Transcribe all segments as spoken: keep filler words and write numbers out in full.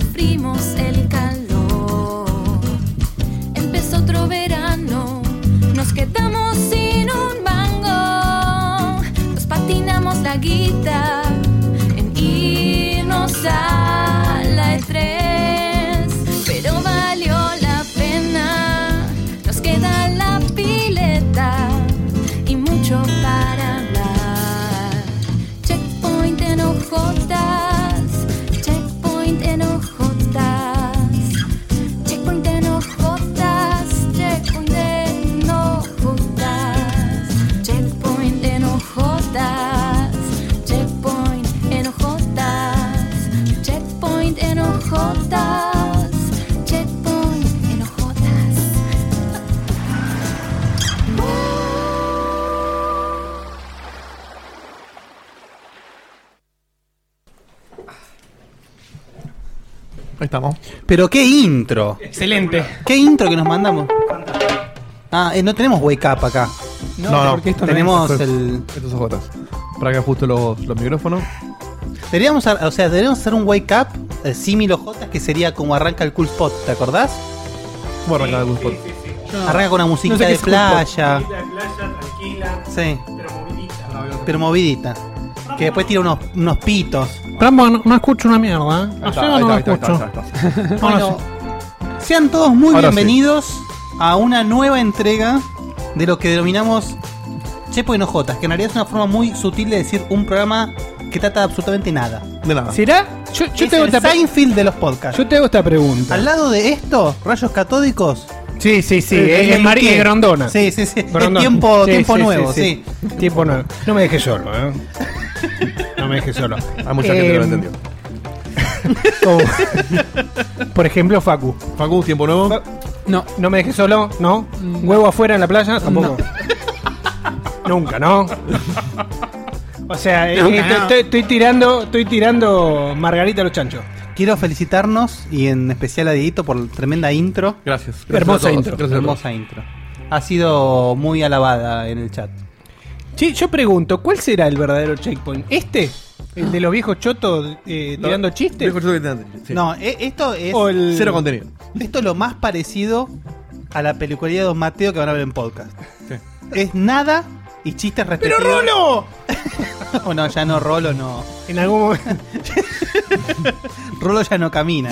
sufrimos el calor. Empezó otro verano, nos quedamos sin un mango. Nos patinamos la guita en irnos a la E tres, pero valió la pena. Nos queda la pileta y mucho para hablar. Checkpoint en ojotas, checkpoint en ojotas, checkpoint en ojotas, checkpoint en ojotas, checkpoint en ojotas, checkpoint en ojotas, checkpoint en ojotas, checkpoint en ojotas. Ahí estamos. Pero qué intro. Excelente. Qué intro que nos mandamos. Ah, eh, no tenemos wake up acá. No, no, porque esto no Tenemos Esto es- el. Estos ojotas. Para que ajuste los, los micrófonos. Deberíamos, ha- o sea, deberíamos hacer un wake up eh, símil ojotas que sería como arranca el Cool Spot, ¿te acordás? ¿Cómo arrancar algún spot? Arranca con una musiquita sé qué de es Cool Spot. playa. De playa, tranquila, Sí, pero movidita. pero movidita. Que después tira unos, unos pitos. Rambo, no, no escucho una mierda, ¿eh? Ahí No está, sé, ahí no está, lo ahí está, escucho. ahí está, ahí está. Bueno, sean todos muy Ahora bienvenidos a una nueva entrega de lo que denominamos Chepo y Ojotas, que en realidad es una forma muy sutil de decir un programa que trata de absolutamente nada. De nada. ¿Será? Yo, yo, Es te hago el esta pre- Seinfeld de los podcasts. yo te hago esta pregunta. Al lado de esto, rayos catódicos. Sí, sí, sí. Eh, es el María qué. Grondona. Sí, sí, sí. Es Grondona. tiempo, Sí, tiempo sí, nuevo, sí, sí, sí. Tiempo nuevo. No me dejes solo, ¿eh? No me dejes solo. Hay mucha gente que lo Em, entendió. como- Por ejemplo, Facu. Facu, tiempo nuevo. Fa- No, no me dejes solo, ¿no? Huevo afuera en la playa, tampoco. Nunca, ¿no? O sea, eh, Nunca, estoy, no. estoy- estoy tirando, estoy tirando Margarita a los chanchos. Quiero felicitarnos y en especial a Dieguito por la tremenda intro. Gracias. Gracias Hermosa a todos. intro. Gracias a todos. Hermosa intro. Ha sido muy alabada en el chat. Sí, yo pregunto, ¿cuál será el verdadero checkpoint? ¿Este? ¿El de los viejos chotos eh, No, tirando chistes? viejo choto que te antes, sí. No, e- esto es ¿O el... Cero contenido. esto es lo más parecido a la peluquería de Don Mateo que van a ver en podcast. Sí. Es nada y chistes ¡Pero respectivos. Rolo! Oh, no, ya no, Rolo no. En algún momento... Rolo ya no camina.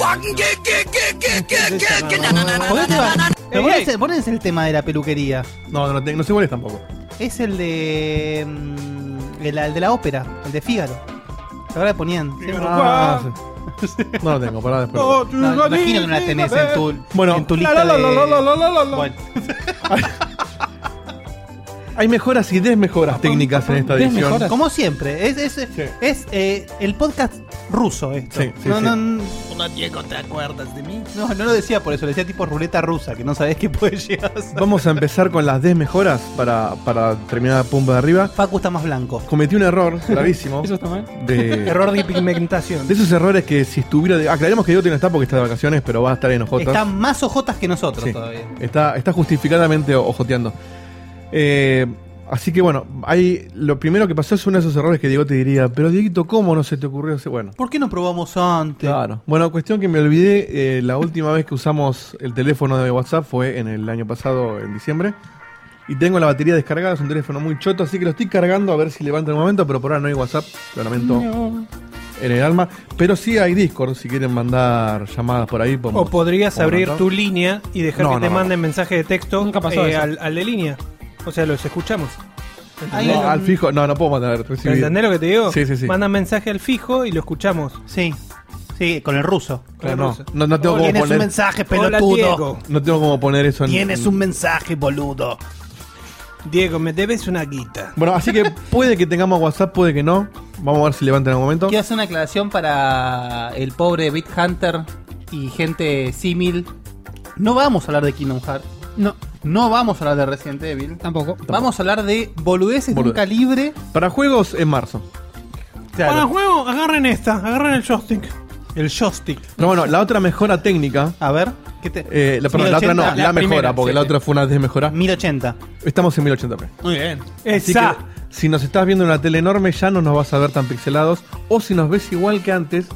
¿Por qué te va- Pero Ey, ponés, ponés el tema de la peluquería. No, no, te- no sé cuál es tampoco. Es el de. mm, El, el de la ópera, el de Fígaro. Ahora ponían. siempre. Ah, sí. No lo tengo, para después. Oh, No, imagino que no la tenés en tu, Bueno, en tu La, lista la, la, de. la, la, la, la, la, la. Bueno, Hay mejoras y desmejoras técnicas en esta edición. Desmejoras. como siempre, es, es, Sí. es eh, el podcast ruso esto. Sí, sí, no, sí. no, no, Diego, ¿te acuerdas de mí? No, no lo decía por eso, lo decía tipo ruleta rusa, que no sabés qué puede llegar a ser. Vamos a empezar con las desmejoras para, para terminar la pumba de arriba. Facu está más blanco. Cometí un error gravísimo. ¿Eso está mal? De, Error de pigmentación. de esos errores que si estuviera. De, aclaremos que Diego no está porque está de vacaciones, pero va a estar en ojotas. Está más ojotas que nosotros Sí. todavía. Está, está justificadamente ojoteando. Eh, así que bueno, hay, lo primero que pasó es uno de esos errores que Diego te diría, pero Dieguito, ¿cómo no se te ocurrió ese? Bueno, ¿Por qué no probamos antes? claro. Bueno, cuestión que me olvidé, eh, la última vez que usamos el teléfono de WhatsApp fue en el año pasado, en diciembre. Y tengo la batería descargada, es un teléfono muy choto, así que lo estoy cargando a ver si levanta en un momento, pero por ahora no hay WhatsApp, lo lamento en el alma. Pero sí hay Discord, si quieren mandar llamadas por ahí. O podemos- podrías podemos abrir mandar. tu línea y dejar No, que no, te no. manden mensaje de texto Nunca pasó eh, eso. al, al de línea. O sea, los escuchamos. Ahí No, lo- al fijo, no, no puedo mandar. recibir. ¿Entendés lo que te digo? Sí, sí, sí. Mandan mensaje al fijo y lo escuchamos. Sí, sí, con el ruso. Claro, Con el no, ruso. no, no tengo Hola, como Tienes un poner, mensaje, Hola, pelotudo. Diego. no tengo como poner eso en. Tienes en- un mensaje, boludo. Diego, me debes una guita. Bueno, así que puede que tengamos WhatsApp, puede que no. Vamos a ver si levanta en algún momento. Quiero hacer una aclaración para el pobre Beat Hunter y gente símil. No vamos a hablar de Kingdom Hearts. No, No vamos a hablar de Resident Evil. tampoco. Vamos a hablar de boludeces de un Boludez. calibre. Para juegos en marzo. Para Claro, juego, agarren esta, agarren el joystick. el joystick. Pero bueno, la otra mejora técnica. A ver, ¿qué te? eh, la, perdón, la otra no, mil ochenta, la, la mejora, primera, porque sí, la sí. otra fue una desmejora. mil ochenta. Estamos en mil ochenta p. Muy bien. Así Esa. que si nos estás viendo en una tele enorme, ya no nos vas a ver tan pixelados. O si nos ves igual que antes,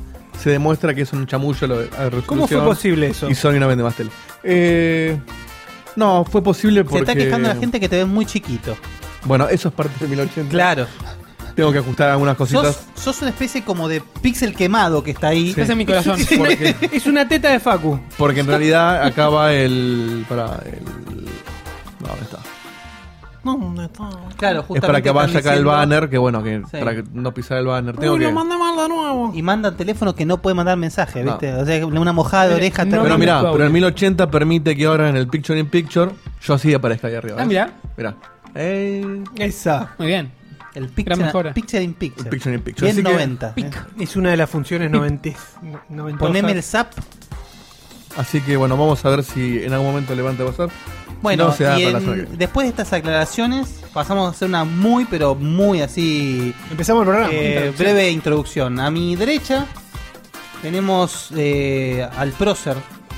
se demuestra que es un chamullo lo de la resolución. ¿Cómo fue posible eso? Y Sony no vende más tele. Eh, no, fue posible porque... Se está quejando la gente que te ve muy chiquito. Bueno, eso es parte de mil ochenta. Claro. Tengo que ajustar algunas cositas. Sos, sos una especie como de pixel quemado que está ahí. Sí. Ese es mi corazón. Porque, Es una teta de Facu. porque en realidad acaba el... Para el... No, ¿dónde está? Claro, Es justamente para que están vaya acá el diciendo- banner, que bueno, que Sí. para que no pisar el banner. Tengo que... mal de nuevo. Y mandan teléfono que no puede mandar mensaje, No. ¿viste? O sea, una mojada de oreja. No, terrible. Pero no, mirá, no, pero el no. mil ochenta permite que ahora en el Picture in Picture yo así aparezca ahí arriba. Ah, ¿eh? mirá. Mirá. Eh, Esa. Muy bien. El Gran picture, mejora. picture in picture. El picture in picture. Bien Así que- noventa. ¿eh? Es una de las funciones noventa. Poneme el zap. Así que bueno, vamos a ver si en algún momento levanta WhatsApp. Bueno, no se da y para la en- semana que viene. después de estas aclaraciones, pasamos a hacer una muy, pero muy así Empezamos el programa. eh, Introducción. breve introducción. A mi derecha tenemos eh, al prócer.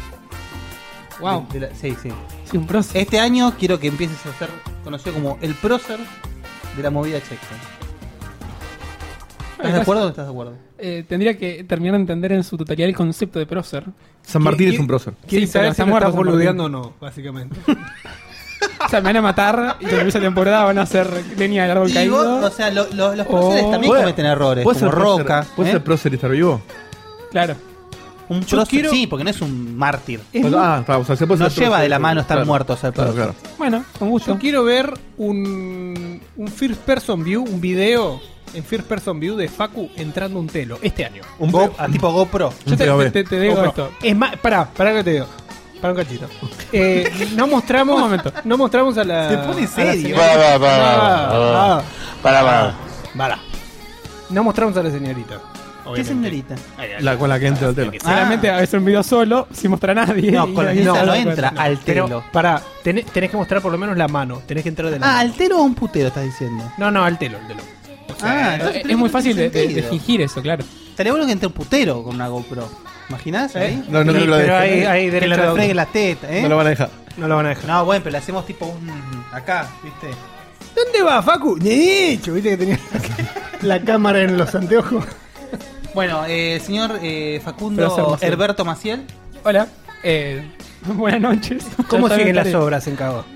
Wow. De- de la- sí, sí. Sí, un proceso. Este año quiero que empieces a ser conocido como el prócer de la movida Checkpoint. ¿Estás de acuerdo o no estás de acuerdo? Eh, tendría que terminar de entender en su totalidad el concepto de prócer. San Martín es un prócer. Quiero Sí, saber pero si está me muerto estás San Martín. boludeando o no, básicamente. O sea, me van a matar y cuando esa temporada van a ser leña del árbol Y caído. vos, o sea, lo- lo- los próceres Oh. también ¿Puede- cometen errores, ¿Puede como ser prócer- Roca. ¿Puede ¿eh? ser prócer y estar vivo? Claro. Un Yo prócer, quiero- sí, porque no es un mártir. Es muy- Ah, está, o sea, se puede No ser lleva prócer, de la mano estar claro. muertos al Claro, prócer. claro. Bueno, con gusto. Yo quiero ver un, un first person view, un video en first person view de Facu entrando a un telo este año. Un Go- po- a tipo GoPro. Yo te, P O V. te- te digo Ojo, esto. Es más, pará, pará que te digo. Para un cachito. Eh, no mostramos. Un momento. No mostramos a la. Te pone a la serio. señorita. Para, para, Ah, ah, para, para. Para. No mostramos a la señorita. ¿Qué obviamente. señorita? La con la que entra el telo. Que seguramente Ah. a veces un video solo, sin mostrar a nadie. No, y con la ahí que se no da entra cuenta. al Pero, telo. pará, tenés, tenés que mostrar por lo menos la mano. Tenés que entrar de la Ah, mano. ¿al telo o un putero estás diciendo? No, no, al telo, al telo. O sea, Ah, Eh, entonces Es muy fácil de, de- de sentido. fingir eso, claro. Estaría bueno que entre un putero con una GoPro. ¿Imaginás? Ahí? No, no Sí, creo que lo pero dejen. hay, hay Que le derecho de autor. refregue las tetas, ¿eh? No lo van a dejar. No lo van a dejar. No, bueno, pero le hacemos tipo un. Acá, ¿viste? ¿Dónde va, Facu? Derecho, viste que tenía la cámara en los anteojos. Bueno, eh, señor eh, Pero Facundo hacer más Herberto Maciel. Hola. Eh, buenas noches. ¿Cómo Ya siguen está, las obras en Cabo?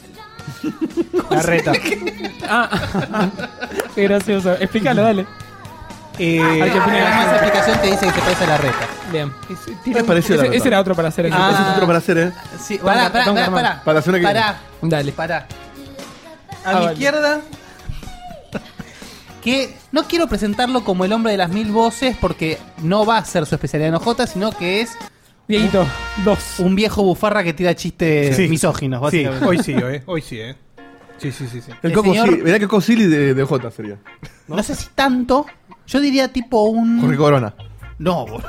La reta. Ah, qué gracioso. Explícalo, dale. Eh, Hay que poner- Hay más explicación que dice que se parece a la reta. Bien. Es parecido a la ese, verdad. ese era otro para hacer el Ah. Ese es otro para hacer, ¿eh? Sí, Vamos pará, a- pará, vamos a pará, armar. pará. Para la semana que Pará, Dale. pará. A Ah, mi vale. izquierda. Que no quiero presentarlo como el hombre de las mil voces porque no va a ser su especialidad en O J, sino que es Dieguito, dos. un viejo bufarra que tira chistes Sí. misóginos, sí, básicamente. hoy sí, eh. Hoy sí, eh. Sí, sí, sí, sí. El El Coco señor- Silly. Mirá que Coco Silly de, de J sería. ¿No? sé si tanto. Yo diría tipo un. Jorge Corona. No, boludo.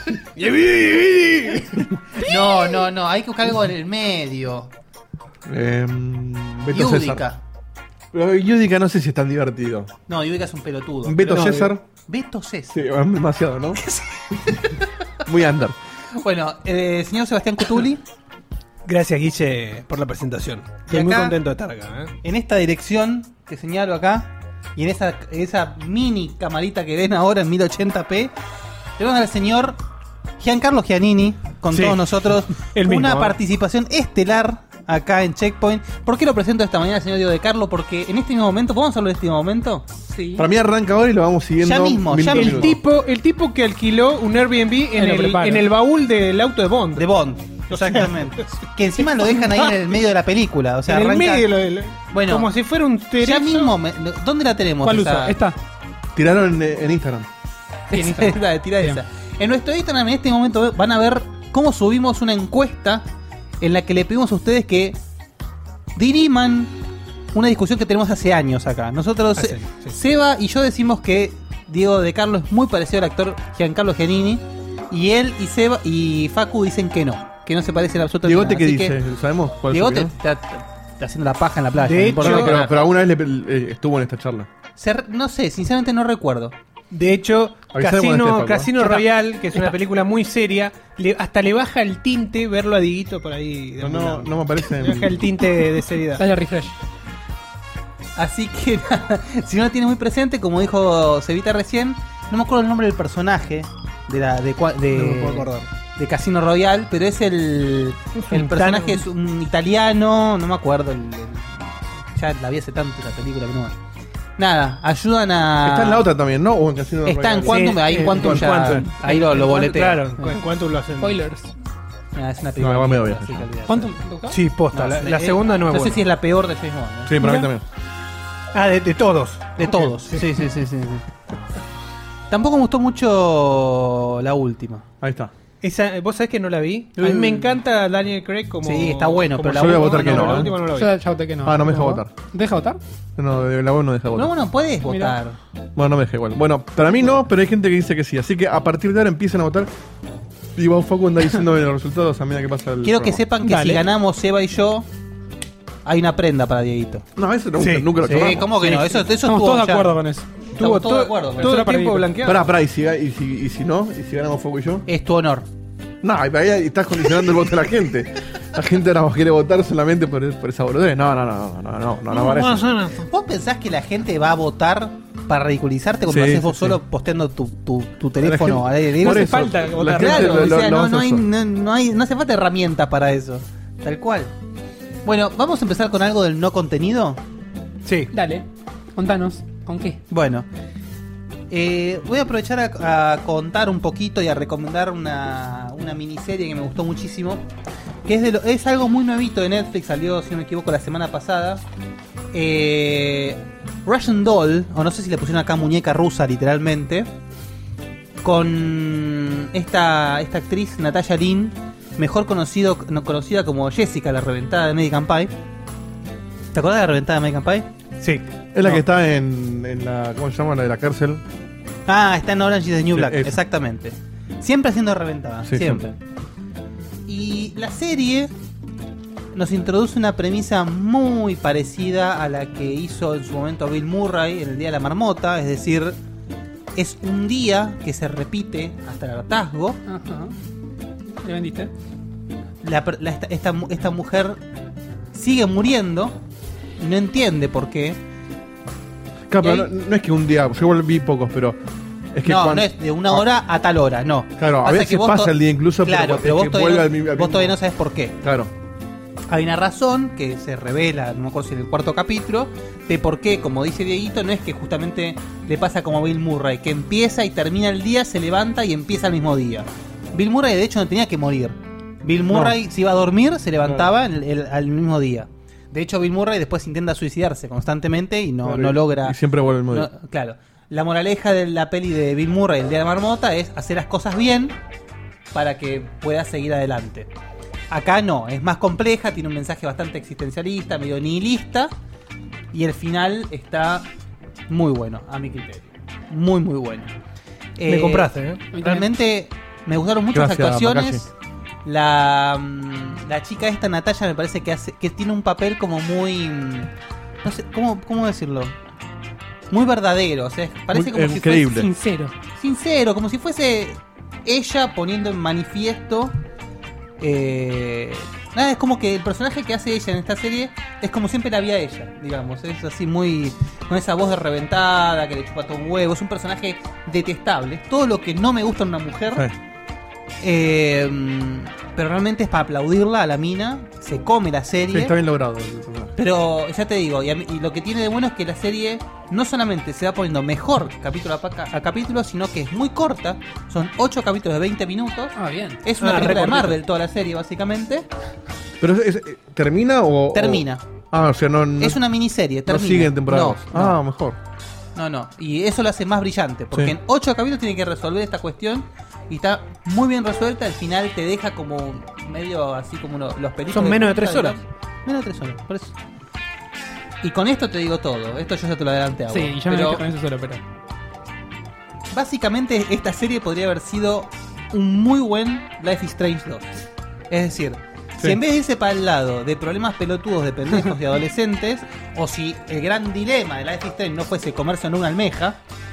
No, no, no. Hay que buscar algo en el medio. Eh, Beto César. Yudica. Pero Yudica no sé si es tan divertido. No, Yudica es un pelotudo. Beto no, César. Beto César. Sí, demasiado, ¿no? Muy under. Bueno, eh, señor Sebastián Cutuli, Gracias, Guille, por la presentación. Estoy Y muy acá- contento de estar acá, eh. en esta dirección que señalo acá, y en esa, esa mini camarita que ven ahora en mil ochenta p, tenemos al señor Giancarlo Giannini con Sí, todos nosotros. el mismo, una ¿eh? participación estelar acá en Checkpoint. ¿Por qué lo presento esta mañana, señor Diego de Carlo? Porque en este mismo momento, ¿podemos hablar de este mismo momento? Sí. Para mí arranca ahora y lo vamos siguiendo. Ya mismo, minuto ya a mismo. El minuto. tipo, el tipo que alquiló un Airbnb en, Ahí lo el, preparo. en el baúl del auto de Bond. De Bond. Exactamente. Que encima lo dejan ahí en el medio de la película. O sea, en el arranca- medio, lo del- Bueno, como si fuera un Ya tereso. mismo, me- ¿dónde la tenemos? ¿Cuál esa- uso? Esta. Tiraron en, en Instagram. Sí, en Instagram. Dale, tira Bien. esa. En nuestro Instagram en este momento van a ver cómo subimos una encuesta en la que le pedimos a ustedes que diriman una discusión que tenemos hace años acá. Nosotros, Hace, eh, sí. Seba y yo decimos que Diego de Carlo es muy parecido al actor Giancarlo Giannini, y él y Seba y Facu dicen que no, que no se parecen absolutamente Diegote, nada. ¿qué Así dice? que ¿Sabemos cuál es Diego su te, opinión? te- te- está haciendo la paja en la playa. De no importa hecho- No, que pero, haga. pero alguna vez le- eh, estuvo en esta charla. Se- no sé, sinceramente no recuerdo. De hecho, Avisale cuando esté, Casino, Facu. Casino Ya está. Royale, que es una Está. película muy seria, le- hasta le baja el tinte verlo a Dieguito por ahí. No, no, deambulando. no me aparece. Le baja el tinte de, de seriedad. Dale refresh. Así que nada, si no lo tiene muy presente, como dijo Cevita recién, no me acuerdo el nombre del personaje, de la de, cua- de, No me puedo acordar. de Casino Royale, pero es el el personaje es un italiano, no me acuerdo, el- el- ya la vi hace tanto la película que no me- Nada, ayudan a Está en la otra también, ¿no? O en Casino Está en Royale. Quantum, Sí, ahí en en Quantum ya Quantum. ahí lo, lo En boletea. Claro, en cuánto lo hacen. Spoilers. Ah, es una No, película. igual me voy a así que fijar. olvídate. ¿Cuánto, Luca? Sí, posta. No, la, eh, la segunda no es No sé buena. si es la peor de James Bond. ¿eh? Sí, para mí también. Ah, de, de todos. De todos. Sí, sí, sí, sí, sí. Tampoco me gustó mucho la última. Ahí está. Esa, ¿Vos sabés que no la vi? A mí me encanta Daniel Craig como... Sí, está bueno, como pero la Yo voy a última votar que no, no, la ¿eh? última no la vi. Yo ya voté que no. Ah, no me deja votar. ¿Deja votar? No, de la voz no deja votar. No, no, puedes Mira. votar. Bueno, no me deja igual. Bueno, para mí no, pero hay gente que dice que sí. Así que a partir de ahora empiecen a votar. Y vos, Facu, anda diciéndome los resultados a medida que pasa el Quiero que programa. sepan que Dale. si ganamos Eva y yo, hay una prenda para Dieguito. No, eso nunca, Sí. nunca lo Sí, charlamos. ¿cómo que no? Eso, eso Estamos estuvo todos de ya. acuerdo con eso. Estamos todos de acuerdo. todo Eso el era para tiempo Dieguito. blanqueado. Pará, pará, y si, y, si, y si no, y si ganamos Facu y yo. Es tu honor. No, ahí ahí estás condicionando el voto de la gente. La gente ahora quiere votar solamente por, por esa boludez. No, no, no, no, no, no, no, parece. ¿Vos pensás que la gente va a votar para ridiculizarte como Sí, lo haces sí, vos sí. solo posteando tu, tu, tu teléfono gente- al aire libre? por No hace eso, falta la votar. gente Claro, lo- o lo- sea, lo no, hace no, hay, eso. no, no hay, no hace falta herramientas para eso. Tal cual. Bueno, vamos a empezar con algo del no contenido. Sí. Dale, contanos. ¿Con qué? Bueno, eh, voy a aprovechar a, a contar un poquito y a recomendar una, una miniserie que me gustó muchísimo. Que es, de lo- es algo muy nuevito de Netflix, salió, si no me equivoco, la semana pasada. Eh, Russian Doll, o no sé si le pusieron acá muñeca rusa literalmente. Con esta, esta actriz, Natalia Lynn, mejor conocido, no, conocida como Jessica, la reventada de American Pie. ¿Te acuerdas de la reventada de American Pie? Sí. Es la No. que está en, en la. ¿Cómo se llama? La de la cárcel. Ah, está en Orange is the New Sí, Black, esa. exactamente. Siempre haciendo reventada, Sí, siempre. Y la serie nos introduce una premisa muy parecida a la que hizo en su momento Bill Murray en el Día de la Marmota, es decir, es un día que se repite hasta el hartazgo. Ajá. ¿Le vendiste? La per- la- esta, esta mu- esta mujer sigue muriendo y no entiende por qué. Claro, Y pero ahí- no, no es que un día. Yo igual vi pocos, pero. Es que no, cuando- no es de una hora a tal hora, no. Claro, a Pasa veces que vos pasa to- el día incluso, pero Claro, es pero que vos, todavía vuelve no, al mi- al vos mismo- todavía no sabes por qué. Claro. Hay una razón que se revela, no me acuerdo si en el cuarto capítulo, de por qué, como dice Dieguito, no es que justamente le pasa como a Bill Murray, que empieza y termina el día, se levanta y empieza el mismo día. Bill Murray de hecho no tenía que morir. Bill Murray se iba a dormir, se levantaba el- el- al mismo día. De hecho Bill Murray después intenta suicidarse constantemente y no, Claro, no y- logra... Y siempre vuelve el mismo no- día. claro. La moraleja de la peli de Bill Murray, el día de la marmota, es hacer las cosas bien para que pueda seguir adelante. Acá no, es más compleja, tiene un mensaje bastante existencialista, medio nihilista, y el final está muy bueno, a mi criterio. Muy, muy bueno. Me Eh, compraste, ¿eh? Realmente me gustaron mucho las Gracias, actuaciones. La, mm, la chica esta, Natalia, me parece que hace que tiene un papel como muy... mm, No sé, ¿cómo, cómo decirlo? Muy verdadero, o sea, parece Muy como si creíble. fuese Sincero. sincero, como si fuese ella poniendo en manifiesto. Eh, nada, es como que el personaje que hace ella en esta serie es como siempre la había ella, digamos. Es así muy. Con esa voz de reventada que le chupa todo un huevo. Es un personaje detestable. Es todo lo que no me gusta en una mujer. Sí. Eh, pero realmente es para aplaudirla a la mina. Se come la serie. Sí, está bien logrado el personaje. Pero ya te digo, y, a mí- y lo que tiene de bueno es que la serie no solamente se va poniendo mejor capítulo a, pa- a capítulo, sino que es muy corta. Son ocho capítulos de veinte minutos. Ah, bien. Es una Ah, película de re cortito. Marvel toda la serie, básicamente. Pero es- es- eh, ¿termina o.? Termina. o- ah, o sea, no. no Es una miniserie, no termina. sigue en temporada No, dos. no, Ah, mejor. no, no. Y eso lo hace más brillante, porque Sí. en ocho capítulos tiene que resolver esta cuestión y está muy bien resuelta. Al final te deja como medio así como uno- los películas. Son menos de tres horas. Menos de tres horas, por eso. Y con esto te digo todo. Esto yo ya te lo adelanté a vos. Sí, y ya me Pero dejé con eso solo, pero. básicamente esta serie podría haber sido un muy buen Life is Strange dos. Es decir, si Sí. en vez de irse para el lado de problemas pelotudos de pendejos y adolescentes, o si el gran dilema de Life is Strange no fuese comerse en una almeja,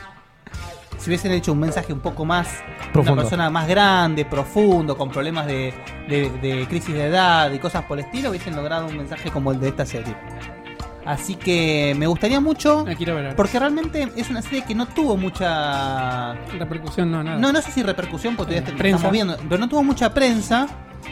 si hubiesen hecho un mensaje un poco más, Profundo. una persona más grande, profundo, con problemas de, de- de crisis de edad y cosas por el estilo, hubiesen logrado un mensaje como el de esta serie. Así que me gustaría mucho, La quiero ver ahora. porque realmente es una serie que no tuvo mucha... Repercusión, no, nada. No, no sé si repercusión, porque todavía Prensa. estamos viendo, pero no tuvo mucha prensa.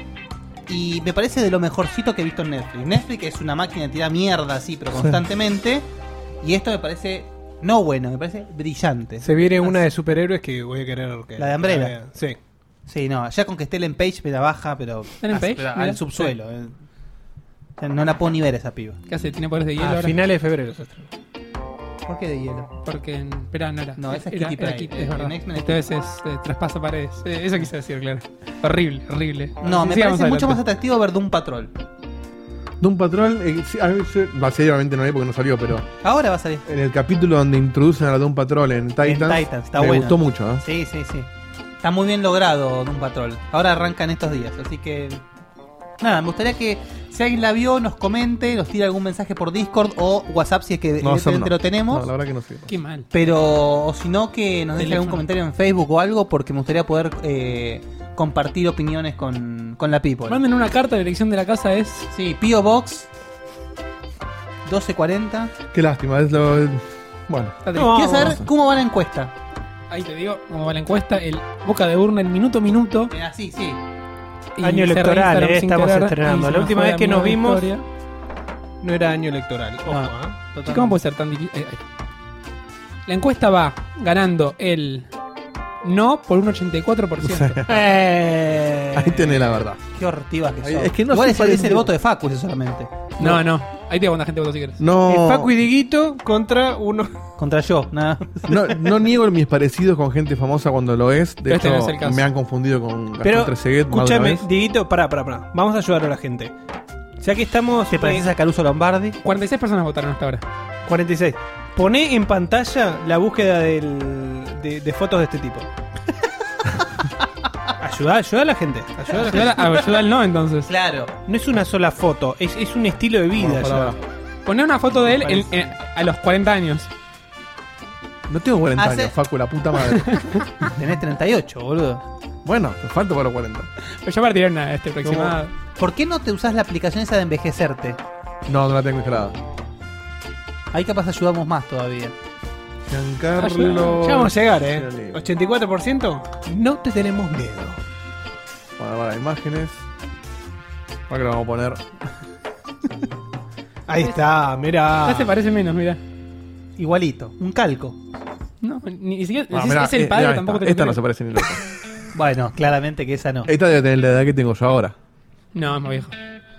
Y me parece de lo mejorcito que he visto en Netflix. Netflix es una máquina de tirar mierda así, pero constantemente. Y esto me parece no bueno, me parece brillante. Se viene una de superhéroes que voy a querer que La de Umbrella. vean. Sí. Sí, no, ya con que esté Ellen Page me la baja, pero, ¿Ellen Page? pero Mira. al subsuelo. eh. O sea, no la puedo ni ver esa piba. ¿Qué hace? ¿Tiene poderes de hielo A ahora? finales de febrero se estrena. ¿Por qué de hielo? Porque en... Espera, no era. No, esa es era, Kitty era Pryde. Kitty, es En verdad. X-Men es Entonces es eh, traspasa paredes. Eh, eso quise decir, claro. Horrible, horrible. No, me Sigamos parece mucho más adelante. atractivo ver Doom Patrol. Doom Patrol, eh, sí, a mí, yo- la serie obviamente no vi porque no salió, pero Ahora va a salir. en el capítulo donde introducen a la Doom Patrol en Titans, Titans, está me bueno. gustó mucho. ¿eh? Sí, sí, sí. Está muy bien logrado Doom Patrol. Ahora arrancan estos días, así que... Nada, me gustaría que si alguien la vio, nos comente, nos tire algún mensaje por Discord o WhatsApp si es que No, evidentemente Sam no. lo tenemos. No, la verdad que no sé. Qué mal. Pero, o si no, que nos dejen Teléfono. algún comentario en Facebook o algo, porque me gustaría poder eh, compartir opiniones con, con la people. Manden una carta, la dirección de la casa es... Sí, P O Box doce cuarenta. Qué lástima. Es lo, bueno, Está triste. No, Quiero saber vamos a- cómo va la encuesta. Ahí te digo cómo va la encuesta. El boca de urna, el minuto a minuto. Eh, sí, sí. Y Año cerré electoral, Instagram eh, sin estamos querer, estrenando. y se La me última fue vez que mi nos vimos- victoria. No era año electoral. Ojo, No. ¿eh? ¿Y cómo puede ser tan difícil? Eh, ahí. La encuesta va ganando el no por un ochenta y cuatro por ciento. Eh, ahí tenés la verdad. Qué hortivas que Ay, son. es que no Igual sé es, cuál es es el el- voto de Facu ese solamente. No, no. Ahí te digo cuánta gente votó si quieres. No, el Facu y Dieguito contra uno. Contra yo, nada. no, no niego mis parecidos con gente famosa cuando lo es. De Pero este hecho, no es el caso. me han confundido con Gastón Pero, Trezeguet más de una escúchame, vez. Dieguito, pará, pará, pará. Vamos a ayudar a la gente. Ya que estamos. ¿Te pareces eh, a Caruso Lombardi? cuarenta y seis personas votaron hasta ahora. cuarenta y seis. Poné en pantalla la búsqueda del, de, de fotos de este tipo. Ayuda, ayuda a la gente. Ayuda a la gente. Ayuda, a- ayuda al no entonces. Claro. No es una sola foto, es, es un estilo de vida. Bueno, ya. pará, pará. Poné una foto de él en- Parece. en- a los cuarenta años. No tengo cuarenta Hace- años, Facu, la puta madre. Tenés treinta y ocho, boludo. Bueno, te falta para los cuarenta. Pero ya para tirar una este, aproximada. ¿Por qué no te usás la aplicación esa de envejecerte? No, no la tengo instalada. Ahí capaz ayudamos más todavía. Giancarlo. Ya vamos a llegar, Sí, ¿eh? ochenta y cuatro por ciento. No te tenemos miedo. Bueno, para imágenes. Ahora que lo vamos a poner. Ahí está, mira. Ya se parece menos, mira. Igualito, un calco. No, ni, ni siquiera. No, es, mirá, es el eh, padre, mirá tampoco esta. te Esta no se parece ni loco. Bueno, claramente que esa no. Esta debe tener la edad que tengo yo ahora. No, es más viejo.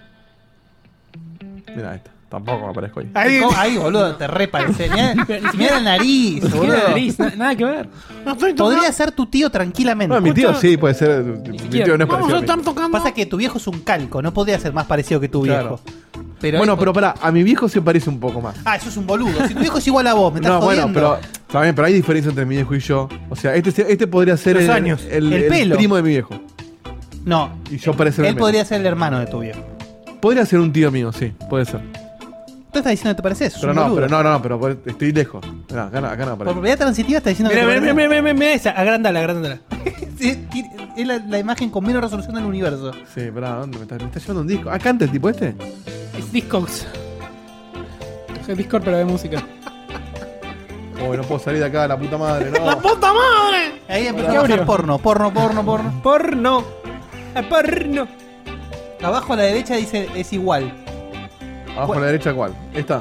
Mira esta. Tampoco me parezco ahí. Ahí, ¿Cómo? Ahí, boludo, te reparece. Mirá, mirá la nariz, Ni siquiera boludo. la nariz, na- nada que ver. Podría ser tu tío tranquilamente. No, mi tío sí, puede ser. Mi siquiera. tío no es parecido a mí. Pasa que tu viejo es un calco, no podría ser más parecido que tu Claro. viejo. Pero Bueno, es- pero pará, a mi viejo se parece un poco más. Ah, eso es un boludo. Si tu viejo es igual a vos, me estás No, bueno, jodiendo. pero también, pero hay diferencia entre mi viejo y yo. O sea, este, este podría ser Los el, años. el, El el pelo. primo de mi viejo. No, Y yo parecerme él menos. podría ser el hermano de tu viejo. Podría ser un tío mío, sí, puede ser. Tú estás diciendo que te pareces, sos Pero un no, boludo. pero no, no, pero por- estoy lejos. Mirá, acá, no- acá no Por aparece. propiedad transitiva estás diciendo Mira, que mira, te mira, pareces. mira, mira, mira esa. Agrándala, agrándala. Sí, tiene- es la, la imagen con menos resolución del universo. Sí, pará, ¿dónde me está, me está llevando un disco? Ah, canta el tipo este. Es Discogs. Es Discord, pero de música. Oh, no puedo salir de acá, la puta madre, no. ¡Puta madre! Ahí empezó ¿Qué a bajar abrió? porno, porno, porno, porno. Porno. Ah, Porno. Abajo a la derecha dice es igual. Abajo a la derecha, ¿cuál? Esta.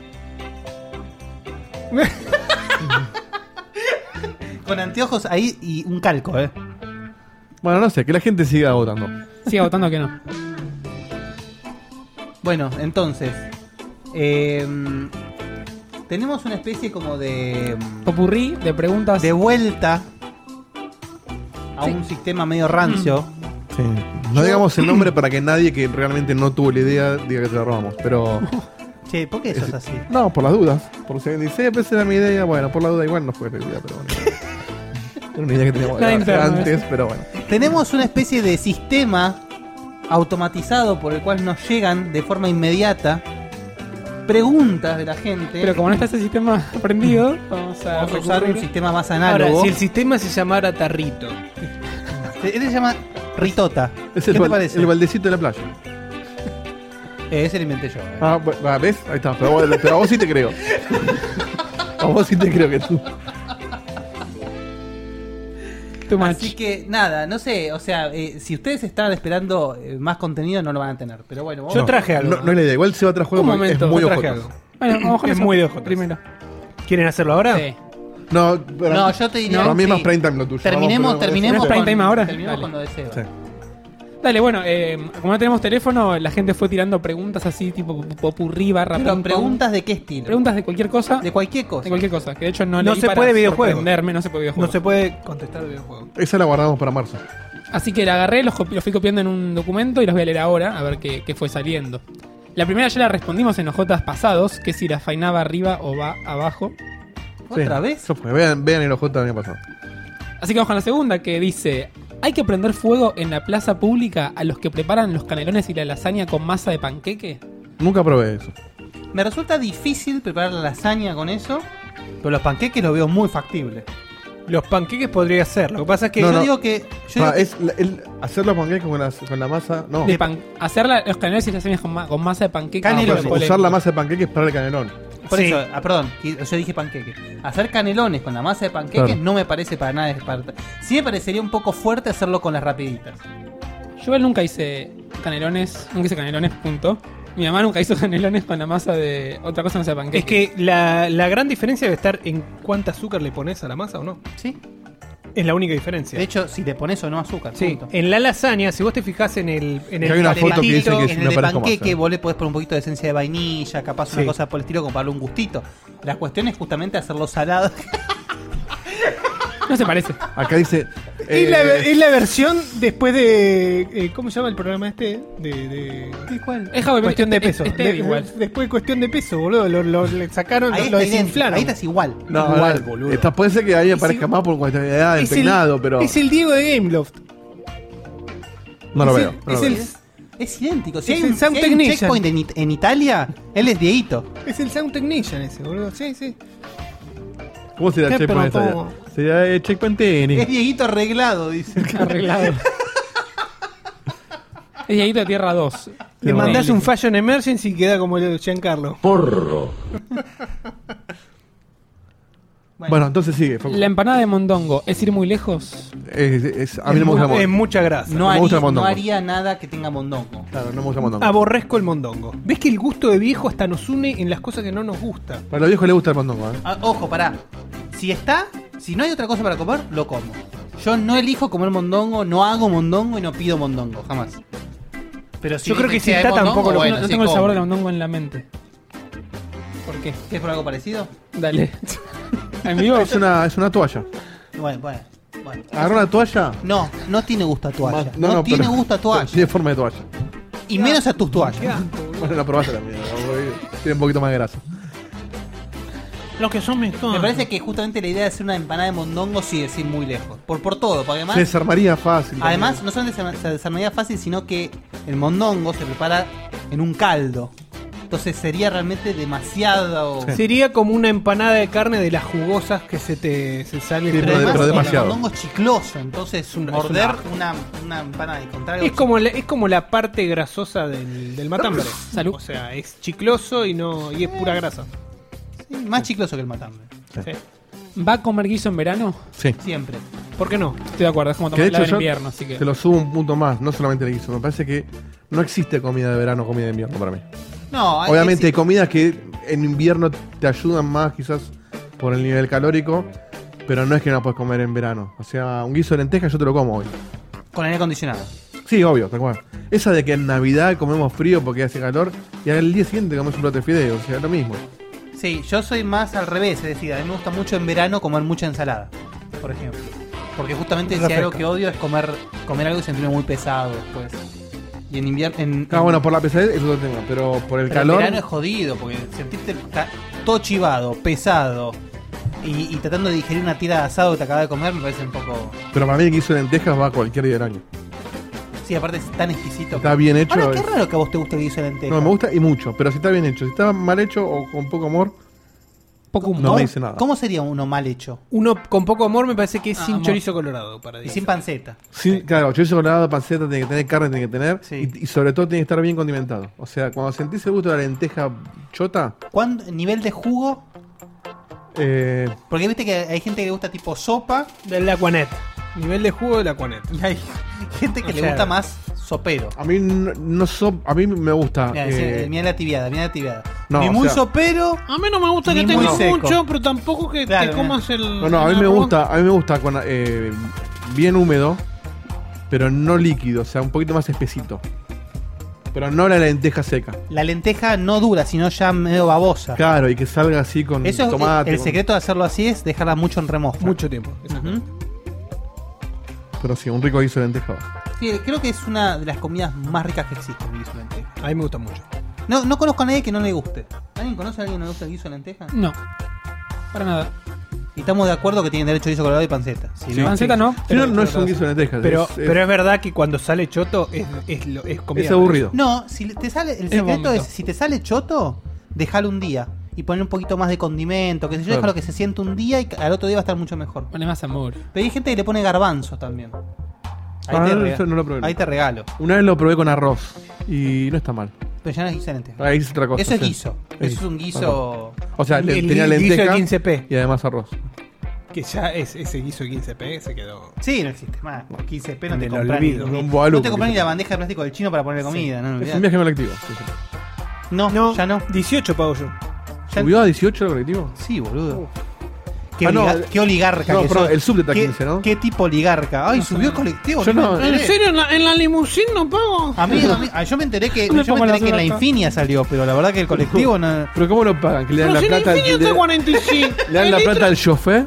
Con anteojos ahí y un calco, eh. Bueno, no sé, que la gente siga votando. Siga votando que no. Bueno, entonces. eh, tenemos una especie como de. Popurrí de preguntas. de vuelta a Sí. un sistema medio rancio. Sí. No digamos el nombre para que nadie que realmente no tuvo la idea diga que se la robamos. Pero. Che, ¿por qué eso es así? No, por las dudas. Por si alguien dice, eh, pues era mi idea. Bueno, por la duda igual no fue la idea, pero bueno. Era una idea que teníamos Nada de interno, antes, eso. pero bueno. Tenemos una especie de sistema automatizado por el cual nos llegan de forma inmediata preguntas de la gente. Pero como no está ese sistema prendido, vamos a Vamos a usar un recurrir. sistema más Ahora, análogo. si el sistema se llamara Tarrito. Este se llama Ritota. Es ¿Qué el, te bal- parece? el baldecito de la playa. Eh, ese lo inventé yo. eh. Ah, bu- ah, ¿ves? Ahí está. Pero, a vos- pero a vos sí te creo. A vos sí te creo que tú. Too much. Así que nada, no sé, o sea, eh, si ustedes estaban esperando eh, más contenido no lo van a tener, pero bueno, vos- Yo traje algo. No, no es la idea. Igual se va a traer juego Un porque momento, es muy Yo traje ojotas. algo. Bueno, vamos con Es eso. muy de ojotas. Primero. ¿Quieren hacerlo ahora? Sí. No, pero- No, yo te diría Para mí es sí. más prime time lo tuyo. Terminemos, Vamos, pero- terminemos ¿Es prime con, time ahora? terminemos Dale. con lo de Seba. Sí. Dale, bueno, eh, como no tenemos teléfono, la gente fue tirando preguntas así, tipo popurrí, barra Pero ping pong. preguntas de qué estilo? Preguntas de cualquier cosa. de cualquier cosa. De cualquier cosa. Que de hecho no, No leí se para puede videojuego. sorprenderme, No se puede videojuego. No se puede contestar el videojuego. Esa la guardamos para marzo. Así que la agarré, los, copi- los fui copiando en un documento y los voy a leer ahora, a ver qué, qué fue saliendo. La primera ya la respondimos en los Jotas pasados, que si la faina va arriba o va abajo. ¿Otra Sí, vez? Eso fue. Vean, vean el ojota del año pasado. Así que vamos con la segunda, que dice: ¿hay que prender fuego en la plaza pública a los que preparan los canelones y la lasaña con masa de panqueque? Nunca probé eso. Me resulta difícil preparar la lasaña con eso, pero los panqueques los veo muy factibles. Los panqueques podría ser. Lo que pasa es que. No, yo no. digo que... Yo Ah, digo que- es la- el, hacer los panqueques con, las- con la masa. No. De pan- hacer la- los canelones y las lasañas con, ma- con masa de panqueque. Canelones. no, Usar polémico. la masa de panqueques para el canelón. Por Sí. eso, ah, perdón, que- yo dije panqueque. Hacer canelones con la masa de panqueques Claro. no me parece para nada esparta. Sí me parecería un poco fuerte hacerlo con las rapiditas. Yo igual nunca hice canelones, nunca hice canelones, punto. Mi mamá nunca hizo canelones con la masa de otra cosa, no sea panqueque. Es que la, la gran diferencia debe estar en cuánta azúcar le pones a la masa o no. ¿Sí? Es la única diferencia. De hecho, si le pones o no azúcar. sí, punto. en la lasaña, si vos te fijas en el. En Que el hay una En el foto que dice panquequito, que en no el de parezco panqueque masa. vos le podés poner un poquito de esencia de vainilla, capaz una Sí. cosa por el estilo como para darle un gustito. La cuestión es justamente hacerlo salado. No se parece. Acá dice. Es, la, eh, es la versión después de. eh, ¿Cómo se llama el programa este? De. de ¿Cuál? Es Javi, cuestión de es- peso. es- es De- igual. Después de cuestión de peso, boludo. Lo, lo- le sacaron, Ahí lo, lo está idéntico, desinflaron. ahí estás igual. no, igual, no, boludo. esta puede ser que a mí me Es parezca el- más por cuestión de edad, Es del el- peinado, pero. Es el Diego de Gameloft. No lo es veo. el- no lo es veo. el- Es, es idéntico. Si Es hay, el un, Sound si hay un Technician. checkpoint en, It- en Italia, él es Dieguito. Es el Sound Technician ese, boludo. Sí, sí. ¿Cómo sería ¿Qué, el checkpoint? pero esa? cómo? Sería el checkpoint Es tenis. Dieguito arreglado, dice. Arreglado. Es Dieguito de Tierra dos. Le mandás un Fashion Emergency y queda como el de Giancarlo. Bueno, entonces sigue. Facu. La empanada de mondongo, ¿es ir muy lejos? Es- es- a mí no me gusta el Es mondongo. mucha grasa. No me gusta haría, el mondongo. no haría nada que tenga mondongo. Claro, no me gusta el mondongo. Aborrezco el mondongo. ¿Ves que el gusto de viejo hasta nos une en las cosas que no nos gusta? Para los viejos les gusta el mondongo, ¿eh? Ah, ojo, pará. Si está, si no hay otra cosa para comer, lo como. Yo no elijo comer mondongo, no hago mondongo y no pido mondongo, jamás. Pero si Yo creo dice que si hay está, mondongo, tampoco lo- bueno, no no sí, tengo el como. sabor del mondongo en la mente. ¿Por qué? ¿Qué es por algo parecido? Dale. ¿En vivo? Es una, es una toalla. Bueno, bueno, bueno. Agarra una toalla. No, no tiene gusto a toalla. Más- No, tiene pero- gusto a pero toalla. Tiene forma de toalla. Y menos a tus Qué toallas. asco, boludo. Bueno, la probaste también. Tiene un poquito más de grasa. Los que son mezclados. Me parece que justamente la idea de hacer una empanada de mondongo sí es ir muy lejos. Por, por todo, porque además... Se desarmaría fácil. Además, también. no solamente se se desarmaría fácil, sino que el mondongo se prepara en un caldo. Entonces sería realmente demasiado... Sí. Sería como una empanada de carne de las jugosas que se te se sale. Sí, Pero pero de- además pero el demasiado. mondongo es chicloso, entonces Es un- es morder un asco. una, una empanada y contar algo Es como, la, es como la parte grasosa del, del matambre. Salud. O sea, es chicloso y no y es pura grasa. sí, más chicloso que el matambre. Sí. ¿Va a comer guiso en verano? Sí. Siempre. ¿Por qué no? Estoy de acuerdo, es como Que tomar de helado hecho en yo invierno, así que... te lo subo un punto más, no solamente el guiso. Me parece que no existe comida de verano o comida de invierno para mí. No, hay- Obviamente hay es- comidas que en invierno te ayudan más quizás por el nivel calórico, pero no es que no la puedes comer en verano. O sea, un guiso de lentejas yo te lo como hoy. con aire acondicionado. Sí, obvio, tal cual. Esa de que en Navidad comemos frío porque hace calor y al día siguiente comemos un plato de fideos, o sea, es lo mismo. Sí, yo soy más al revés, es decir, a mí me gusta mucho en verano comer mucha ensalada, por ejemplo. Porque justamente si hay algo Refresca. que odio es comer comer algo y sentirme muy pesado después. Y en invierno... En, Ah, en- bueno, por la pesadez es otro tema, pero por el pero en calor... verano es jodido, porque sentirte ca- todo chivado, pesado y, y tratando de digerir una tira de asado que te acabas de comer me parece un poco... Pero para mí el guiso de lentejas va cualquier día del año. Sí, aparte es tan exquisito. Está bien hecho. Ahora, qué es- raro que a vos te guste el guiso de lenteja. No, me gusta y mucho, pero si está bien hecho. Si está mal hecho o con poco amor, Poco humor. No me dice nada. ¿Cómo sería uno mal hecho? Uno con poco amor me parece que es Ah, sin amor. chorizo colorado. Para Y decir. sin panceta. Sí, claro, chorizo colorado, panceta, tiene que tener carne, tiene que tener. Sí. Y, y sobre todo tiene que estar bien condimentado. O sea, cuando sentís el gusto de la lenteja chota, ¿Cuándo, nivel de jugo? eh, Porque viste que hay gente que le gusta tipo sopa Del Aquanet. Nivel de jugo del Aquanet. y hay gente que O le sea, gusta más sopero. a mí no, no so- a mí me gusta. Mira, eh, mira la tibiada, mira la tibiada. no, Ni o muy sea- sopero. A mí no me gusta Ni que muy tenga seco. mucho, pero tampoco que Claro, te comas el. No, no, a mí el me arroz. gusta, a mí me gusta con, eh, bien húmedo, pero no líquido, o sea, un poquito más espesito. Pero no la lenteja seca. La lenteja no dura, sino ya medio babosa. Claro, y que salga así con Eso es, tomate. el con- secreto de hacerlo así es dejarla mucho en remojo. Mucho tiempo. exacto. Ujú. Pero sí, un rico guiso de lenteja. Sí, creo que es una de las comidas más ricas que existen, el guiso de lenteja. A mí me gusta mucho. No, no conozco a nadie que no le guste. ¿Alguien conoce a alguien que no le gusta el guiso de lenteja? No. Para nada. Y estamos de acuerdo que tienen derecho a guiso colorado y panceta. Si no, Panceta no. Si no, no es un guiso de lenteja. Pero, es, es- pero es verdad que cuando sale choto es, es, lo- es comida. es aburrido. No, si te sale, el Es secreto vómito. es, si te sale choto, déjalo un día. Y poner un poquito más de condimento, que sé yo, Claro. déjalo que se siente un día y al otro día va a estar mucho mejor. Pone más amor. Pero hay gente que le pone garbanzos también. Ahí, Ah, te, no, rega- eso no lo probé. ahí te regalo. Una vez lo probé con arroz y no está mal. Pero ya no es guiso de lenteja. Ahí es otra cosa. Eso es sí. guiso. Sí. Eso es un guiso. O sea, El- le- el tenía guiso de lenteja quince pe. y además arroz. Que ya es ese guiso de quince pe se quedó. Sí, no existe más. Por quince pe no En te el compran ni, olvido. ni- Un boalu, no te compran ni porque- la bandeja de plástico del chino para ponerle comida. No, Es olvidate. un viaje colectivo. sí, sí. no, No, ya no. dieciocho pago yo. Ya- ¿Subió a dieciocho el colectivo? Sí, boludo. Qué, Ah, no, oliga- el- qué oligarca no, que perdón, sos. el subte está ¿Qué, quince, ¿no? ¿Qué tipo oligarca? Ay, subió el colectivo. Yo no- me enteré. ¿En serio? ¿En la, en la limusín no pago? A mí, a mí- ah, yo me enteré que, No me yo me pongo la enteré que en la suerte. Infinia salió, pero la verdad que el colectivo no. ¿Pero cómo lo pagan? ¿Que le dan Pero la si en plata al Infinity le, está cuarenta y cinco. le dan la El plata litro- al chofer?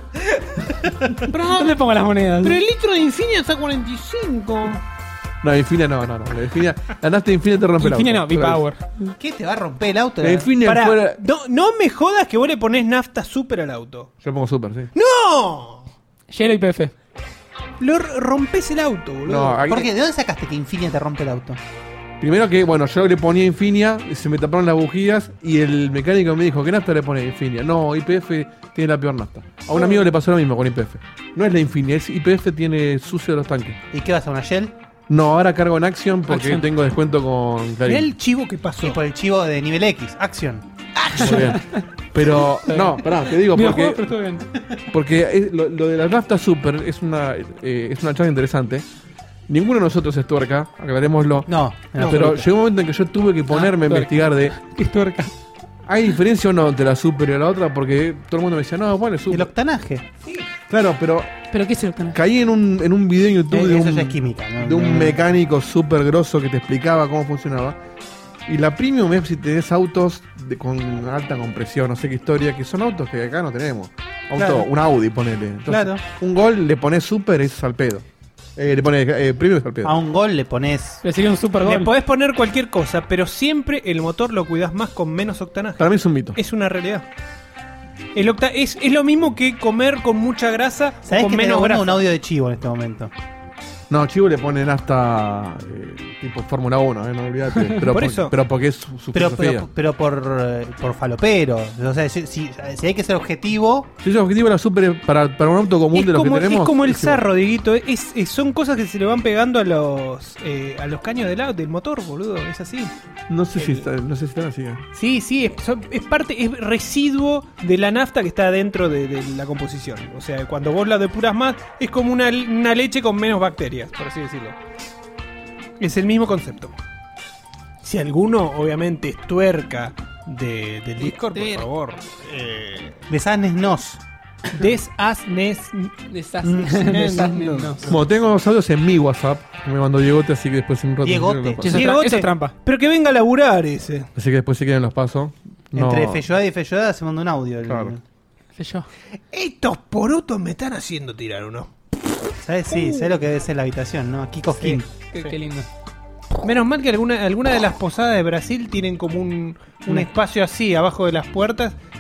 Pero, ¿Dónde pongo las monedas? pero el litro de Infinia está cuarenta y cinco. No, Infinia no, no, no. La Infinia, la nafta de Infinia te rompe Infinia el no, auto. V-Power. ¿Qué te va a romper el auto? La Infinia Pará, fuera... no, no me jodas que vos le ponés nafta super al auto. Yo pongo súper, sí. ¡No! Hielo y P F. Lo r- rompes el auto, boludo. No, aquí- ¿Por qué? ¿De dónde sacaste que Infinia te rompe el auto? Primero que, bueno, yo le ponía Infinia, se me taparon las bujías y el mecánico me dijo, ¿qué nafta le pone Infinia? No, I P F tiene la peor nafta. A un amigo le pasó lo mismo con I P F. No es la Infinia, es I P F tiene sucio los tanques. ¿Y qué vas a una Shell? No, ahora cargo en Action porque Action. tengo descuento con Mirá Clarín. el chivo que pasó. Y por el chivo de nivel X, Action. Muy bien. Pero, no, pará, te digo, Videojuegos, pero porque, estuvo bien. porque es- lo, lo de la nafta super es una, eh, es una charla interesante. Ninguno de nosotros es tuerca, aclarémoslo. No, no. Pero llegó un momento en que yo tuve que ponerme a tuerca. investigar de ¿Qué tuerca? ¿hay diferencia o no entre la super y la otra? Porque todo el mundo me decía, no, bueno, es El super. octanaje. Claro, pero ¿Pero qué es el canal? caí en un, en un video en YouTube Eh, de eso un, ya es química, ¿no? de un No. mecánico súper grosso que te explicaba cómo funcionaba. Y la premium es si tenés autos de- con alta compresión, no sé qué historia, que son autos que acá no tenemos. Auto, Claro. un Audi, ponele. Entonces, Claro. un Gol le pones super, es al pedo. Eh, le pones eh, premium, es al pedo. A un gol le pones. Le sería un super Le gol. podés poner cualquier cosa, pero siempre el motor lo cuidás más con menos octanaje. Para mí es un mito. Es una realidad. El octa es, es lo mismo que comer con mucha grasa o ¿Sabés con que me menos da grasa. un audio de chivo en este momento? No, Chivo le ponen hasta eh, tipo Fórmula uno, eh, no olvidate. Pero Por por- eso. Pero porque es su, su Pero, filosofía. pero, pero por, eh, por falopero. O sea, si, si- si hay que ser objetivo. Si ese objetivo era super para, para un auto común Es de los como, que tenemos. es como el es igual. sarro, Dieguito. Es, es- son cosas que se le van pegando a los eh, a los caños del, auto, del motor, boludo. Es así. No sé si está, no sé si están así. eh. Sí, sí, es, son- es parte, es residuo de la nafta que está dentro de, de la composición. O sea, cuando vos la depuras más, es como una, una leche con menos bacterias, por así decirlo. Es el mismo concepto. Si alguno, obviamente, es tuerca de, del Discord, por favor. Eh, Desasnesnos. Desasnes. Desastre. Bueno, tengo los audios en mi WhatsApp. que Me mandó Diegote, así que después en un rato. Diegote. si quieren los Eso paso. es tra- Diegote. eso es trampa. Pero que venga a laburar ese. Así que después si quieren los paso. No. Entre Feyodada y Feyodada se mandó un audio. el- Claro. Sé yo. Estos porotos me están haciendo tirar uno. ¿Sabes? Sí, ¿sabes lo que debe ser la habitación, no? Kiko King. Qué, Sí. qué lindo. Menos mal que alguna, alguna de las posadas de Brasil tienen como un, un Mm. espacio así abajo de las puertas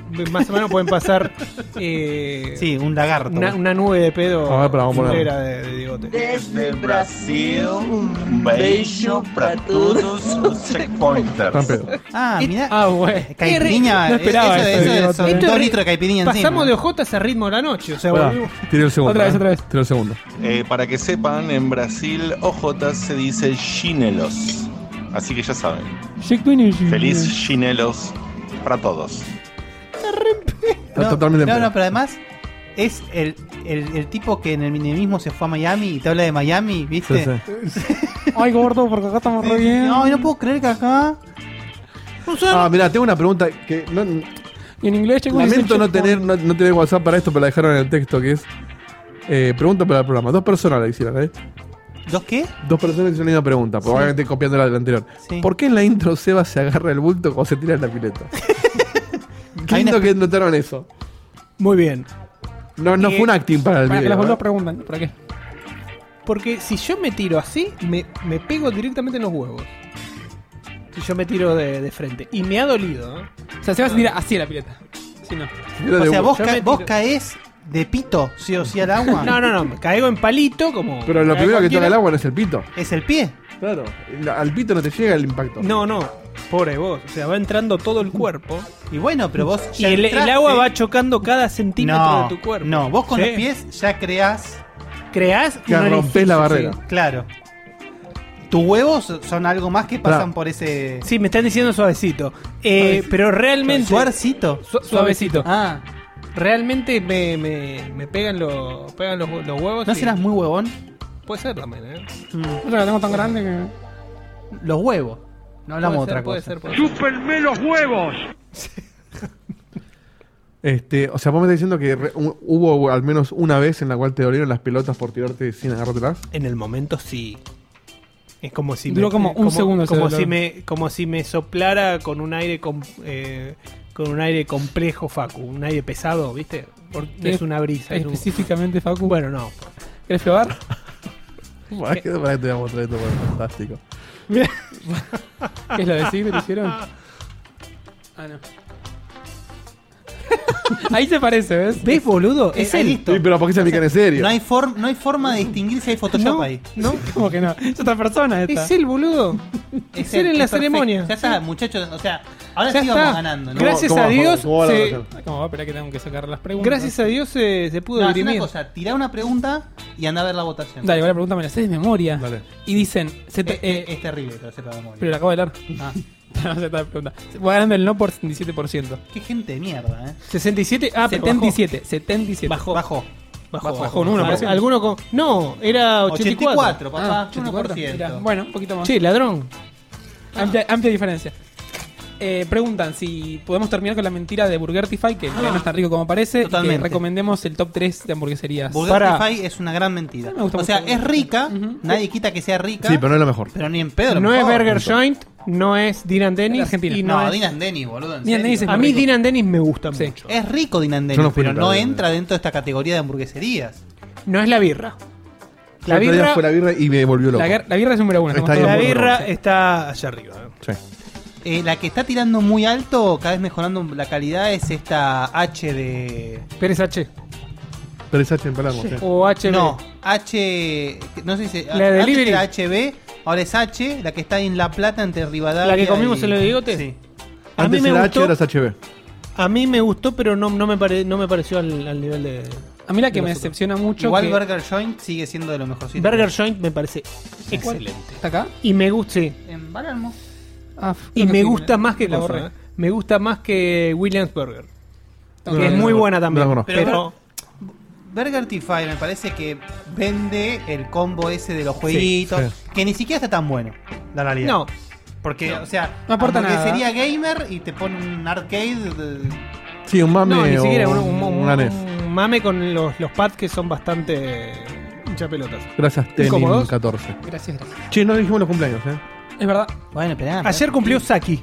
más o menos pueden pasar eh, Sí, un lagarto. una, una nube de pedo A ver, pero vamos a ponerlo. entera de, de Diegote. Desde Brasil, un beso para todos los checkpointers. Tan pedo. Ah, mirá. Ah, güey. Caipirinha. No esperaba eso, eso, eso, Diegote. son Esto dos es- litros de caipirinha Pasamos encima. de ojotas a ritmo de la noche. O sea, Pará, volvimos- tiré el segundo. Otra vez, ¿eh? otra vez. Tiré el segundo. Eh, para que sepan, en Brasil, ojotas se dice chinelos. Así que ya saben. Feliz chinelos para todos. Está No, totalmente en no, pedo. no, pero además es el, el, el tipo que en el minemismo se fue a Miami y te habla de Miami, Sí, ¿viste? sí. Ay, gordo, porque acá estamos re bien. No, no puedo creer que acá. Ah, mirá, tengo una pregunta que no, Y en inglés, checo, lamento dice no checkpoint. tener, no, no tener WhatsApp para esto, pero la dejaron en el texto, que es eh, pregunta para el programa. Dos personas la hicieron, ¿eh? ¿Dos qué? Dos personas hicieron una pregunta, probablemente copiando la del anterior. Sí. ¿Por qué en la intro Seba se agarra el bulto cuando se tira en la pileta? Qué Hay lindo una- que notaron eso. Muy bien. No, no Eh, fue un acting para el Para que video. las ¿eh? dos preguntan. ¿Para qué? Porque si yo me tiro así, me, me pego directamente en los huevos. Si yo me tiro de, de frente. Y me ha dolido, ¿eh? O sea, se va a tirar así a la pileta. Si no. Era O de sea, huevo. vos, Yo ca- me vos tiro- caes de pito, sí o sí, al agua. No, no, no. Me caigo en palito como. Pero lo cae primero que toca cualquiera. el agua no es el pito. ¿Es el pie? Claro. Al pito no te llega el impacto. No, no. Pobre vos. O sea, va entrando todo el cuerpo. Y bueno, pero vos. Y ya el, el entraste- agua va chocando cada centímetro no, de tu cuerpo. No, vos con Sí. los pies ya creás. Creás Que un rompés la orificio, barrera. Claro. Tus huevos son algo más que pasan Claro. por ese. Sí. Sí, me están diciendo suavecito. Eh, pero realmente. Suarcito. Su- suavecito. Ah, Realmente me, me, me pegan, los, pegan los, los huevos. ¿no y- serás muy huevón? Puede ser también, ¿eh? Yo la tengo tan grande que. Los huevos. No hablamos Puede de ser, otra puede cosa. ser, puede ser. ¡Chúpenme los huevos! Este, o sea, vos me estás diciendo que re- hu- hubo al menos una vez en la cual te dolieron las pelotas por tirarte sin agarrártelas. En el momento sí. Es como si Duró me, como un segundo ese como dolor. si me como si me soplara con un aire com- eh, con un aire complejo, Facu, un aire pesado, ¿viste? Porque es una brisa. es un- Específicamente, Facu. Bueno, no. ¿Querés probar? Para que para que te voy a mostrar esto, porque es fantástico. ¿Qué es lo de Sigrid? ¿Lo hicieron? Ah, no. Ahí se parece, ¿ves? ¿Ves, boludo? Eh, Es ahí él. listo. Sí, pero ¿por qué se aplican en serio? No hay, form- no hay forma de distinguir si hay Photoshop No, ahí. no. ¿Cómo que no? Es otra persona esta. Es él, boludo. Es él en la perfecto. ceremonia. Ya está, muchachos. O sea, ahora Ya sí está. vamos ganando, ¿no? Gracias ¿Cómo a va, Dios. cómo va la se- relación? ¿Cómo va? Espera que tengo que sacar las preguntas. gracias a Dios se, se pudo No, haz una dirimir. cosa, tirá una pregunta y anda a ver la votación. Dale, igual la pregunta me la sé de memoria. Dale. Y dicen. se Es, te- eh, es- es terrible que lo sepa de memoria. pero la acabo de leer. Ah, No sé la pregunta. Va ganando el no por setenta y siete por ciento. qué gente de mierda, eh. sesenta y siete. Ah, pero setenta y siete. setenta y siete. Bajó. Bajó. Bajó, Bajó, bajó. un uno por ciento. Alguno con. No, era ochenta y cuatro. ochenta y cuatro, papá. Ah, uno por ochenta y cuatro. Mirá, ciento. bueno, un poquito más. Che, ladrón. Amplia, amplia diferencia. Eh, preguntan si podemos terminar con la mentira de Burgertify, que en realidad no es tan rico como parece. y Totalmente. Que recomendemos el top tres de hamburgueserías. Burgerify es una gran mentira. Me gusta O sea, mucho. es rica, Ujú. nadie quita que sea rica, Sí, pero no es lo mejor. pero ni en pedo. lo No es mejor. Burger Joint, no es Dean and Dennis. Es Argentina. Y no, No, es- Dean and Dennis, boludo. en Dean and serio. Dennis es A muy mí rico. Dean and Dennis me gusta Sí. mucho. Es rico Dean and Yo Dennis, no fui pero nunca no a Dean and entra dentro de esta categoría de hamburgueserías. No es la birra. La El otro día birra, fue la birra y me volvió loco. La, guer- la birra es número uno. Está estamos ahí todos la en de acuerdo. birra está allá arriba. ¿eh? Sí. Eh, la que está tirando muy alto, cada vez mejorando la calidad, es esta H de... Pérez H. Pero es H en Palermo, sí. O H B. No, H... No sé si... La de antes delivery. era H B, ahora es H, la que está en La Plata entre Rivadavia ¿La que comimos y- en el bigote? Sí. A mí Antes me era gustó. H, ahora es H B. A mí me gustó, pero no, no, me, pare- no me pareció al, al nivel de. A mí la que de me los otros. decepciona mucho. Igual que- Burger Joint sigue siendo de lo mejorcito. Burger Joint me parece excelente. ¿Está acá? Y me gusta, sí. En Palermo. Ah, f- Y creo que me sí, gusta más que la cosa, borré. ¿eh? Me gusta más que Williams Burger. Ok. Que es no, muy no, buena no también. la conozco. pero Burger Tify me parece que vende el combo ese de los jueguitos, sí. que ni siquiera está tan bueno, la realidad. no. Porque, o sea, No aporta nada. sería gamer y te pone un arcade. de- Sí, un mame No, ni o siquiera un, un- un- una NES. un mame con los, los pads que son bastante hinchapelotas. Gracias, ¿Incómodos? Tenim catorce. Gracias, gracias. Che, no dijimos los cumpleaños, ¿eh? Es verdad. Bueno, esperá. Ayer cumplió Saki.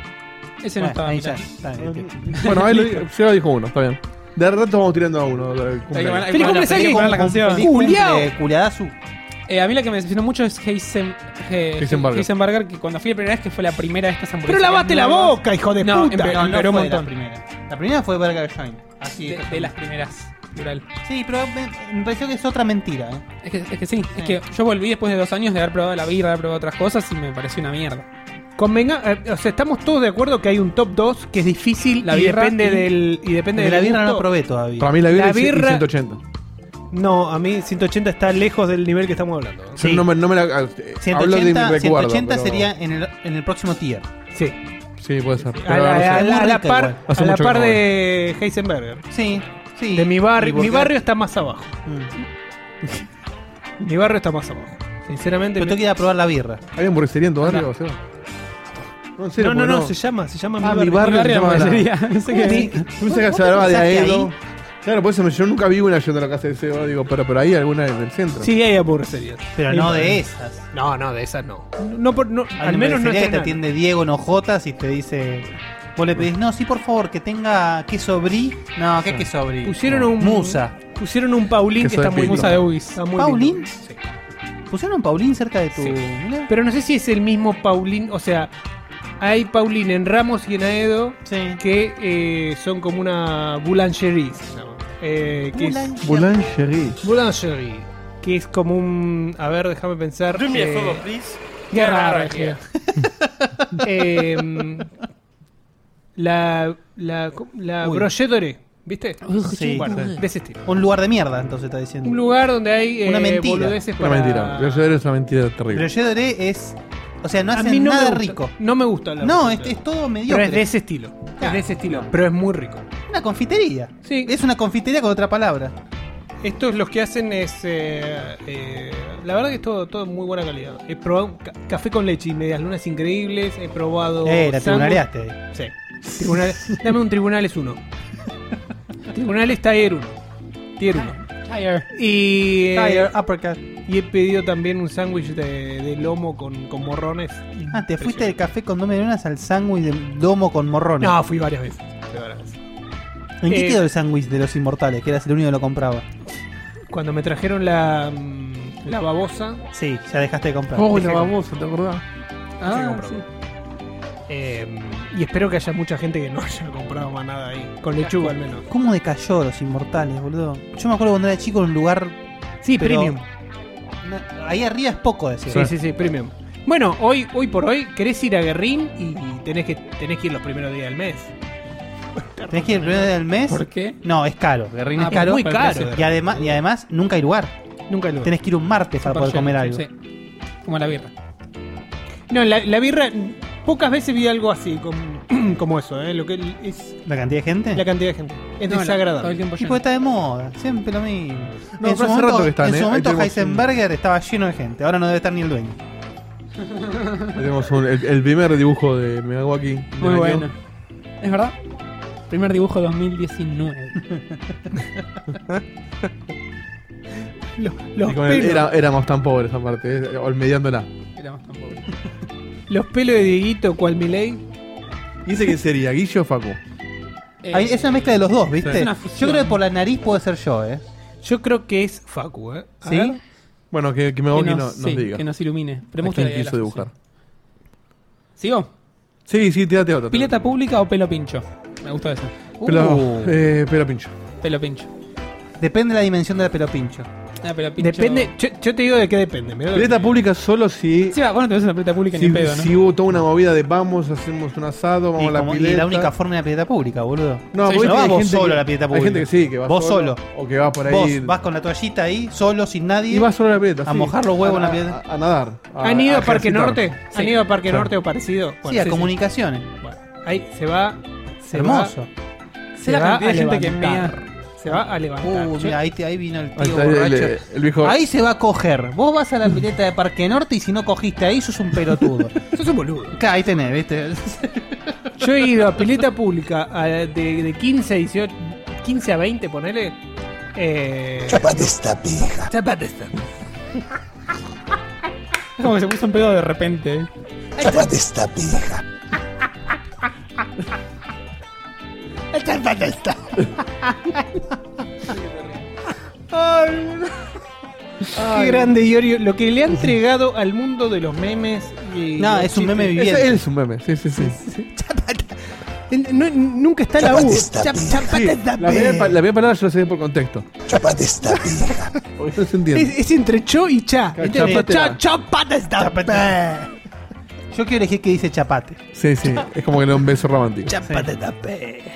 Ese no Bueno, estaba. ahí mirá. ya, está bien. Bueno, ahí lo, Seba dijo uno, está bien. De rato vamos tirando a uno. del Hay que cumpleaños. poner- hay que Feliz poner la- cumple, hay que Saki. poner la canción. Feliz cumple, Culiao. Culiadazu. Eh, a mí la que me decepcionó mucho es Heisen, He- Heisenberger. Heisenberger, que cuando fui la primera vez, que fue la primera de estas Pero hamburguesas. lavote la nuevas. boca, hijo de No, puta. empe- No, no empeoró un fue de la montón. primera. La primera fue Burger Shine. Así De, de las primeras, plural. Sí, pero me, me pareció que es otra mentira, ¿eh? Es que, es que sí, es que yo volví después de dos años de haber probado la birra, de haber probado otras cosas y me pareció una mierda. Convenga, eh, o sea, estamos todos de acuerdo que hay un top dos que es difícil La y birra depende y- del y depende De del la birra gusto. no probé todavía. Para mí la birra La es birra- ciento ochenta. No, a mí ciento ochenta está lejos del nivel que estamos hablando. Sí. Yo no me, no me la, hablo de mi ciento ochenta, recuerdo, ciento ochenta pero- sería en el, en el próximo tier. Sí. Sí, puede ser. A Pero la, no sé. a la- a la rica par, igual. Hace a la mucho que par no voy. de Heisenberger. Sí, sí. De mi barrio, ¿Y por mi qué? barrio está más abajo. Mm. Mi barrio está más abajo. Sinceramente. Pero me- tengo que ir a probar la birra. ¿Hay hamburguesería en tu barrio? O sea? No, en serio, no, no, porque no, se llama, se llama Ah, mi mi barrio. barrio. Mi barrio se llama de la- hamburguesería. No sé qué. Sí. Yo pensé que se hablaba de ¿Pensás que Aedo. ahí? Claro, por eso me- yo nunca vi una yendo a la casa de Seba, digo, pero, pero hay alguna en el centro. Sí, hay hamburgueserías. Pero Sí, no pero- de esas. No, no, de esas no. No, por- no, Hay al menos no hamburguesería que te estrenan. atiende Diego en hojotas y te dice. Vos le pedís, no, sí, por favor, que tenga queso brie. No, ¿qué queso brie? Pusieron No. un Musa. Pusieron un Paulín que Queso está de muy pino. Musa de Ubis. Está muy ¿Paulín? lindo. Sí. ¿Pusieron un Paulín cerca de tu.? Sí. Mirá. Pero no sé si es el mismo Paulín, o sea, hay Paulín en Ramos y en Aedo Sí. que eh, son como una boulangerie, se llama. Eh, que es Boulangerie. boulangerie, que es como un, a ver, déjame pensar. eh, Guerra regia. Eh, la la la Uy. brochette dorée, ¿viste? Sí. Bueno, Sí. de ese estilo. Un lugar de mierda, entonces está diciendo. Un lugar donde hay eh, Una mentira. boludeces Una para... mentira. Yo sé, es una mentira Pero terrible. yo doré es. O sea, no A mí hacen no me nada gusta, rico. No me gusta la No, es, brochette es todo dorée. mediocre. Pero es de ese estilo. Es Claro. de ese estilo. Pero es muy rico. Una confitería. Sí. Es una confitería con otra palabra. Estos los que hacen es. eh, eh, la verdad que es todo, todo muy buena calidad. He probado ca- café con leche y medias lunas increíbles. He probado. Eh, la sándwich- tribunaleaste. Sí. Tribunal- dame un Tribunales uno. Tribunales Tier uno. Tier uno. Tire. Y. eh, Tire, uppercut. y he pedido también un sándwich de, de lomo con, con morrones. Ah, te fuiste del café con dos melonas al sándwich de domo con morrones. No, fui varias veces. Fui varias veces. ¿En qué eh, quedó el sándwich de los inmortales? Que eras el único que lo compraba. Cuando me trajeron la, mm, la babosa. Sí, ya dejaste de comprar. Oh, Dejé la de- babosa, ¿te acordás? Ah, compró. sí. eh, y espero que haya mucha gente que no haya comprado más nada ahí. Con lechuga al menos. ¿Cómo decayó los inmortales, boludo? Yo me acuerdo cuando era chico en un lugar. Sí, pero- premium. no, ahí arriba es poco decir. Sí, sí, sí, premium. Bueno, hoy, hoy por hoy querés ir a Guerrín y tenés que, tenés que ir los primeros días del mes. Tenés que ir el primer día del mes. ¿Por qué? No, es caro. Guerrín Ah, es caro. muy por el caro. precio. Y además, y además, nunca hay lugar. Nunca lo Tenés que ir un martes para poder Super comer lleno, algo. sí. Como la birra. No, la, la birra, pocas veces vi algo así, como, como eso, ¿eh? Lo que es ¿La cantidad de gente? la cantidad de gente. Es No, la- todo el desagradable. tiempo Y lleno. porque está de moda, siempre lo mismo. No, en pero su hace momento, rato que están, en ¿eh? su Ahí momento tenemos Heisenberger estaba lleno de gente, ahora no debe estar ni el dueño. Tenemos un- el, el primer dibujo de Megawaki. Muy bueno. ¿Es verdad? Primer dibujo dos mil diecinueve. Los, los Y con el- pelos, era, éramos tan pobres aparte, eh, olvidándola. Éramos tan pobres. los pelos de Dieguito, cual Milei. ¿Y ese quién sería? ¿Guillo o Facu? Eh, Ahí- es una mezcla de los dos, ¿viste? Es una Yo fusión. creo que por la nariz puede ser yo, ¿eh? Yo creo que es Facu, ¿eh? A ¿Sí? ver. Bueno, que, que que Megawaki nos, no- nos sí, diga. que nos ilumine. Pero ¿A me gusta quién la idea de quiso la dibujar? fusión. ¿Sigo? Sí, sí, tírate otra. ¿Pileta pública o pelo pincho? Me gustó eso. Pelo, Uh. eh, pelo pincho. Pelo pincho. Depende de la dimensión del pelo pincho. Ah, pelo pincho. Depende, yo, yo te digo de qué depende. mirá lo Pileta que- pública solo si, Sí, va, vos no te ves una pileta pública si, ni en pedo, ¿no? si hubo toda una movida de vamos, hacemos un asado, vamos Y, a la como- y pileta. la única forma de la pileta pública, boludo. No, Sí, porque no hay vas vos gente solo que- a la pileta Hay pública. gente que sí, que va Vos solo. O que va por Vos ahí. vas con la toallita ahí, solo, sin nadie. y vas solo a la pileta. a sí. mojar los huevos en la A- pileta. A, a nadar. ¿Han ido a Parque ejercitar. Norte? ¿Han Sí. ido a Parque Sí. Norte o parecido? Sí, Bueno, a comunicaciones. Bueno, ahí se va. Se Hermoso. Va, Sé se la va cantidad a de gente que levantar. Se va a levantar. Uh, Yo- mira, ahí, te- ahí vino el Ahí tío está el, borracho. el- el viejo. Ahí se va a coger. Vos vas a la pileta de Parque Norte y si no cogiste ahí, sos un pelotudo. sos un boludo. Claro, ahí tenés, ¿viste? Yo he ido a pileta pública a- de, de quince a dieciocho, quince a veinte, ponele. Eh, Chapate esta pija. Chapate esta. Es como que se puso un pedo de repente. ¿eh? Chapate esta pija. Chapate esta. Qué grande, Iorio. Lo que le ha entregado al mundo de los memes. Y No, los es un meme chistes. viviente. Ese- él es un meme, sí, sí, sí. El- no- nunca está la Chapate U. esta Chap- pija. chapate Sí, esta la primera, pija. pa- la primera palabra yo la sé por contexto. Chapate esta pija. Porque no se entiende. Es, es entre cho y cha. Claro, Entre chapate cha- la. chapate esta pija. Yo quiero elegir que dice chapate. Sí, sí. Es como que le da un beso romántico. Chapate esta pija.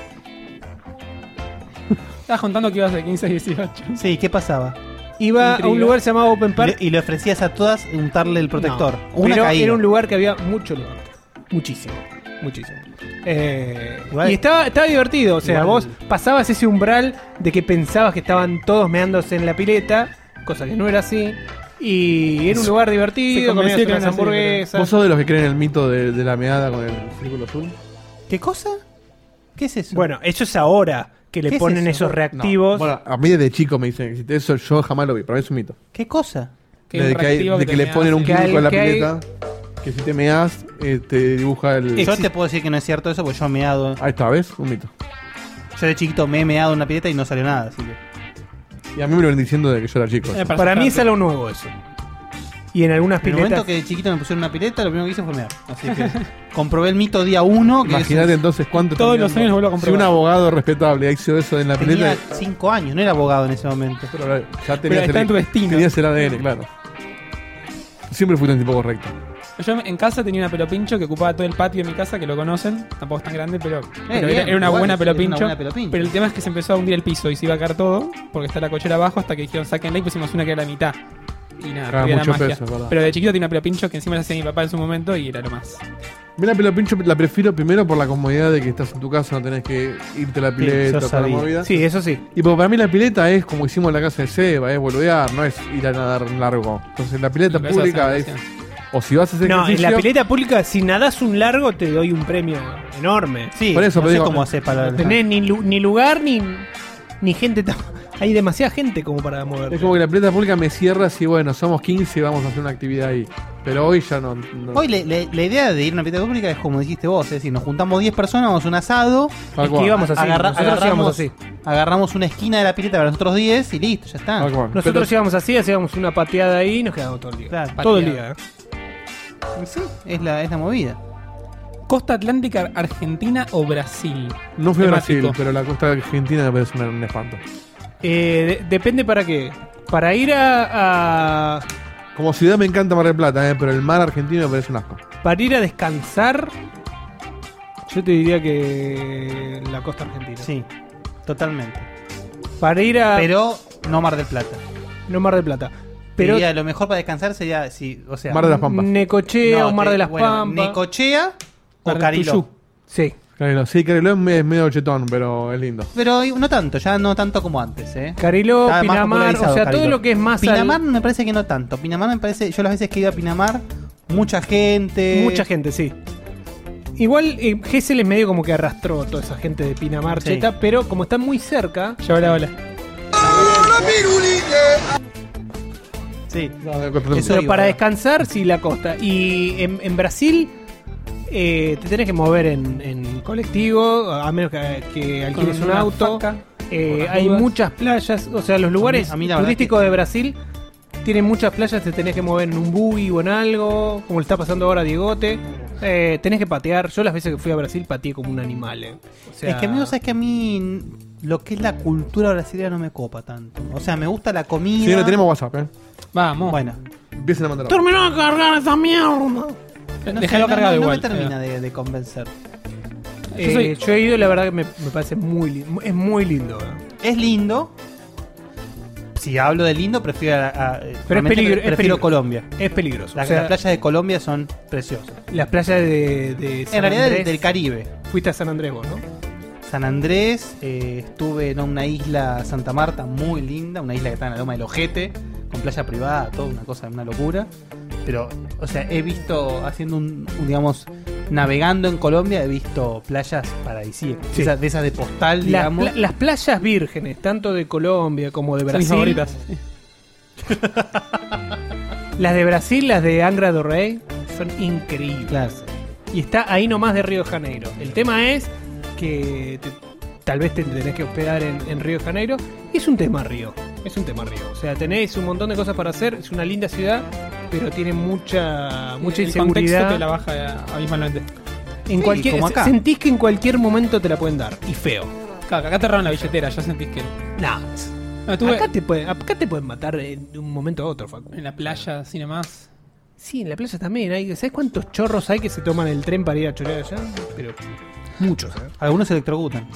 Estabas contando que ibas de quince a dieciocho. Sí, ¿qué pasaba? Iba a un Intriga. lugar llamado Open Y Park. le, y le ofrecías a todas untarle el protector. No, Una pero caída. era un lugar que había mucho lugar. Muchísimo. Muchísimo. Eh, Igual- y estaba, estaba divertido. O sea, Igual- vos pasabas ese umbral de que pensabas que estaban todos meándose en la pileta, cosa que no era así. Y era un lugar Se divertido, convenció comías que unas era así, hamburguesas. ¿Vos sos de los que creen en el mito de, de la meada con el círculo azul? ¿Qué cosa? ¿Qué es eso? Bueno, eso es ahora que le ¿Qué es ponen eso? esos reactivos. Bueno, a mí desde chico me dicen que existe eso, yo jamás lo vi, para mí es un mito. ¿Qué cosa? Que hay un Desde que, hay- reactivo de que que te le meas, ponen un sí. que hay- químico en la que hay- pileta, que si te meas, eh, te dibuja el... Yo te puedo decir que no es cierto eso porque yo he meado. Ahí está, ¿ves? Un mito. Yo de chiquito me he meado en una pileta y no salió nada, así que. Y a mí me lo ven diciendo desde que yo era chico. Eh, Para mí es asustarte. algo nuevo eso. Y en algunas En el momento piletas. que de chiquito me pusieron una pileta, lo primero que hice fue mear. Así que comprobé el mito día uno. Que Imagínate es- entonces cuánto... Todos está los mirando. años vuelvo a Si comprobar. un abogado respetable hizo eso en la pileta... Tenía cinco años, no era abogado en ese momento. Pero ya Pero tenías está el, en tu destino. tenías el A D N, claro. Siempre fui un tipo correcto. Yo en casa tenía una pelopincho que ocupaba todo el patio de mi casa, que lo conocen. Tampoco es tan grande, pero, pero bien, era, era una igual, buena sí, es una pelopincho. buena pelopincho. Pero el tema es que se empezó a hundir el piso y se iba a caer todo, porque está la cochera abajo, hasta que dijeron sáquenla y pusimos una que era la mitad. Y nada, Claro, perdía la mucho magia. peso, es verdad. Pero de chiquito tenía una pelopincho que encima la hacía mi papá en su momento y era lo más. Mira, la pincho la prefiero primero por la comodidad de que estás en tu casa, no tenés que irte a la pileta, yo toda la sabía. movida. Sí, eso sí. Y porque para mí la pileta es como hicimos en la casa de Seba, es boludear, no es ir a nadar largo. Entonces la pileta Pero esa pública es es... la O si vas a hacer No, en ejercicio... la pileta pública, si nadás un largo, te doy un premio enorme. Sí, Por eso, no pero sé digo- cómo hacer para. No tenés ni, lu- ni lugar ni, ni gente. ta- Hay demasiada gente como para moverte. Es como que la pileta pública me cierra si, bueno, somos quince y vamos a hacer una actividad ahí. Pero hoy ya no... no. Hoy le- le- la idea de ir a una pileta pública es como dijiste vos, es decir, nos juntamos diez personas, vamos a un asado, Tal Es cual. que íbamos así. agarra- nosotros agarramos, íbamos así. agarramos una esquina de la pileta para nosotros diez y listo, ya está. Tal cual. Nosotros Pero- íbamos así, hacíamos una pateada ahí y nos quedábamos todo el día. Claro, todo el pateada. día. ¿eh? Y sí, es la, es la movida. Costa Atlántica, Argentina o Brasil. No fui a Brasil, Temático. pero la costa argentina me parece un, un espanto. Eh, de- depende para qué. Para ir a, a- Como ciudad me encanta Mar del Plata, eh, pero el mar argentino me parece un asco. para ir a descansar, yo te diría que la costa argentina. Sí, totalmente. Para ir a Pero no Mar del Plata. no Mar del Plata. Pero Diría, lo mejor para descansar sería, sí, o sea, Mar de las Pampas. Necochea no, o Mar te- de las bueno, Pampas. Necochea o Mar del Cariló. Tuyú. Sí. Cariló. Sí, Cariló es, me- es medio chetón, pero es lindo. Pero no tanto, ya no tanto como antes, ¿eh? Cariló, Está más Pinamar, o popularizado sea, Cariló. todo lo que es más al- Pinamar me parece que no tanto. Pinamar me parece, yo las veces que he ido a Pinamar, mucha gente. mucha gente, sí. Igual eh, Gesell es medio como que arrastró a toda esa gente de Pinamar, Sí. cheta, pero como están muy cerca, Ya hola, hola. Sí. Eso Eso pero iba, para ¿verdad? descansar, sí, la costa. Y en, en Brasil eh, te tenés que mover en, en colectivo, a menos que, que alquiles Con un una auto. faca, Eh, por las hay dudas. muchas playas, o sea, los lugares a mí la verdad turísticos de Brasil tienen muchas playas, te tenés que mover en un buggy o en algo, como le está pasando ahora a Diegote. Eh, tenés que patear. Yo las veces que fui a Brasil pateé como un animal. eh. O sea, Es que amigo, sabes que a mí lo que es la cultura brasileña no me copa tanto. O sea, me gusta la comida. Sí, no tenemos WhatsApp, ¿eh? Vamos. Bueno, Empiecen a mandar. ¡Terminó de cargar esa mierda! no Déjalo sé, cargado no, no igual. me termina de, de convencer. Eh, Yo soy- yo he ido y la verdad que me, me parece muy lindo. Es muy lindo. eh. Es lindo. Si hablo de lindo, prefiero, a- a- realmente peligro- es prefiero peligro- Colombia. Es peligroso. Las, O sea, las playas de Colombia son preciosas. las playas de, de San En realidad del, Andrés. del Caribe. Fuiste a San Andrés vos, ¿no? San Andrés, eh, estuve en una isla Santa Marta muy linda, una isla que está en la loma del Ojete, con playa privada, todo una cosa, una locura. Pero, o sea, he visto, haciendo un, un, digamos, navegando en Colombia, he visto playas paradisíacas, Sí. esas, de esas de postal, Las, digamos. pla- las playas vírgenes, tanto de Colombia como de Son mis Brasil. favoritas. Las de Brasil, las de Angra do Rey, son increíbles. Claro. Y está ahí nomás de Río de Janeiro. El tema es que te- tal vez te tenés que hospedar en, en Río de Janeiro. Es un tema Río. Es un tema Río. O sea, tenés un montón de cosas para hacer. Es una linda ciudad, pero tiene mucha mucha el contexto inseguridad. te la baja abismalmente. En Sí, cualquier, como acá. sentís que en cualquier momento te la pueden dar. Y feo. Claro, acá te roban la billetera, ya sentís que. No. No, tuve- Acá, te pueden, acá te pueden matar en un momento a otro, Facu. En la playa, así nomás. Sí, en la playa también. Hay, ¿sabes cuántos chorros hay que se toman el tren para ir a chorear allá? Pero muchos, ¿eh? Algunos se electrocutan.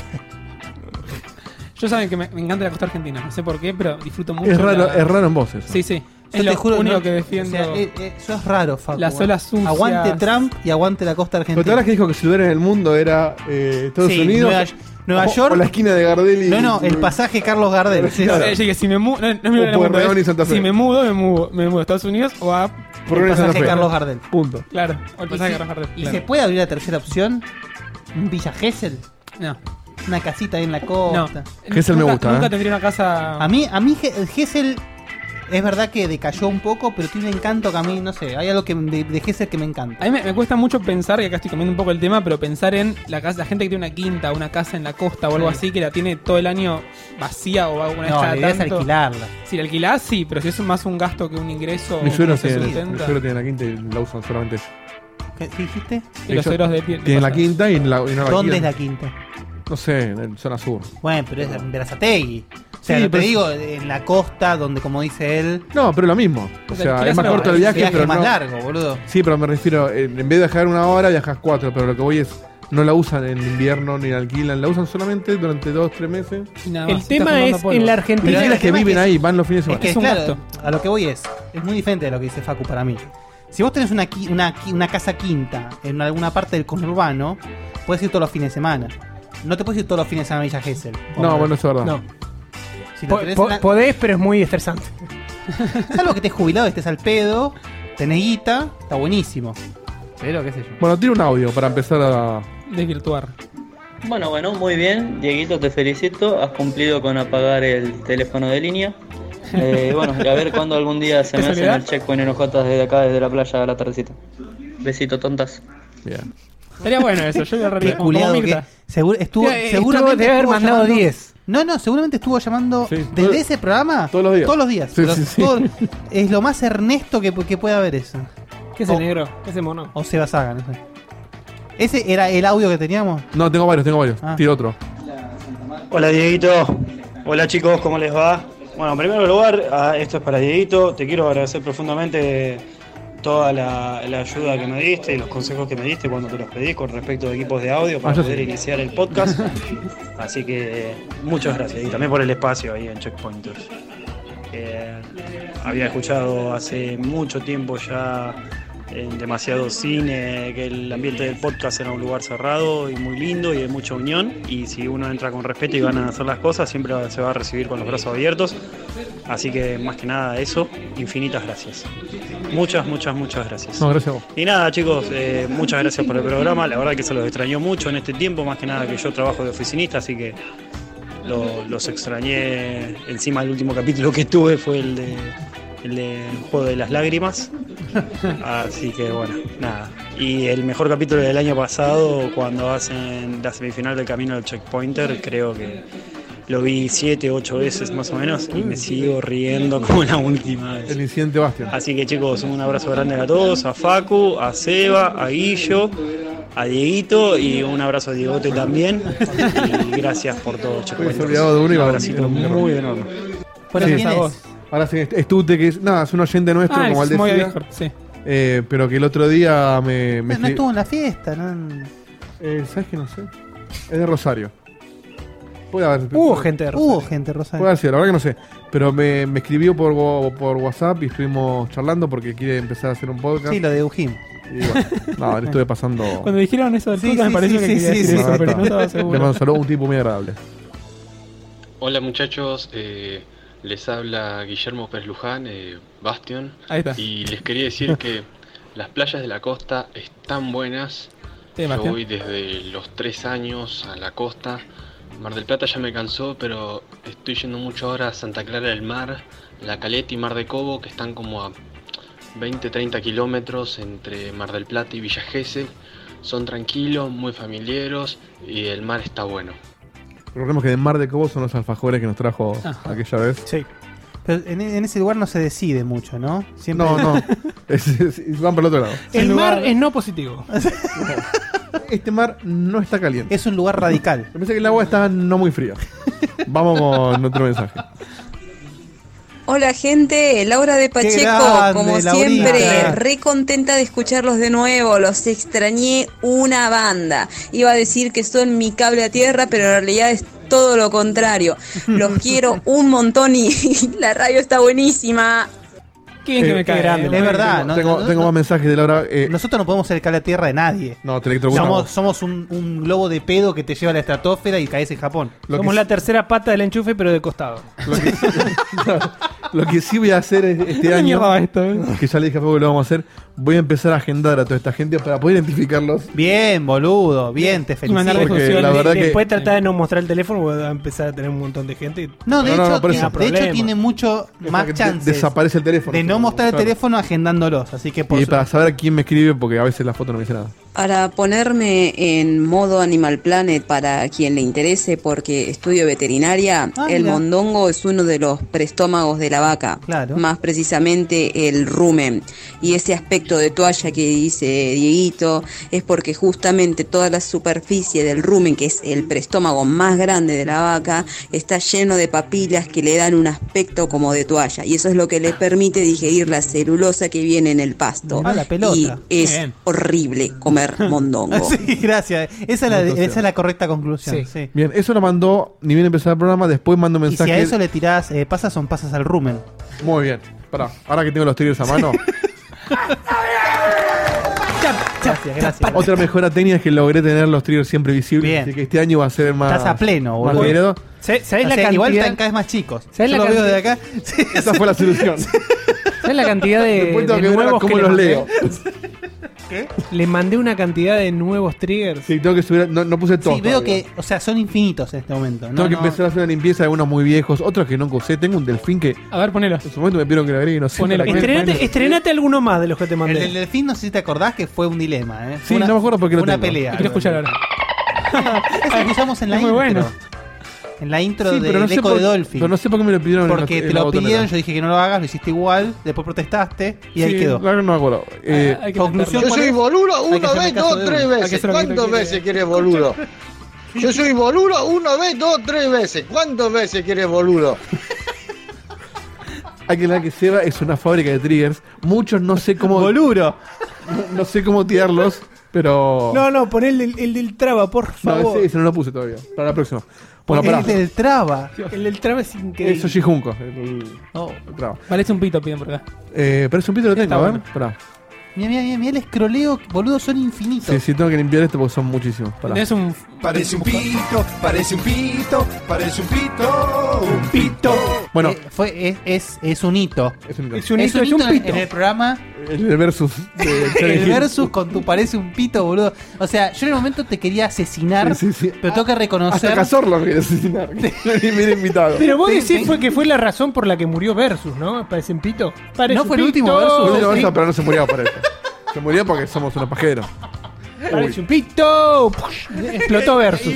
Yo saben que me, me encanta la costa argentina, no sé por qué, pero disfruto mucho. Es raro, la- es raro en vos eso. Sí, sí. Yo Es te lo juro, único no- que defiendo. O sea, eh, eh, eso es raro, Facu. Las olas sucias. Aguante Trump y aguante la costa Pero te argentina. acuerdas que dijo que su lugar en el mundo era eh, Estados Sí, Unidos. Nueva, Nueva o, York. O la esquina de Gardel y. No, no, el pasaje Carlos Gardel. Sí, Claro. Eh, yo dije, si me mudo, no, no es mi lugar en el O mundo, Pueyrredón es, y Santa Fe. si me mudo, me mudo, me mudo a Estados Unidos o a. Por el Santa pasaje Fe. Carlos Gardel. Punto. Claro, o el ¿Y, pasaje si- de Rafael. y Claro. se puede abrir la tercera opción? ¿Un Villa Gesell? No. Una casita ahí en la No. costa. Gesell me Nunca- gusta, Nunca ¿eh? tendría una casa. A mí, a mí Ge- Gesell es verdad que decayó un poco, pero tiene un encanto que a mí, no sé, hay algo que de, de Gesell que me encanta. A mí me, me cuesta mucho pensar, y acá estoy cambiando un poco el tema, pero pensar en la casa, la gente que tiene una quinta, una casa en la costa o algo así, que la tiene todo el año vacía o alguna vez No, cada la idea es tanto. alquilarla. Si la alquilás, sí, pero si es más un gasto que un ingreso. Mi que suegro no se tiene, sustenta. mi suegro tiene la quinta y la usan solamente ellos. ¿Qué, qué dijiste? Y los Ellos suegros de pie. Tienen la quinta y, la, y no la ¿Dónde es alquilan. la quinta? No sé, en zona sur. Bueno, pero es en Berazategui. O sea, Sí, lo que pero- digo, en la costa, donde como dice él, No, pero lo mismo. O sea, sea, alquilás es más una- corto el el viaje, viaje pero es más no- largo, boludo. Sí, pero me refiero, eh, en vez de viajar una hora, viajas cuatro. Pero lo que voy es, no la usan en invierno ni la alquilan, la usan solamente durante dos, tres meses. Y nada El más, tema estás es formando polvo. en la Pero Argentina. sí, el las que tema es viven que ahí, van los fines de Es semana. que, Es un claro, gasto. a lo que voy es, es muy diferente de lo que dice Facu para mí. Si vos tenés una, qui- una, qui- una casa quinta en alguna parte del conurbano, puedes ir todos los fines de semana. No te puedes ir todos los fines de semana a Villa Gesell. No, bueno, eso es verdad. No. Si lo Po- tenés po- en la- podés, pero es muy estresante. Salvo que estés jubilado, estés al pedo, tenés guita, está buenísimo. Pero qué sé yo. Bueno, tira un audio para empezar a. Desvirtuar. Bueno, bueno, muy bien. Dieguito, te felicito. Has cumplido con apagar el teléfono de línea. Eh, bueno, y a ver cuándo algún día se me hacen ¿Casualidad? el checkpoint en hojotas desde acá, desde la playa a la tardecita. Besito, tontas. Bien. Sería bueno eso, yo voy a Qué realizar como culiado que Mirta. seguro, estuvo, Eh, seguramente estuvo- debe haber estuvo mandado llamando- diez. No, no, seguramente estuvo llamando Sí, desde todo- ese programa todos los días. Todos los días. Sí, Pero sí, sí. todo- es lo más ernesto que, que puede haber eso. ¿Qué es el O- negro? ¿Qué es el mono? O Seba Saga, no sé. ¿Ese era el audio que teníamos? No, tengo varios, tengo varios. Ah. Tira otro. Hola Dieguito, hola chicos, ¿cómo les va? Bueno, en primer lugar, ah, esto es para Dieguito, te quiero agradecer profundamente toda la, la ayuda que me diste y los consejos que me diste cuando te los pedí con respecto de equipos de audio para Ah, yo poder sí. iniciar el podcast. Así que muchas gracias y también por el espacio ahí en Checkpointers. Eh, había escuchado hace mucho tiempo ya en demasiado cine que el ambiente del podcast era un lugar cerrado y muy lindo y de mucha unión, y si uno entra con respeto y ganas de hacer las cosas siempre se va a recibir con los brazos abiertos, así que más que nada eso, infinitas gracias, muchas muchas muchas gracias. No, gracias a vos. Y nada chicos, eh, muchas gracias por el programa, la verdad que se los extrañó mucho en este tiempo, más que nada que yo trabajo de oficinista, así que lo- los extrañé. Encima el último capítulo que tuve fue el de el de Juego de las Lágrimas, así que bueno, nada. Y el mejor capítulo del año pasado, cuando hacen la semifinal del Camino del Checkpointer, creo que lo vi siete, ocho veces más o menos y me sigo riendo como la última vez. El incidente Bastian. Así que chicos, un abrazo grande a todos, a Facu, a Seba, a Guillo, a Dieguito y un abrazo a Diegote también. Y gracias por todo, Uy, se Checkpointers. olvidado de uno y Un va a abracito venir. muy enorme. Bueno, Sí, ¿quién a es? vos. Ahora sí, Estute, que es, nada, es un oyente nuestro, Ah, como el él Moya decía, Discord, sí. eh, pero que el otro día me... me No, no escri- estuvo en la fiesta, ¿no? eh, ¿Sabes qué? No sé. Es de Rosario. Puede haber... Hubo gente de Rosario. Hubo gente, Rosario. Puede haber sido, la verdad que no sé. Pero me, me escribió por, wa- por WhatsApp y estuvimos charlando porque quiere empezar a hacer un podcast. Sí, lo de Eugim. Y bueno, no, le estuve pasando... Cuando dijeron eso del Sí, podcast sí, me pareció sí, que sí, quería sí, decir sí, eso, No, pero está. no estaba Le seguro. mando un saludo, un tipo muy agradable. Hola muchachos, eh, les habla Guillermo Pérez Luján, eh, Bastion, Ahí está. y les quería decir que las playas de la costa están buenas. Sí, Yo Bastián. voy desde los tres años a la costa. Mar del Plata ya me cansó, pero estoy yendo mucho ahora a Santa Clara del Mar, La Caleta y Mar de Cobo, que están como a veinte, treinta kilómetros entre Mar del Plata y Villa Gesell. Son tranquilos, muy familiares y el mar está bueno. Recordemos que de Mar de Cobo son los alfajores que nos trajo Ajá. aquella vez. Sí. Pero en, en ese lugar no se decide mucho, ¿no? Siempre... No, no. Es- es- van para el otro lado. El mar es no positivo. Este mar no está caliente. Es un lugar radical. Yo pensé que el agua está no muy fría. Vamos con otro mensaje. Hola gente, Laura de Pacheco, grande, como Laurita. siempre, re contenta de escucharlos de nuevo, los extrañé una banda. Iba a decir que son mi cable a tierra, pero en realidad es todo lo contrario. Los quiero un montón y la radio está buenísima. ¿Quién que Eh, me cae? grande, es verdad. Tengo, no- tengo, no- tengo no- más mensajes de Laura. Eh, Nosotros no podemos ser el cable a tierra de nadie. no, te electrocutamos. Somos, somos un, un globo de pedo que te lleva a la estratosfera y caes en Japón. Lo Somos que la tercera pata del enchufe, pero de costado. Lo que, lo que sí voy a hacer es- este año, mierda esto, eh? que ya le dije a poco que lo vamos a hacer, voy a empezar a agendar a toda esta gente para poder identificarlos. Bien, boludo, bien, te felicito. mandar Porque difusión. la verdad que Después tratar de no mostrar el teléfono, porque va a empezar a tener un montón de gente. No, de No, no, hecho, no, por tiene, eso. de hecho Problema. tiene mucho Es más para que chances de- desaparece el teléfono. de no mostrar el Claro. teléfono agendándolos. Así que por Y su- para saber a quién me escribe, porque a veces la foto no me dice nada. Para ponerme en modo Animal Planet para quien le interese porque estudio veterinaria, Ah, el mira. mondongo es uno de los preestómagos de la vaca, Claro. más precisamente el rumen. Y ese aspecto de toalla que dice Dieguito es porque justamente toda la superficie del rumen, que es el preestómago más grande de la vaca, está lleno de papilas que le dan un aspecto como de toalla. Y eso es lo que le permite digerir la celulosa que viene en el pasto. Ah, la pelota. Y es Bien. horrible comer mondongo. Sí, gracias. Esa es la, Entonces- esa es la correcta conclusión. Sí. Sí. Bien, eso lo mandó, ni bien empezó el programa, después mando Y mensaje. si a eso le tirás eh, pasas, son pasas al rumen. Muy bien. Pará, ahora que tengo los triggers a mano. Gracias, gracias. Otra mejora técnica es que logré tener los triggers siempre visibles. Bien. Así que este año va a ser más. Estás a pleno, más boludo. generado. ¿Sabés O la sea, cantidad? igual están cada vez más chicos. ¿Sabés Yo la lo veo cantidad? de acá. Sí, Esa fue la solución. ¿Sabes la cantidad de, Después de tengo que ver nuevos cómo que los le leo. mandé? Le mandé una cantidad de nuevos triggers. Sí, tengo que subir. No, no puse todo. Sí, veo que, o sea, son infinitos en este momento. Tengo No, que no- empezar a hacer una limpieza de algunos muy viejos, otros que nunca usé. Tengo un delfín que A ver, ponelo. en su momento me pidieron que lo agregue y no sé. Ponelo, para qué. Estrenate, estrenate alguno más de los que te El mandé. del delfín, no sé si te acordás que fue un dilema, ¿eh? Sí, Fue una, no me acuerdo por qué lo una tengo. pelea. Quiero escuchar ahora. Eso que usamos en la Es muy intro. bueno. En la intro Sí, de pero no sé Eco por- de Dolphin. Pero no sé por qué me lo pidieron en Porque la- te en la lo botonera. pidieron, yo dije que no lo hagas, lo hiciste igual, después protestaste y ahí Sí, quedó. la verdad no me acuerdo. Eh, Hay que conclusión, meterlo. ¿cuál es? boludo Hay que hacerme caso de uno. Hay que veces. hacer lo que ¿Cuántas quiere. veces quieres boludo? Yo soy boludo una vez, dos, tres veces. ¿Cuántas veces quieres boludo? hay que ver que Seba es una fábrica de triggers. Muchos no sé cómo. Boludo. No, no sé cómo tirarlos, pero. No, no, pon el, del- el del traba, por No, favor. ese, ese no lo puse todavía. Para la próxima. Bueno, el pará. del traba. El del traba es increíble. Eso es Junco. El, Oh. el traba. Parece un pito, piden por acá. Eh, pero es un pito que lo tengo, Está a ver. bueno. Pará. Mira, mira, mira, mira el escroleo, boludo, son infinitos. Sí, sí, tengo que limpiar esto porque son muchísimos. Pará. Tenés un. Parece un pito, parece un pito, parece un pito, un pito. Bueno, Eh, fue, es, es, es un hito. es un, Es un hito, es un en- pito. en el programa. el, el versus. de Silent El Hill. versus con tu parece un pito, boludo. O sea, yo en el momento te quería asesinar, Sí, sí, sí. pero tengo que Hasta reconocer. Cazorlo quería asesinar. Ni me invitado. Pero vos Sí, decís sí. fue que fue la razón por la que murió Versus, ¿no? Parece un pito. Parece ¿No un fue el último pito. Versus? Fue de la Sí, bolsa, pero no se murió por eso. Se murió porque somos unos pajeros. Parece un pito. Push, explotó Versus.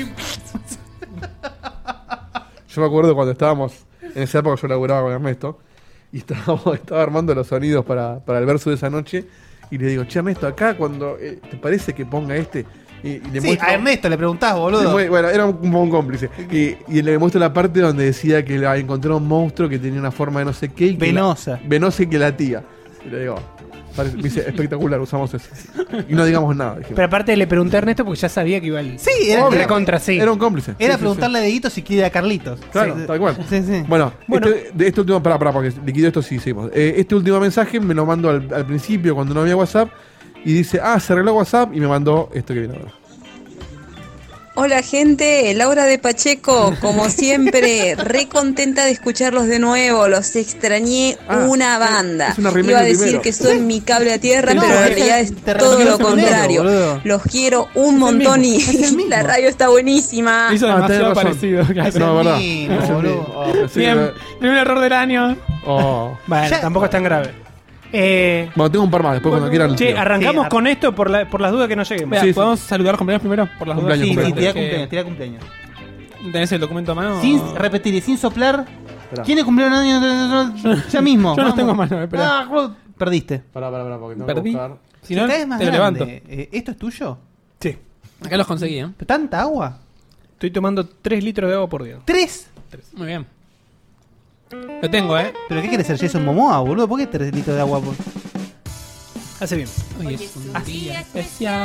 Yo me acuerdo cuando estábamos, en esa época yo laburaba con Ernesto, y estábamos, estaba armando los sonidos para, para el verso de esa noche, y le digo, che Ernesto, acá cuando, eh, ¿te parece que ponga este? Y, y le Sí, muestro- a Ernesto le preguntás, le boludo. mu- bueno, era un, un buen cómplice. Y, y le muestro la parte donde decía que la encontró un monstruo que tenía una forma de no sé qué. Y que Venosa. la- venosa y que latía. Y le digo, parece- me dice, espectacular, usamos eso. Y no digamos nada. dijimos. Pero aparte le pregunté a Ernesto porque ya sabía que iba al. Sí, era, Obvio. era, contra sí. Era un cómplice. era Sí, sí, preguntarle a Dedito si quiere ir a Carlitos. sí. Claro, Sí, tal cual. Sí, sí. Bueno, Bueno. Este, de este último, pará, pará, porque liquido esto sí hicimos. Eh, este último mensaje me lo mandó al, al principio cuando no había WhatsApp y dice, ah, se arregló WhatsApp y me mandó esto que viene ahora. Hola gente, Laura de Pacheco, como siempre, re contenta de escucharlos de nuevo, los extrañé Ah, una es- banda. es una remake Iba a del decir primero. que son mi cable a tierra, No, pero en es realidad el- es te todo repetí lo el primero, contrario. boludo. Los quiero un montón y Es el mismo. la radio está buenísima. Hizo Ah, tenés demasiado razón. parecido. claro. Es el No, verdad. mismo, Es el boludo. mismo. Oh, pensé que Bien, era- primer error del año. oh. Bueno, Ya- tampoco es tan grave. Eh, Bueno, tengo un par más, después cuando quieran. che, tiro. arrancamos Sí, ar- con esto por, la- por las dudas que no lleguemos. Vea, Sí, sí. ¿podemos saludar a los compañeros primero? Por las dudas. Cumpleaños, Sí, sí, cumpleaños. tira Que- cumpleaños, tira cumpleaños. ¿Tenés el documento a mano? Sin repetir y sin soplar, Esperá. ¿Quién es cumpleaños año? Ya mismo. Yo no vamos. tengo mano, espera. Ah, vos perdiste. Pará, pará, pará, porque tengo Perdí. que buscar. Si no, Cada vez más te lo grande. levanto. Eh, ¿Esto es tuyo? Sí. Acá los conseguí, ¿eh? ¿Tanta agua? Estoy tomando tres litros de agua por día. ¿Tres? Muy bien. Lo tengo, ¿eh? ¿Pero qué quieres ser Jason Momoa, boludo? ¿Por qué tres litros de agua? Por... Hace bien. Hoy es un día especial.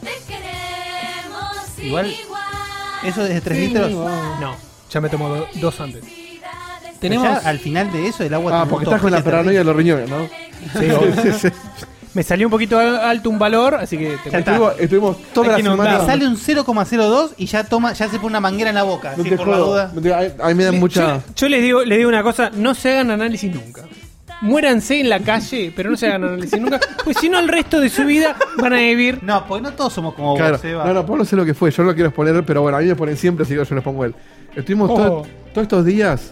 Igual, eso de tres litros. No, ya me tomo do- dos antes. Tenemos Tenemos. al final de eso el agua. Ah, porque estás con la paranoia de los riñones, ¿no? Sí, sí, sí. Me salió un poquito al- alto un valor, así que te Ya está. Estuvimos, estuvimos toda Hay la que semana. inundar. Sale un cero coma cero dos y ya toma, ya se pone una manguera en la boca. No así te por la jodo. duda. No te- a a mí me dan mucha. Yo, yo les digo, les digo una cosa, no se hagan análisis nunca. Muéranse en la calle, pero no se hagan análisis nunca, pues si no el resto de su vida van a vivir. No, porque no todos somos como Claro. vos, Seba. No, no, Pablo sé lo que fue. Yo no lo quiero exponer, pero bueno, a mí me ponen siempre, así que yo les pongo él. Estuvimos Oh. todo- todos estos días,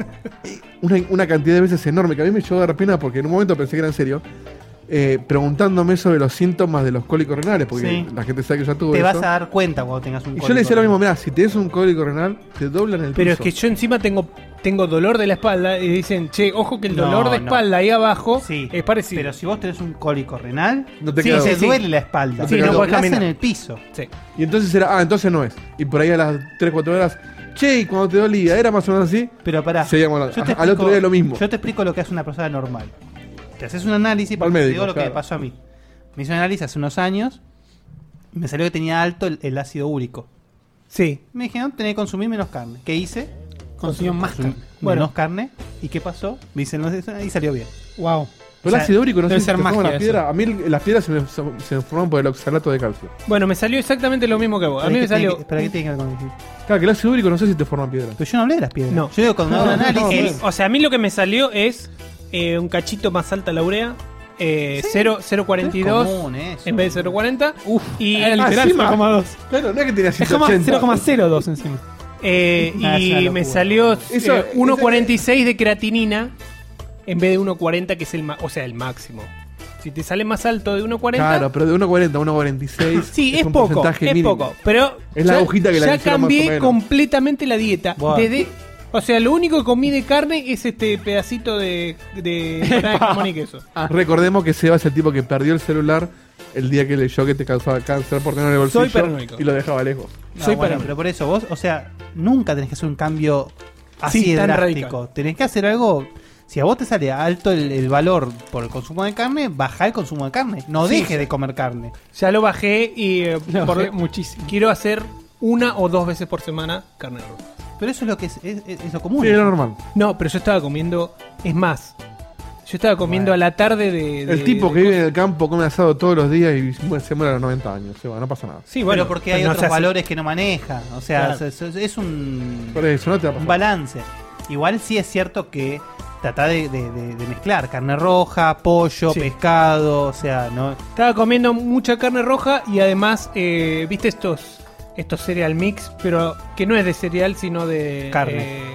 una, una cantidad de veces enorme, que a mí me llegó a dar pena porque en un momento pensé que era en serio, eh, preguntándome sobre los síntomas de los cólicos renales, porque Sí. la gente sabe que yo tuve Te vas eso. a dar cuenta cuando tengas un Y yo cólico. le decía lo mismo, mira, si tienes un cólico renal, te doblan el Pero es piso. que yo encima tengo tengo dolor de la espalda y dicen, che, ojo que el No, dolor de no. espalda ahí abajo Sí, es parecido. pero si vos tenés un cólico renal, No te sí, queda- se sí, sí. duele la espalda. No te Sí, queda- lo no podés doblás caminar. en el piso. Sí. Y entonces era, ah, entonces no es. Y por ahí a las tres, cuatro horas, che, y cuando te dolía, era más o menos así. Pero pará, Seguíamos hablando. yo te Al otro explico- día lo mismo. Yo te explico lo que hace una persona normal. Te haces un análisis, Va al porque te médico, digo lo que claro. me pasó a mí. Me hice un análisis hace unos años y me salió que tenía alto el, el ácido úrico. Sí. Me dijeron, tenés que consumir menos carne. ¿Qué hice? Consumió más carne. Bueno, menos carne. ¿Y qué pasó? Me dicen, no sé, y salió bien. Wow. Pero el ácido úrico no sé debe si ser te forma magia las eso. piedras. A mí el- las piedras se me, se me forman por el oxalato de calcio. Bueno, me salió exactamente lo mismo que vos. A mí ¿Para me qué tiene salió. que- ¿Para qué tiene que ver con eso? Claro, que el ácido úrico no sé si te forman piedras. Pero yo no hablé de las piedras. No. Yo digo, cuando No, hago un no, análisis... no, El- o sea, a mí lo que me salió es eh, un cachito más alta la urea. Eh, cero coma cuarenta y dos Es común eso. en vez de cero coma cuarenta. Uf, y Era Ah, literal encima. cero coma dos. Claro, no es que tenía Es como ciento ochenta. cero coma cero dos encima. Eh, Ah, es una y me locura. salió Eso- eh, uno coma cuarenta y seis de creatinina en vez de uno coma cuarenta, que es el ma- o sea, el máximo. Si te sale más alto de uno coma cuarenta, Claro, pero de uno coma cuarenta a uno coma cuarenta y seis. sí, es, un poco, porcentaje es mínimo. poco. Pero Es la ya- agujita que la ya hicieron más o cambié menos. completamente la dieta. Buah. Desde, o sea, lo único que comí de carne es este pedacito de, de empanada de jamón y queso. Recordemos que Seba es el tipo que perdió el celular el día que leyó que te causaba cáncer por tener el bolsillo. Soy paranoico. Y lo dejaba lejos. No, Soy bueno, paranoico. pero por eso vos, o sea, nunca tenés que hacer un cambio así Sí, de tan drástico. radical. Tenés que hacer algo. Si a vos te sale alto el, el valor por el consumo de carne, baja el consumo de carne. No Sí. dejes de comer carne. Ya lo bajé y eh, Lo por- bajé muchísimo. quiero hacer una o dos veces por semana carne roja. Pero eso es lo que es, es, es- es lo común. Sí, era normal. No, pero yo estaba comiendo, es más, yo estaba comiendo Bueno. a la tarde de... de- El tipo de que vive cosas. en el campo come asado todos los días y se muere a los noventa años. Seba, no pasa nada. Sí, bueno, pero porque hay no se otros hace- valores que no maneja. O sea, Claro. es, es- es un, Por eso no te va a un pasar. balance. Igual sí es cierto que trata de, de- de- de mezclar carne roja, pollo, Sí. pescado, o sea, no. Estaba comiendo mucha carne roja y además, eh, ¿viste estos estos cereal mix? Pero que no es de cereal, sino de... Carne. eh,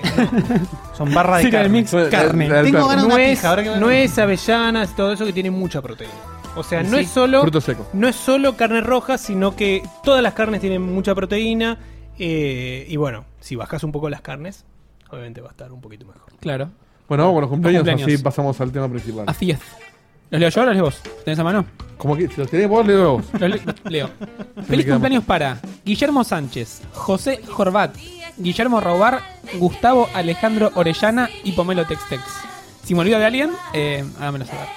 Son barras de Cereal carne. mix, Bueno, carne. la- la- Tengo perro. ganas de una nuez, pija, ahora que me- nuez, avellanas, todo eso que tiene mucha proteína. O sea, ¿Y no sí? es solo... Fruto seco. No es solo carne roja, sino que todas las carnes tienen mucha proteína. eh, y bueno, si bajas un poco las carnes, obviamente va a estar un poquito mejor. Claro. Bueno, vamos con los cumpleaños, Los cumpleaños. así pasamos al tema principal. Así es. ¿Los leo yo o los leo vos? ¿Tenés a mano? Como que si los tenés vos, leo vos. Los le- leo. Feliz quedamos. cumpleaños para Guillermo Sánchez, José Jorbat, Guillermo Raubar, Gustavo Alejandro Orellana y Pomelo Textex. Si me olvido de alguien, eh, hágamelo saber.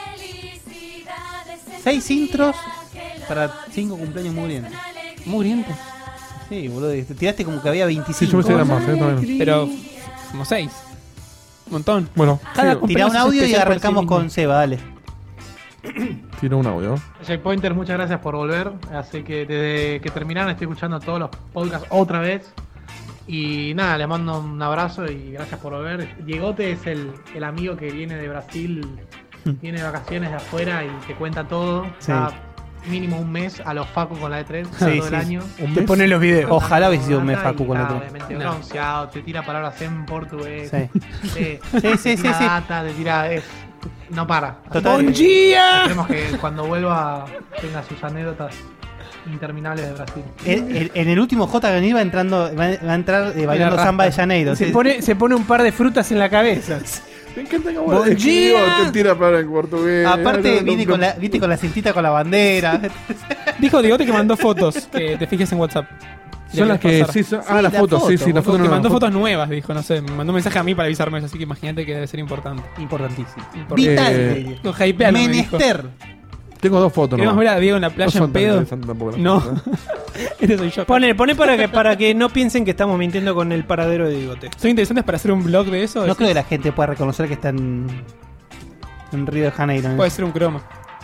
Seis intros para cinco cumpleaños mugrientos. Mugriento. Sí, boludo. Te tiraste como que había veinticinco. Sí, yo me sé que eran más, eh, también. Pero como seis. Un montón. Bueno, Cada sigo. cum- Tirá un cumpleaños audio y especial por arrancamos sí mismo. con Seba, dale. Tiro un audio. Checkpointer, muchas gracias por volver. Así que desde que terminaron estoy escuchando todos los podcasts otra vez. Y nada, les mando un abrazo y gracias por volver. Diegote es el, el amigo que viene de Brasil, viene de vacaciones de afuera y te cuenta todo. Sí. Está mínimo un mes a los Facu con la E tres Sí, todo el sí. año. Un Te mes. ponen los videos. Ojalá hubiese sido un mes Anda Facu y con la está, E tres. obviamente No. bronceado, te tira palabras en portugués. Sí. Te, Sí, te sí, tira sí, sí. data, te tira. Es, no para. Así Total. que ¡Buen día! Esperemos que cuando vuelva tenga sus anécdotas interminables de Brasil. En, en- en el último J Ganil va entrando, va, va a entrar eh, bailando La samba de raspa. Janeiro. Se Sí. pone, se pone un par de frutas en la cabeza. Me encanta cómo Bom lo describió, dia. te tira para en portugués. Aparte No, no, viene no, con no. la, viste, con la cintita con la bandera. Dijo Diegote que mandó fotos, que te fijes en WhatsApp. Son las que sí, son, ah, las fotos, sí, sí, las fotos Que no, mandó no, fotos nuevas, dijo, no sé, me mandó un mensaje a mí para avisarme eso, así que imagínate que debe ser importante. Importantísimo. Vital. Eh, Con hypealo, me dijo. Menester. Tengo dos fotos. Queremos nomás. ver a Diego en la playa No son en tan pedo. interesantes tampoco las No. fotos, ¿eh? Este soy yo. Pone, pone para que para que no piensen que estamos mintiendo con el paradero de Diegote. ¿Son interesantes para hacer un blog de eso? No ¿Decís? creo que la gente pueda reconocer que está en, en Río de Janeiro. ¿no? Puede ser un croma.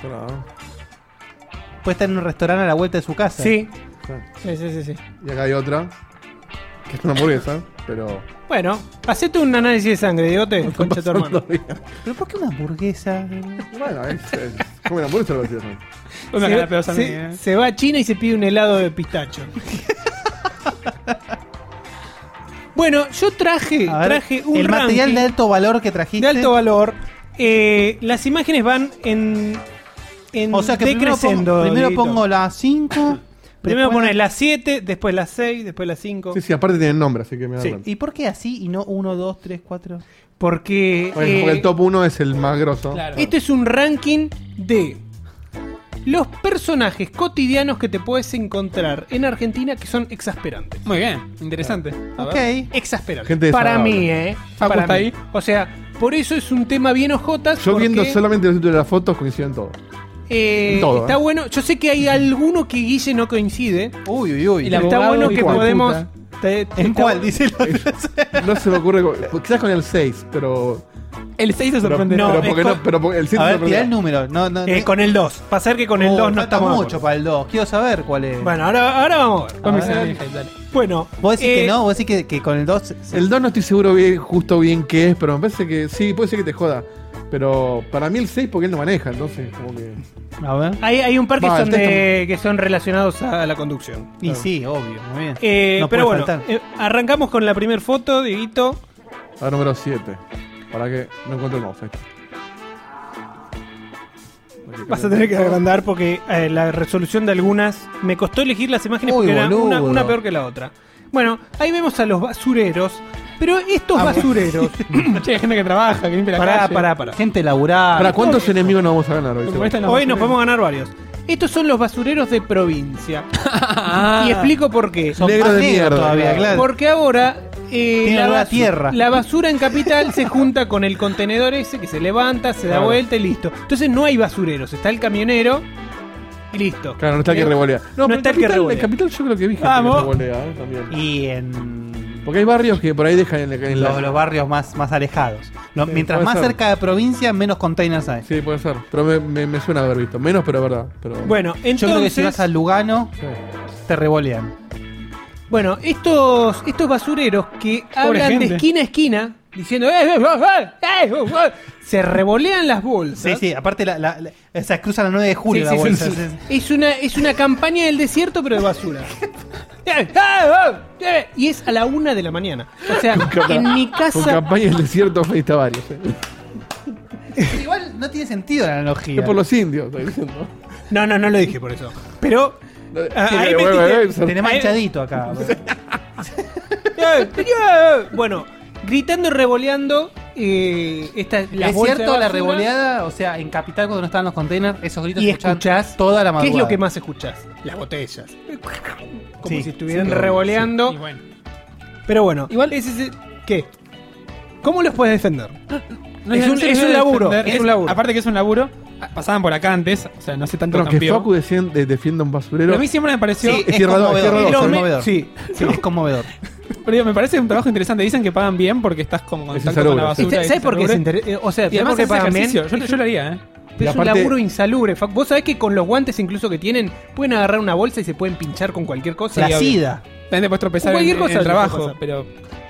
Puede estar en un restaurante a la vuelta de su casa. Sí. Sí, sí, sí, sí. Y acá hay otra. Que es una hamburguesa, pero. Bueno, hacete un análisis de sangre, Diegote, concha de tu hermano. ¿Pero por qué una hamburguesa? Bueno, es. es come la hamburguesa lo que hacían. Una cara de pedos Se, a mí, se- eh. se va a China y se pide un helado de pistacho. Bueno, yo traje, A ver, traje un el material ranking de alto valor que trajiste. de alto valor. Eh, las imágenes van en, en O sea que primero, decreciendo, pongo, primero Dieguito. pongo las cinco. Primero después pones las siete, después las seis, después las cinco. Sí, sí, aparte tienen nombre, así que me da Sí. cuenta. ¿Y por qué así y no uno, dos, tres, cuatro? Porque, Bueno, eh, porque el top uno es el más grosso. Claro. este es un ranking de los personajes cotidianos que te puedes encontrar en Argentina que son exasperantes. Muy bien, interesante. A Ok. ver. Exasperantes. Gente Para desagradable. mí, ¿eh? Facu Para está mí. ahí. O sea, por eso es un tema bien ojotas. Yo porque, viendo solamente los títulos de las fotos coincido en todo. eh, todo, está ¿eh? bueno. Yo sé que hay alguno que Guille no coincide. Uy, uy, uy. Y la Pero está abogado, bueno que hijo de podemos. puta. te- te- ¿En está- cuál? Dice No se me ocurre. con- Quizás con el seis, pero. El seis se Pero, sorprende. No, pero es porque con- no, pero porque el siete A ver, me tirá el sorprendió. número. No, no, eh, no. con el dos. Pasa que con el Oh, dos no falta estamos. de mucho acuerdo. para el dos. Quiero saber cuál es. Bueno, ahora, ahora vamos a ver. Ponme A ver. ese hype, dale. Bueno, Vos decís eh, que no, vos decís que, que con el dos. El dos no estoy seguro bien, justo bien qué es, pero me parece que sí, puede ser que te joda. Pero para mí el seis porque él no maneja, entonces como que. A ver. Hay, hay un par que Va, son, el texto- de, que son relacionados a la conducción. Y sí, obvio, muy bien. Eh, No pero puede bueno, faltar. eh, arrancamos con la primera foto, Dieguito. A ver, número siete. Para que no encuentre el mouse. Ahí está. Ok, Vas a tener que agrandar porque eh, la resolución de algunas. Me costó elegir las imágenes Uy, porque era boludo. una, una peor que la otra. Bueno, ahí vemos a los basureros. Pero estos Ah, basureros. Che, hay gente que trabaja, que limpia la Pará, calle. pará, pará. Gente laburada. ¿Para cuántos enemigos nos vamos a ganar hoy? Porque molestan los Hoy nos basureros. podemos ganar varios. Estos son los basureros de provincia. Ah. Y explico por qué. Son Negro más de negros mierda, todavía, claro. claro. Porque ahora eh, Tiene la, nueva basu- tierra. la basura en Capital se junta con el contenedor ese que se levanta, se da Claro. vuelta y listo. Entonces no hay basureros, está el camionero y listo. Claro, no está el que Bien. revolea. No pero está el en que Capital- revolea. En Capital yo creo que vi gente Vamos. que revolea, ¿eh? También. Y en Porque hay barrios que por ahí dejan en, en la. los, los barrios más, más alejados. Lo- Sí, mientras puede más ser. cerca de provincia, menos containers hay. Sí, puede ser. Pero me, me, me suena haber visto. Menos, pero es verdad. Pero... Bueno, Yo creo que si entonces, vas a Lugano, Sí. te revolean. bueno, estos, estos basureros que hablan gente. de esquina a esquina diciendo "Eh, eh, eh, eh, eh, eh", se revolean las bolsas. Sí, sí, aparte la, la, la- o sea, cruzan la nueve de julio Sí, la sí, bolsa. sí, sí. Es una, es una campaña del desierto, pero de basura. Y es a la una de la mañana. O sea, en mi Con casa. campaña del desierto feita varios. ¿eh? Igual no tiene sentido la analogía. Es por los indios, estoy diciendo. No, no, no lo dije por eso. Pero. ah, Sí, ahí bueno, metiste- bueno, eso. Tenés manchadito acá. Bueno, gritando y revoleando. Eh, esta, las ¿Es bolsas cierto de la basura. revoleada? O sea, en Capital cuando no estaban los containers, esos gritos Y se escuchan escuchás. toda la ¿Qué madrugada. es lo que más escuchás? Las botellas. Como Sí, si estuvieran sí, revoleando. Y bueno. Pero bueno, Igual- ese es el- ¿qué? ¿Cómo los puedes defender? No Es un- necesario es un laburo, defender, es un laburo. Aparte que es un laburo, ah, pasaban por acá antes, o sea, no sé tanto Pero que cambió. Facu decien- de- defienda un basurero. Pero a mí siempre me pareció. Sí, Es es, tierra dos, es conmovedor. tierra dos, Es ¿eh? conmovedor. Sí, Sí, es conmovedor. Pero digo, me parece un trabajo interesante. Dicen que pagan bien porque estás como con Es contacto con la insalubre, sí. basura. y ¿Sabes por qué es insalubre. inter- eh, O sea, Y ¿sabes además por qué es pagan bien? ejercicio. Yo, yo lo haría, ¿eh? Pero es Y aparte- un laburo insalubre. Fa- Vos sabés que con los guantes incluso que tienen, pueden agarrar una bolsa y se pueden pinchar con cualquier cosa. La y- sida. También te puedes tropezar en, Cualquier en cosa el te puede trabajo, pasar. pero.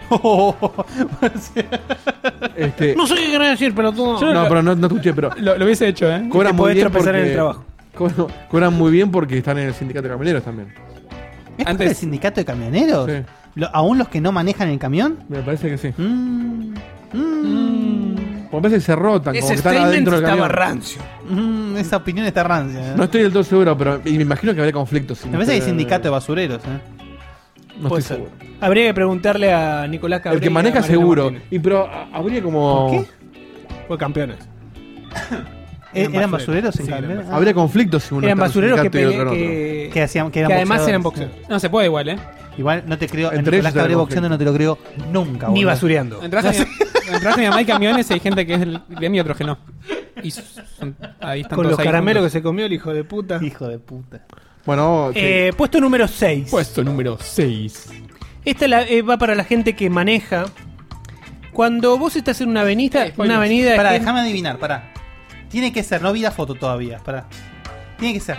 Este, No sé qué querés decir, pelotudo. Yo- no, pero no, no escuché, pero Lo, lo hubiese hecho, ¿eh? cobran te muy podés bien tropezar porque, en el trabajo. Cobran, cobran muy bien porque están en el sindicato de camioneros también. ¿Es Antes- parte del sindicato de camioneros? Sí. Lo- ¿Aún los que no manejan el camión? Me parece que sí. Mm, mm. Como parece que se rotan, Ese como que están statement adentro del estaba camión. rancio. Mm, esa opinión está rancia. ¿eh? No estoy del todo seguro, pero y me imagino que habría conflictos. Me parece que hay sindicato de basureros. ¿eh? No Puede estoy ser. seguro. Habría que preguntarle a Nicolás Cabrera. El que y a maneja Mariana seguro. Martínez. Y pero a- habría como. ¿Por qué? Fue campeones. ¿Eran basureros en Sí, Cabrera? eran Ah. Habría conflictos si uno Eran está en un basureros que, sindicato y otro pele- en otro. que, Que hacían- que eran que además boxeadores. eran boxeadores. No se puede igual, ¿eh? Igual no te creo. En Entre Nicolás ellos Cabrera era boxeando no te lo creo nunca. Ni boludo. basureando. Entrás a mi- entrás a mi mamá y camiones y hay gente que es el gremio y otros que no. Y son- ahí están Con todos los ahí caramelos que juntos. se comió el hijo de puta. Hijo de puta. Bueno, sí. Eh, puesto número seis. Puesto número seis. Esta la- eh, va para la gente que maneja. Cuando vos estás en una avenida, Eh, una avenida Pará, que- déjame adivinar, pará. Tiene que ser, no vi la foto todavía, pará. Tiene que ser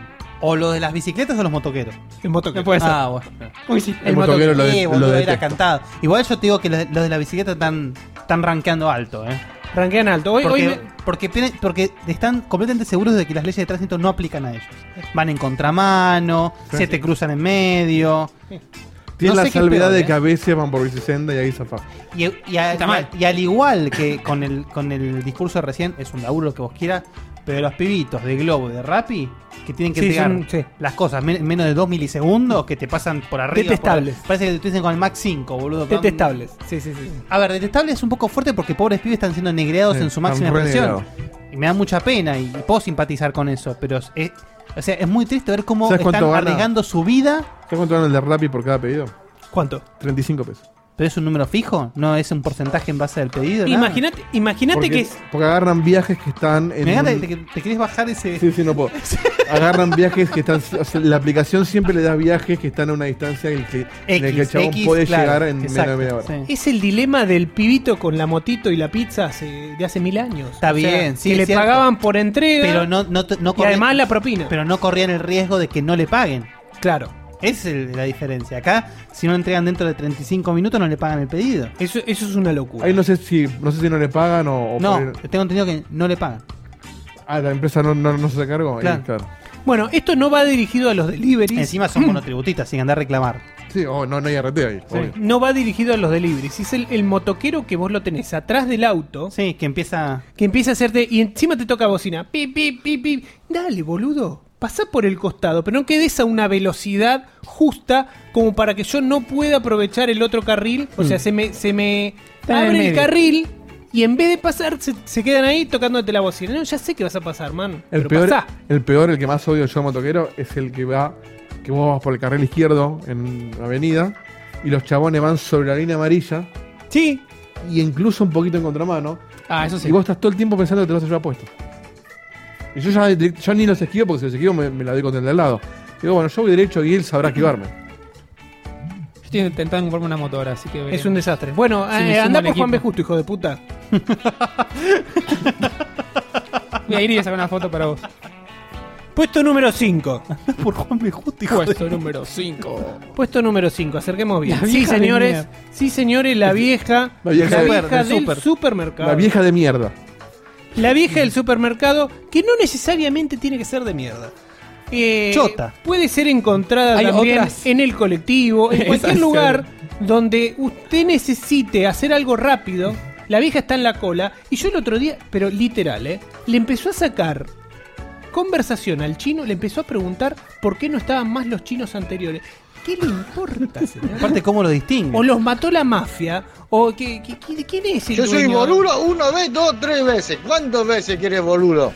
o lo de las bicicletas o los motoqueros. el motoquero. No puede ser. Ah, bueno. Uy, sí. El motoquero lo, de, Eh, lo boludo, era detesto. cantado. Igual yo te digo que los de, los de la bicicleta están, están rankeando alto, eh. Ranquean alto. Hoy, Porque, hoy me- porque, pe- porque están completamente seguros de que las leyes de tránsito no aplican a ellos. Van en contramano, Sí, se sí. te cruzan en medio. Tiene No la sé qué salvedad peor, de eh. que a veces van por bicicenda y ahí zafás. Y, y a- Está y a- mal. y al igual que con el, con el discurso de recién, es un laburo lo que vos quieras, pero los pibitos de Globo y de Rappi, que tienen que Sí, entregar son- sí. las cosas men- en menos de dos milisegundos, que te pasan por arriba. Detestables. por- parece que te utilizan con el Max cinco, boludo. detestables. Sí, sí, sí. A ver, detestable es un poco fuerte porque pobres pibes están siendo negreados Sí, en su están máxima re expresión. negreados. Y me da mucha pena y, y puedo simpatizar con eso, pero es, es- o sea, es muy triste ver cómo ¿Sabes están cuánto gana? arriesgando su vida. ¿Sabes cuánto gana el de Rappi por cada pedido? ¿Cuánto? treinta y cinco pesos. ¿Pero es un número fijo? ¿No es un porcentaje en base al pedido? nada? Imagínate, imagínate Porque, que es. porque agarran viajes que están en. Me encanta un- que te, te querés bajar ese. Sí, sí, no puedo. Agarran viajes que están. O sea, la aplicación siempre le da viajes que están a una distancia en, que, en el que el chabón X, puede claro, llegar en exacto, menos de media hora. sí. Es el dilema del pibito con la motito y la pizza hace- de hace mil años. Está O sea, bien, sí, que es le cierto. pagaban por entrega. Pero no, no, te- no y corrían- además la propina. pero no corrían el riesgo de que no le paguen. Claro. Esa es el- la diferencia. Acá, si no entregan dentro de treinta y cinco minutos, no le pagan el pedido. Eso, eso es una locura. Ahí no sé si no sé si no le pagan o. o No, por ahí- tengo entendido que no le pagan. Ah, la empresa no, no, no se hace cargo. Ahí, Claro. claro. Bueno, esto no va dirigido a los deliveries. Encima son monotributistas, sin andar a reclamar. Sí, oh, no, no hay R T ahí. obvio. No va dirigido a los deliveries. Es el, el motoquero que vos lo tenés atrás del auto. Sí, que empieza. Que empieza a hacerte. Y encima te toca bocina. Pip, pip, pip, pip. Dale, boludo. Pasá por el costado, pero no quedes a una velocidad justa como para que yo no pueda aprovechar el otro carril. O sea, Mm. se me, se me Está en el abre el, medio. carril y en vez de pasar, se, se quedan ahí tocándote la bocina. No, ya sé que vas a pasar, man. El pero peor, pasá. el peor, el que más odio yo motoquero, es el que va, que vos vas por el carril izquierdo en la avenida y los chabones van sobre la línea amarilla. Sí. Y incluso un poquito en contramano. Ah, eso sí. Y vos estás todo el tiempo pensando que te lo vas a llevar puesto. Y yo ya, direct- ya ni los esquivo porque si los esquivo me, me la doy contra el de al lado. Digo, bueno, yo voy derecho y él sabrá esquivarme. Yo estoy intentando comprarme una moto ahora, así que. Es un desastre. Bueno, Sí, me eh, sumo anda al por Juan B. equipo. Justo, hijo de puta. Voy a ir y voy a sacar una foto para vos. Puesto número cinco. Por Juan B. Justo, hijo de- Puesto número cinco. Puesto número cinco, acerquemos bien. La Sí, vieja de señores. mierda. Sí, señores, la vieja. La vieja la de- vieja del del super. supermercado. La vieja de mierda. La vieja del supermercado, que no necesariamente tiene que ser de mierda. Eh, Chota. Puede ser encontrada Hay también otras. en el colectivo, en Esa cualquier es lugar donde usted necesite hacer algo rápido. La vieja está en la cola. Y yo el otro día, pero literal, ¿eh? Le empezó a sacar conversación al chino, le empezó a preguntar por qué no estaban más los chinos anteriores. ¿Qué le importa, señor? Aparte, ¿cómo lo distingue? O los mató la mafia, o que, que- que- ¿quién es el Yo soy dueño? boludo una vez, dos, tres veces. ¿Cuántas veces quieres boludo?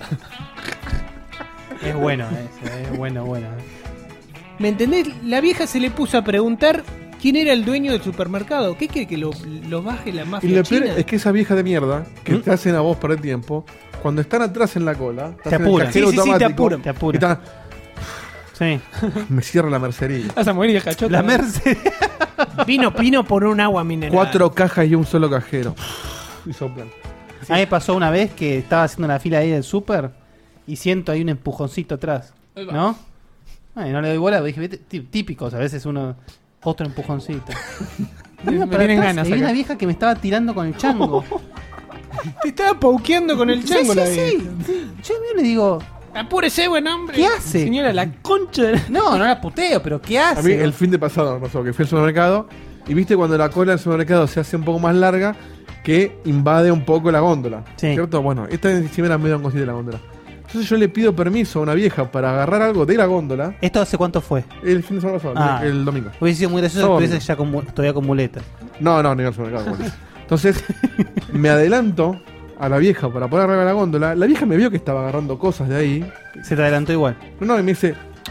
Es bueno, ese, es bueno, bueno. ¿Me entendés? La vieja se le puso a preguntar quién era el dueño del supermercado. ¿Qué quiere que lo, lo baje la Y mafia lo peor china? es que esa vieja de mierda, que ¿Mm? te hacen a vos perder tiempo, cuando están atrás en la cola, Te estás en el apuran. cajero Sí, sí, sí, te automático, apuran. Te apuran. y están, Sí. me cierra la mercería. Vas a morir de cachota. La Mercedes. Vino, vino por un agua mineral. Cuatro cajas y un solo cajero. Y soplan. A mí me pasó una vez que estaba haciendo la fila ahí del súper y siento ahí un empujoncito atrás. Ahí va. ¿No? Ay, no le doy bola, dije, vete, tí- típicos, a veces uno. Otro empujoncito. Me- Mira me para vienen atrás, ganas y vi acá. una vieja que me estaba tirando con el chango. Te estaba pauqueando con el chango sí, la sí, vieja. sí, sí. Yo le digo, Apúrese, buen hombre. ¿qué hace? Señora, la concha de la- No, no la puteo, pero ¿qué hace? A mí el fin de pasado me pasó que fui al supermercado y viste cuando la cola del supermercado se hace un poco más larga, que invade un poco la góndola. Sí. ¿Cierto? Bueno, esta encima era medio inconsciente de la góndola. Entonces yo le pido permiso a una vieja para agarrar algo de la góndola. ¿Esto hace cuánto fue? El fin de semana pasado, Ah. el, el domingo. Hubiese sido muy gracioso Sábado que estuviese ya con, mu- todavía con muletas. No, no, ni al supermercado. bueno. Entonces, me adelanto a la vieja para poder agarrar la góndola. La vieja me vio que estaba agarrando cosas de ahí. Se te adelantó igual. No, no, y me dice.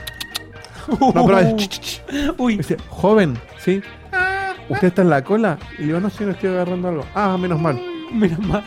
No, pero es, ch, ch, ch. Uy. Me dice, joven, ¿sí? ¿Usted está en la cola? Y le digo, no, señor, estoy agarrando algo. Ah, menos mal. Menos mal.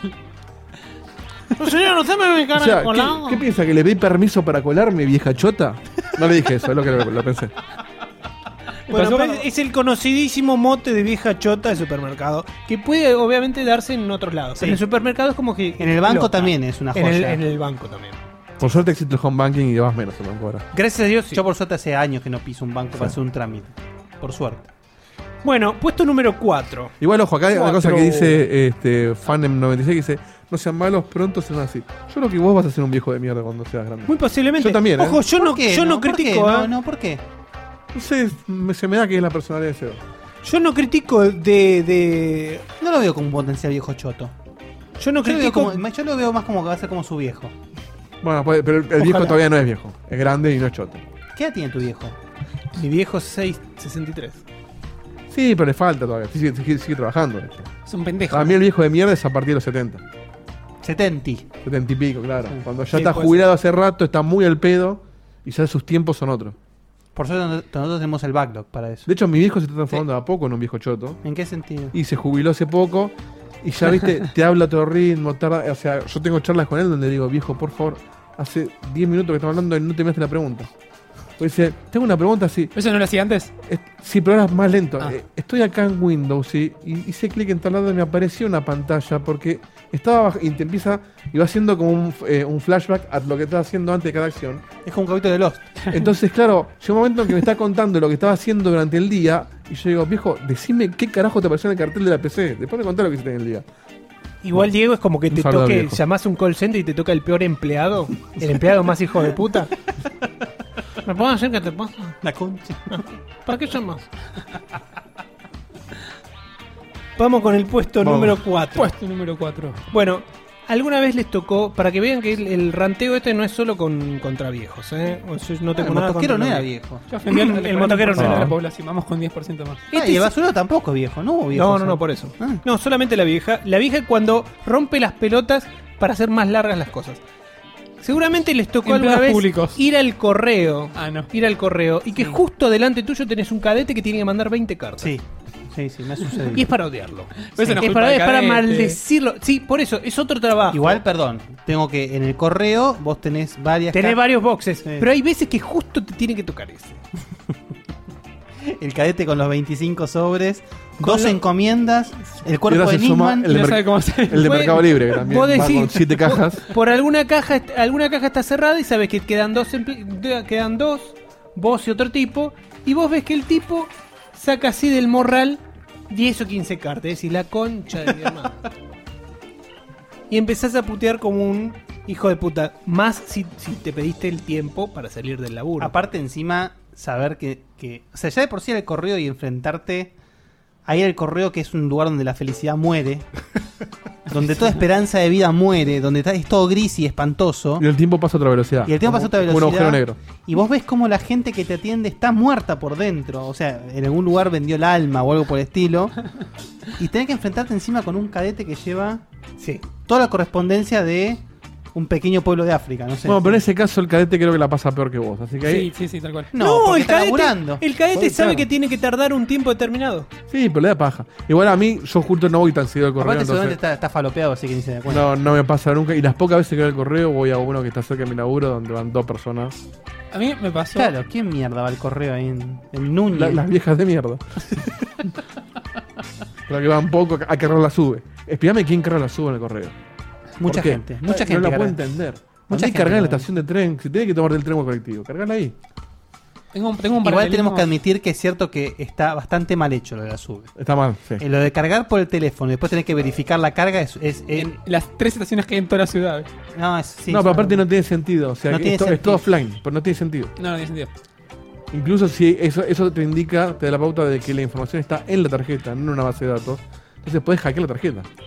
Señor, ¿usted me ve O cara sea, de colado? ¿qué, ¿qué piensa? ¿Que le pedí permiso para colarme, vieja chota? No le dije eso, es lo que lo, lo pensé. Bueno, pero es el conocidísimo mote de vieja chota de supermercado, que puede obviamente darse en otros lados. Sí. En el supermercado es como que... En el banco explota. también es una En el, joya. en el banco también. Por suerte existe el home banking y vas menos el banco ahora. Gracias a Dios, sí. Yo por suerte hace años que no piso un banco Sí. para hacer un trámite. Por suerte. Bueno, puesto número cuatro. Igual, ojo, acá hay una cosa Cuatro. que dice este, Fanem noventa y seis que dice, no sean malos, pronto serán así. Yo creo que vos vas a ser un viejo de mierda cuando seas grande. Muy posiblemente. Yo también, ¿eh? Ojo, yo ¿Por no, qué? yo no, ¿Por qué? critico, No, ¿eh? no, ¿por qué? No sé, me- se me da que es la personalidad de Seba. Yo no critico de, de... No lo veo como un potencial viejo choto. Yo no Yo lo, veo critico... como- yo lo veo más como que va a ser como su viejo. Bueno, pues, pero el viejo Ojalá. todavía no es viejo. Es grande y no es choto. ¿Qué edad tiene tu viejo? Mi viejo seis sesenta y tres. Sí, pero le falta todavía. Sigue, sigue- sigue trabajando. este. Es un pendejo. A mí el viejo de mierda es a partir de los setenta. setenta. setenta y pico, claro. Cuando ya Sí, está puede jubilado hace rato, está muy al pedo y ya sus tiempos son otros. Por suerte nosotros tenemos el backlog para eso. De hecho, mi viejo se está transformando de a poco en un viejo choto. ¿En qué sentido? Y se jubiló hace poco. Y ya viste, te habla a otro ritmo, tarda, o sea, yo tengo charlas con él donde digo, viejo, por favor, hace diez minutos que estamos hablando y no terminaste la pregunta. Pues dice, tengo una pregunta así. ¿Eso no lo hacía antes? Es- sí, pero ahora es más lento. Ah. Eh, estoy acá en Windows ¿sí? y hice clic en tal lado y me apareció una pantalla porque estaba baj- y te empieza y va haciendo como un, eh, un flashback a lo que estaba haciendo antes de cada acción. Es como un capítulo de Lost. Entonces, claro, llega un momento en que me está contando lo que estaba haciendo durante el día y yo digo, viejo, decime qué carajo te apareció en el cartel de la P C. Después me contá lo que hiciste en el día. Igual, Diego, es como que Un te saludo, toque, viejo. llamás a un call center y te toca el peor empleado, el empleado más hijo de puta. ¿Me puedo decir qué te pasa? La concha. ¿Para qué llamas? Vamos con el puesto Vamos. número cuatro. Puesto número cuatro. Bueno, alguna vez les tocó, para que vean que el, el ranteo este no es solo con, contra viejos, ¿eh? O sea, no tengo el nada motoquero contra no era los viejo. Yo ofendí al El motoquero no de era. la población. Vamos con diez por ciento más. Ah, y el basurero tampoco es viejo, ¿no? Hubo viejos, No, no, ¿eh? no, por eso. Ah. No, solamente la vieja. La vieja cuando rompe las pelotas para hacer más largas las cosas. Seguramente les tocó alguna Empleados vez públicos. ir al correo. Ah, no. Ir al correo. Y que justo delante tuyo tenés un cadete que tiene que mandar veinte cartas. Sí, sí, sí, me ha sucedido. Y es para odiarlo. Pero eso no es es culpa para, del es para cadete. maldecirlo. Sí, por eso, es otro trabajo. Igual, perdón, tengo que en el correo vos tenés varias Tenés car- varios boxes. Sí. Pero hay veces que justo te tiene que tocar ese. el cadete con los veinticinco sobres, Con dos lo- encomiendas, el Y cuerpo ahora de se suma Nisman. el de, no mer- sabe cómo hacer. el de Fue- Mercado Libre, que también vos va decís, con siete cajas. Por, por alguna caja, est- alguna caja está cerrada y sabes que quedan dos, emple- de- quedan dos, vos y otro tipo, y vos ves que el tipo saca así del morral diez o quince cartas, es decir, la concha de mi hermano. Y empezás a putear como un hijo de puta, más si, si te pediste el tiempo para salir del laburo. Aparte, encima, saber que, que. O sea, ya de por sí el correo y enfrentarte. Ahí el correo, que es un lugar donde la felicidad muere. Donde toda esperanza de vida muere. Donde está, es todo gris y espantoso. Y el tiempo pasa a otra velocidad. Y el tiempo Como- pasa a otra como velocidad. un agujero negro. Y vos ves cómo la gente que te atiende está muerta por dentro. O sea, en algún lugar vendió el alma o algo por el estilo. Y tenés que enfrentarte encima con un cadete que lleva Sí. toda la correspondencia de un pequeño pueblo de África. No sé. Bueno, pero en ese caso el cadete creo que la pasa peor que vos. Así que ahí. Sí, sí, sí, tal cual. No, porque el está cadete, laburando. el cadete Puede sabe ser. que tiene que tardar un tiempo determinado. Sí, pero le da paja. Igual a mí, yo justo no voy tan seguido al correo. Aparte, seguramente Entonces, está, está falopeado, así que ni se da cuenta. no, no me pasa nunca. Y las pocas veces que voy al correo, voy a uno que está cerca de mi laburo, donde van dos personas. A mí me pasó. Claro, ¿quién mierda va al correo ahí en, en Núñez? La- las viejas de mierda. Pero que van poco a cargar la sube. Explícame quién carga la sube en el correo. Mucha ¿Por qué? gente, mucha No gente la carga. puedo entender. Mucha Mucha gente cargar en la carga. estación de tren. Si tenés que tomar del tren o el colectivo, cargala ahí. Tengo, un- tengo un Igual paralelismo- tenemos que admitir que es cierto que está bastante mal hecho lo de la sube. Está mal, sí. Eh, lo de cargar por el teléfono y después tener que verificar la carga es... es- es- En las tres estaciones que hay en toda la ciudad. no, es, sí, no, es pero una- aparte no tiene sentido. O sea, No que tiene esto, es sentido. todo offline, pero no tiene sentido. No, no tiene sentido. Incluso si eso, eso te indica, te da la pauta de que la información está en la tarjeta, no en una base de datos. Entonces puedes hackear la tarjeta.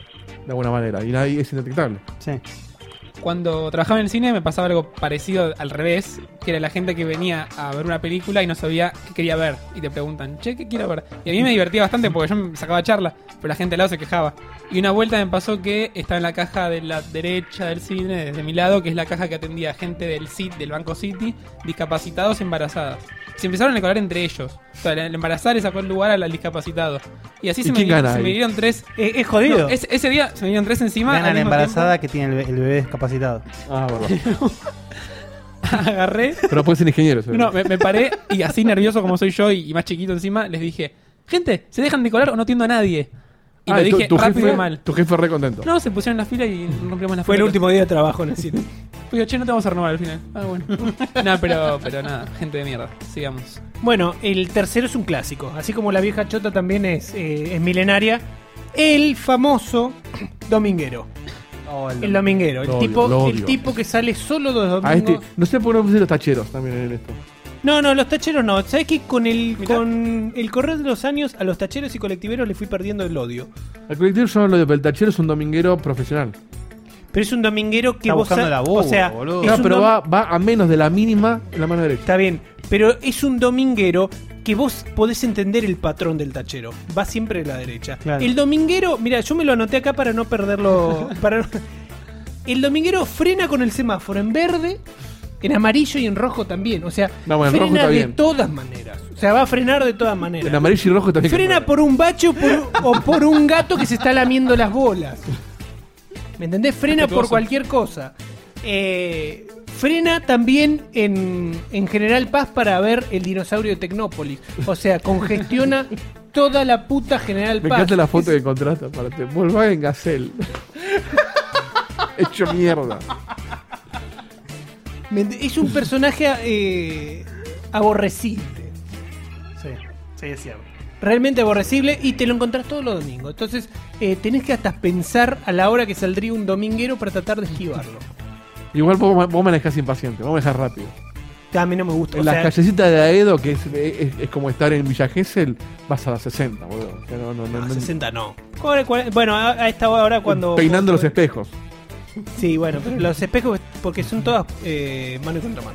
de alguna manera. Y nadie es indetectable. Sí. Cuando trabajaba en el cine me pasaba algo parecido al revés, que era la gente que venía a ver una película y no sabía qué quería ver. Y te preguntan, che, ¿qué quiero ver? Y a mí me divertía bastante porque yo me sacaba charla, pero la gente al lado se quejaba. Y una vuelta me pasó que estaba en la caja de la derecha del cine, desde mi lado, que es la caja que atendía gente del C I T, del Banco City, discapacitados y embarazadas. Se empezaron a colar entre ellos. O sea, la embarazada le sacó el lugar al discapacitado. Y así ¿Y se, me, quién gana se ahí? me dieron tres. Es, es jodido. No, ese, ese día se me dieron tres encima. Gana al la mismo embarazada que tiene el, el bebé discapacitado. Ah, verdad. Agarré. Pero puede ser ingeniero. No, me, me paré y así nervioso como soy yo y, y más chiquito encima, les dije, gente, ¿se dejan de colar o no atiendo a nadie? Y Ah, lo y tu- dije tu rápido jefe- y mal. Tu jefe re contento. No, se pusieron en la fila y rompimos la fila. Fue el último día de trabajo en el cine. Pues yo, che, no te vamos a renovar al final. Ah, bueno. No, pero, pero nada, gente de mierda. Sigamos. Bueno, el tercero es un clásico. Así como la vieja chota también es, eh, es milenaria. El famoso dominguero. Oh, el, El dominguero. El, Lo odio, tipo, lo el odio. tipo que sale solo los A domingos. este, no sé por qué no puse los tacheros también en esto. No, no, los tacheros no. ¿Sabes que con el con el correr de los años a los tacheros y colectiveros le fui perdiendo el odio? El colectivo yo no lo odio, pero el tachero es un dominguero profesional. Pero es un dominguero que Está vos buscando sa- la o boba, sea, boludo. es No, un pero dom- va, va a menos de la mínima en la mano derecha. Está bien, pero es un dominguero que vos podés entender el patrón del tachero. Va siempre de la derecha. Claro. El dominguero, mira, yo me lo anoté acá para no perderlo. para no- El dominguero frena con el semáforo en verde, en amarillo y en rojo también. O sea, No, bueno, en rojo frena está de bien. todas maneras. O sea, va a frenar de todas maneras. En amarillo y rojo también. Frena por un bache o por, o por un gato que se está lamiendo las bolas. ¿Me entendés? Frena por cualquier cosa. Eh, frena también en, en General Paz para ver el dinosaurio de Tecnópolis. O sea, congestiona toda la puta General Me Paz. encanta la foto que contrasta para te Volkswagen Gazelle. Hecho mierda. Me ent- Es un personaje eh, aborrecible. Sí, sí, es cierto. Realmente aborrecible y te lo encontrás todos los domingos. Entonces eh, tenés que hasta pensar a la hora que saldría un dominguero para tratar de esquivarlo. Igual vos, ma- vos manejás impaciente, vos manejás rápido. Que a mí no me gusta. En o las sea, callecitas de Aedo, que es, es- es como estar en Villa Gesell, vas a las sesenta, boludo. O sea, no, no, no, no, no- sesenta no. Cuare- cuare- Bueno, a, a esta hora cuando... Peinando los espejos. Sí, bueno, pero los espejos porque son todas eh, mano y contramano.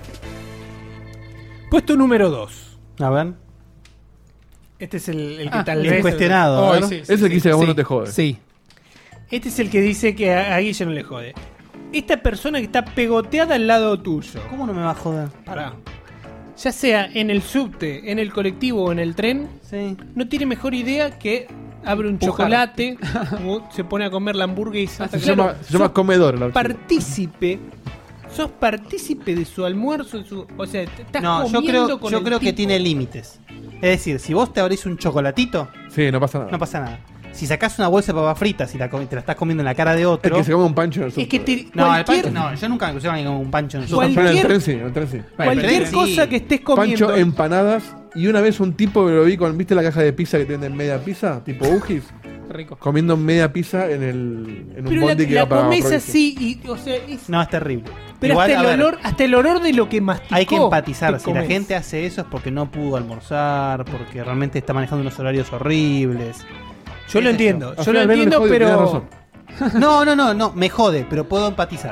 Puesto número dos. A ver. Este es el, el que Ah, tal el vez... cuestionado. Oh, a ver. sí, sí, Ese que dice que a vos no te jode. Sí. Este es el que dice que a, a Guille no le jode. Esta persona que está pegoteada al lado tuyo. ¿Cómo no me va a joder? Pará. Ya sea en el subte, en el colectivo o en el tren, Sí. no tiene mejor idea que abre un Pujar. chocolate, o se pone a comer la hamburguesa. Se, Claro, llama, se llama sos comedor. el archivo. partícipe. Sos partícipe de su almuerzo, de su, o sea, te estás No, yo comiendo creo, con yo el creo que tipo. tiene límites. Es decir, si vos te abrís un chocolatito, Sí, no pasa nada. no pasa nada. Si sacás una bolsa de papas fritas y la, com- te la estás comiendo en la cara de El otro. que se come un pancho en el Es subte. que te- No, el cualquier, pancho, no, yo nunca me pusieron como un pancho en el Cualquier- Pero en el tren sí, en el tren sí. cualquier Sí. cosa que estés comiendo. Pancho, empanadas. Y una vez un tipo que lo vi con, ¿viste la caja de pizza que tienen media pizza? Tipo Ugis. Rico. Comiendo media pizza en, el, en un pero la, bondi que la va para comes provincia. así y, o sea, es- No, es terrible. pero Igual, hasta a el ver, olor, hasta el olor de lo que masticó. hay que empatizar. te Si la comes. gente hace eso es porque no pudo almorzar, porque realmente está manejando unos horarios horribles. Yo lo Qué sé entiendo, Al yo lo final, Ben me entiendo, jode, tenés pero razón. No, no, no, no, me jode, pero puedo empatizar.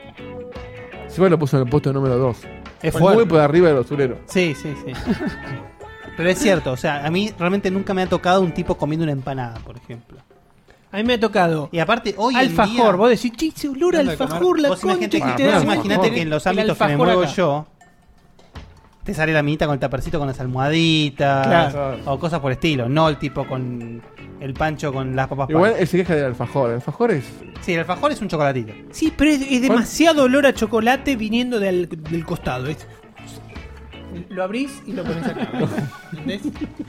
Se me lo puso en el puesto número dos. Es Muy fuerte. por arriba del basurero. Sí, sí, sí. Pero es cierto, o sea, a mí realmente nunca me ha tocado un tipo comiendo una empanada, por ejemplo. a mí me ha tocado Y aparte, hoy en alfajor. día, Vos decís, che, ese olor a Anda a comer. alfajor, la vos imaginate concha que, que te Ah, da. bueno, imaginate alfajor. que en los El ámbitos que me alfajor muevo acá. yo, te sale la minita con el tapercito con las almohaditas Claro. o cosas por el estilo, no el tipo con el pancho con las papas Igual pan. él se queja del alfajor. El alfajor es. Sí, el alfajor es un chocolatito. Sí, pero es, es demasiado olor a chocolate viniendo del, del costado. Es- lo abrís y lo pones acá. ¿Entendés?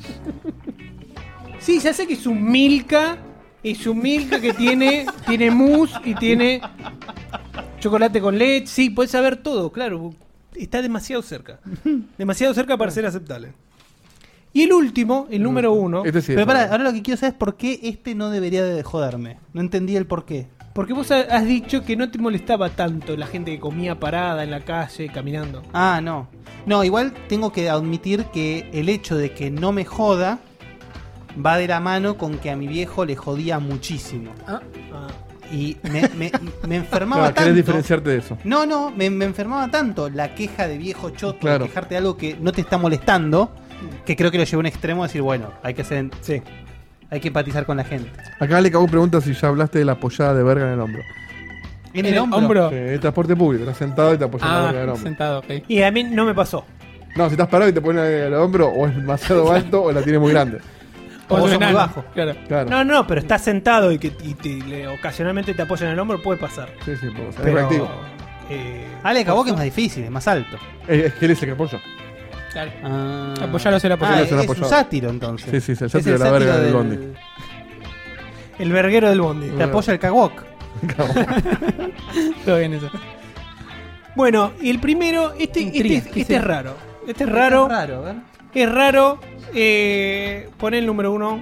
Sí, ya sé que es un Milka. Es un Milka que tiene, tiene mousse y tiene chocolate con leche. Sí, puedes saber todo, claro. Está demasiado cerca. Demasiado cerca para ser aceptable. Y el último, el número uno. Este sí. Pero es para, verdad. ahora lo que quiero saber es por qué este no debería de joderme. No entendí el por qué. Porque vos ha- has dicho que no te molestaba tanto la gente que comía parada en la calle, caminando. Ah, no. No, igual tengo que admitir que el hecho de que no me joda va de la mano con que a mi viejo le jodía muchísimo. Ah, Ah. Y me, me, me enfermaba Claro, tanto. querés diferenciarte de eso. No, no, me, me enfermaba tanto la queja de viejo choto, Claro. de quejarte de algo que no te está molestando, que creo que lo llevé a un extremo de decir, bueno, hay que ser, sí, hay que empatizar con la gente. Acá Ale Cagú pregunta si ya hablaste de la apoyada de verga en el hombro. ¿En el hombro? Sí, en transporte público, estás sentado y te apoyas la Ah, verga en el hombro. sentado, ok. Y a mí no me pasó. No, si estás parado y te pones el hombro, o es demasiado alto o la tienes muy grande. O O sos sos muy enano, bajo. claro. Claro. No, no, pero estás sentado y que y te- le- ocasionalmente te apoyan el hombro, puede pasar. Sí, sí, puede ser. Es Pero, reactivo. eh, Ale Cabó que es por más difícil, es más alto. Es, es que él es el que apoya. Claro. Ah, Apoyalo, hacer apoyalo. Ah, es un es apoyado. un sátiro entonces. Sí, sí, es el Es sátiro de la verga del bondi. El verguero del bondi. Te apoya el cagwok. Todo bien eso. Bueno, y el primero, este, Intriga, este, ¿qué este es? es raro. Este es raro. Es raro, ¿ver? Es raro. Eh, poné el número uno.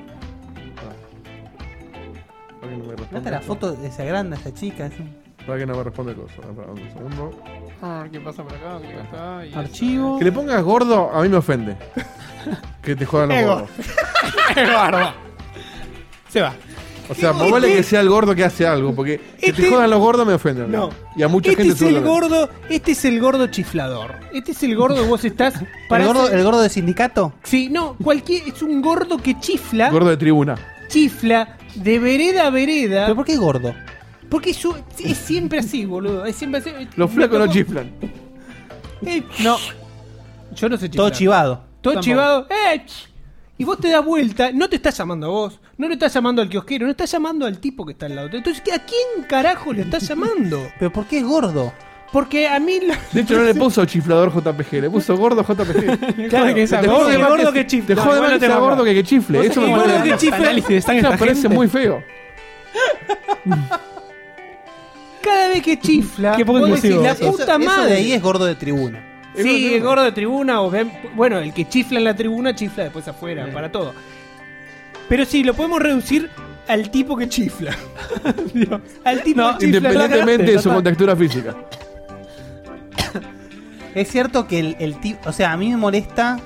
¿Para qué no me Trata responde? la foto de esa grande, esa chica. Así. ¿Para qué no me responde cosas? Espera, un segundo. Ah, ¿qué pasa por acá? ¿Qué pasa? Y eso. Archivo. Que le pongas gordo a mí me ofende. Que te jodan los Ego. gordos. ¡Qué barba! Se va. O sea, más vale que sea el gordo que hace algo, porque que te Este- jodan los gordos me ofenden. No. Y a mucha Este gente es el seguramente. gordo. Este es el gordo chiflador. Este es el gordo que vos estás. ¿El gordo, ser- ¿El gordo de sindicato? Sí, no, cualquier. Es un gordo que chifla. Gordo de tribuna. Chifla de vereda a vereda. ¿Pero por qué gordo? Porque eso es siempre así, boludo. Es siempre así. Los flacos no chiflan. Eh, no. Yo no sé chiflar. Todo chivado. Todo Tampoco. chivado. ¡Eh! ch! Y vos te das vuelta, no te estás llamando a vos, no le estás llamando al kiosquero, no estás llamando al tipo que está al lado. Entonces, ¿a quién carajo le estás llamando? ¿Pero por qué es gordo? Porque a mí... la- De hecho, no le puso chiflador J P G, le puso gordo J P G. Claro, que sea Te gordo, jode el más gordo que, que chifla. Te jode Igual más no que te sea va a gordo hablar. que que chifle. Vos Eso sabés me que el gordo parece, que chifla- Análisis de sangre me esta parece gente. muy feo. Cada vez que chifla, Qué poco vos decís, inclusivo. la Eso- puta eso madre. de ahí es gordo de tribuna. Sí, el gordo de tribuna o ven- bueno, el que chifla en la tribuna chifla después afuera, para todo. Pero sí, lo podemos reducir al tipo que chifla. Dios. Al tipo No, que chifla. Independientemente de su total. contextura física. Es cierto que el, el tipo, o sea, a mí me molesta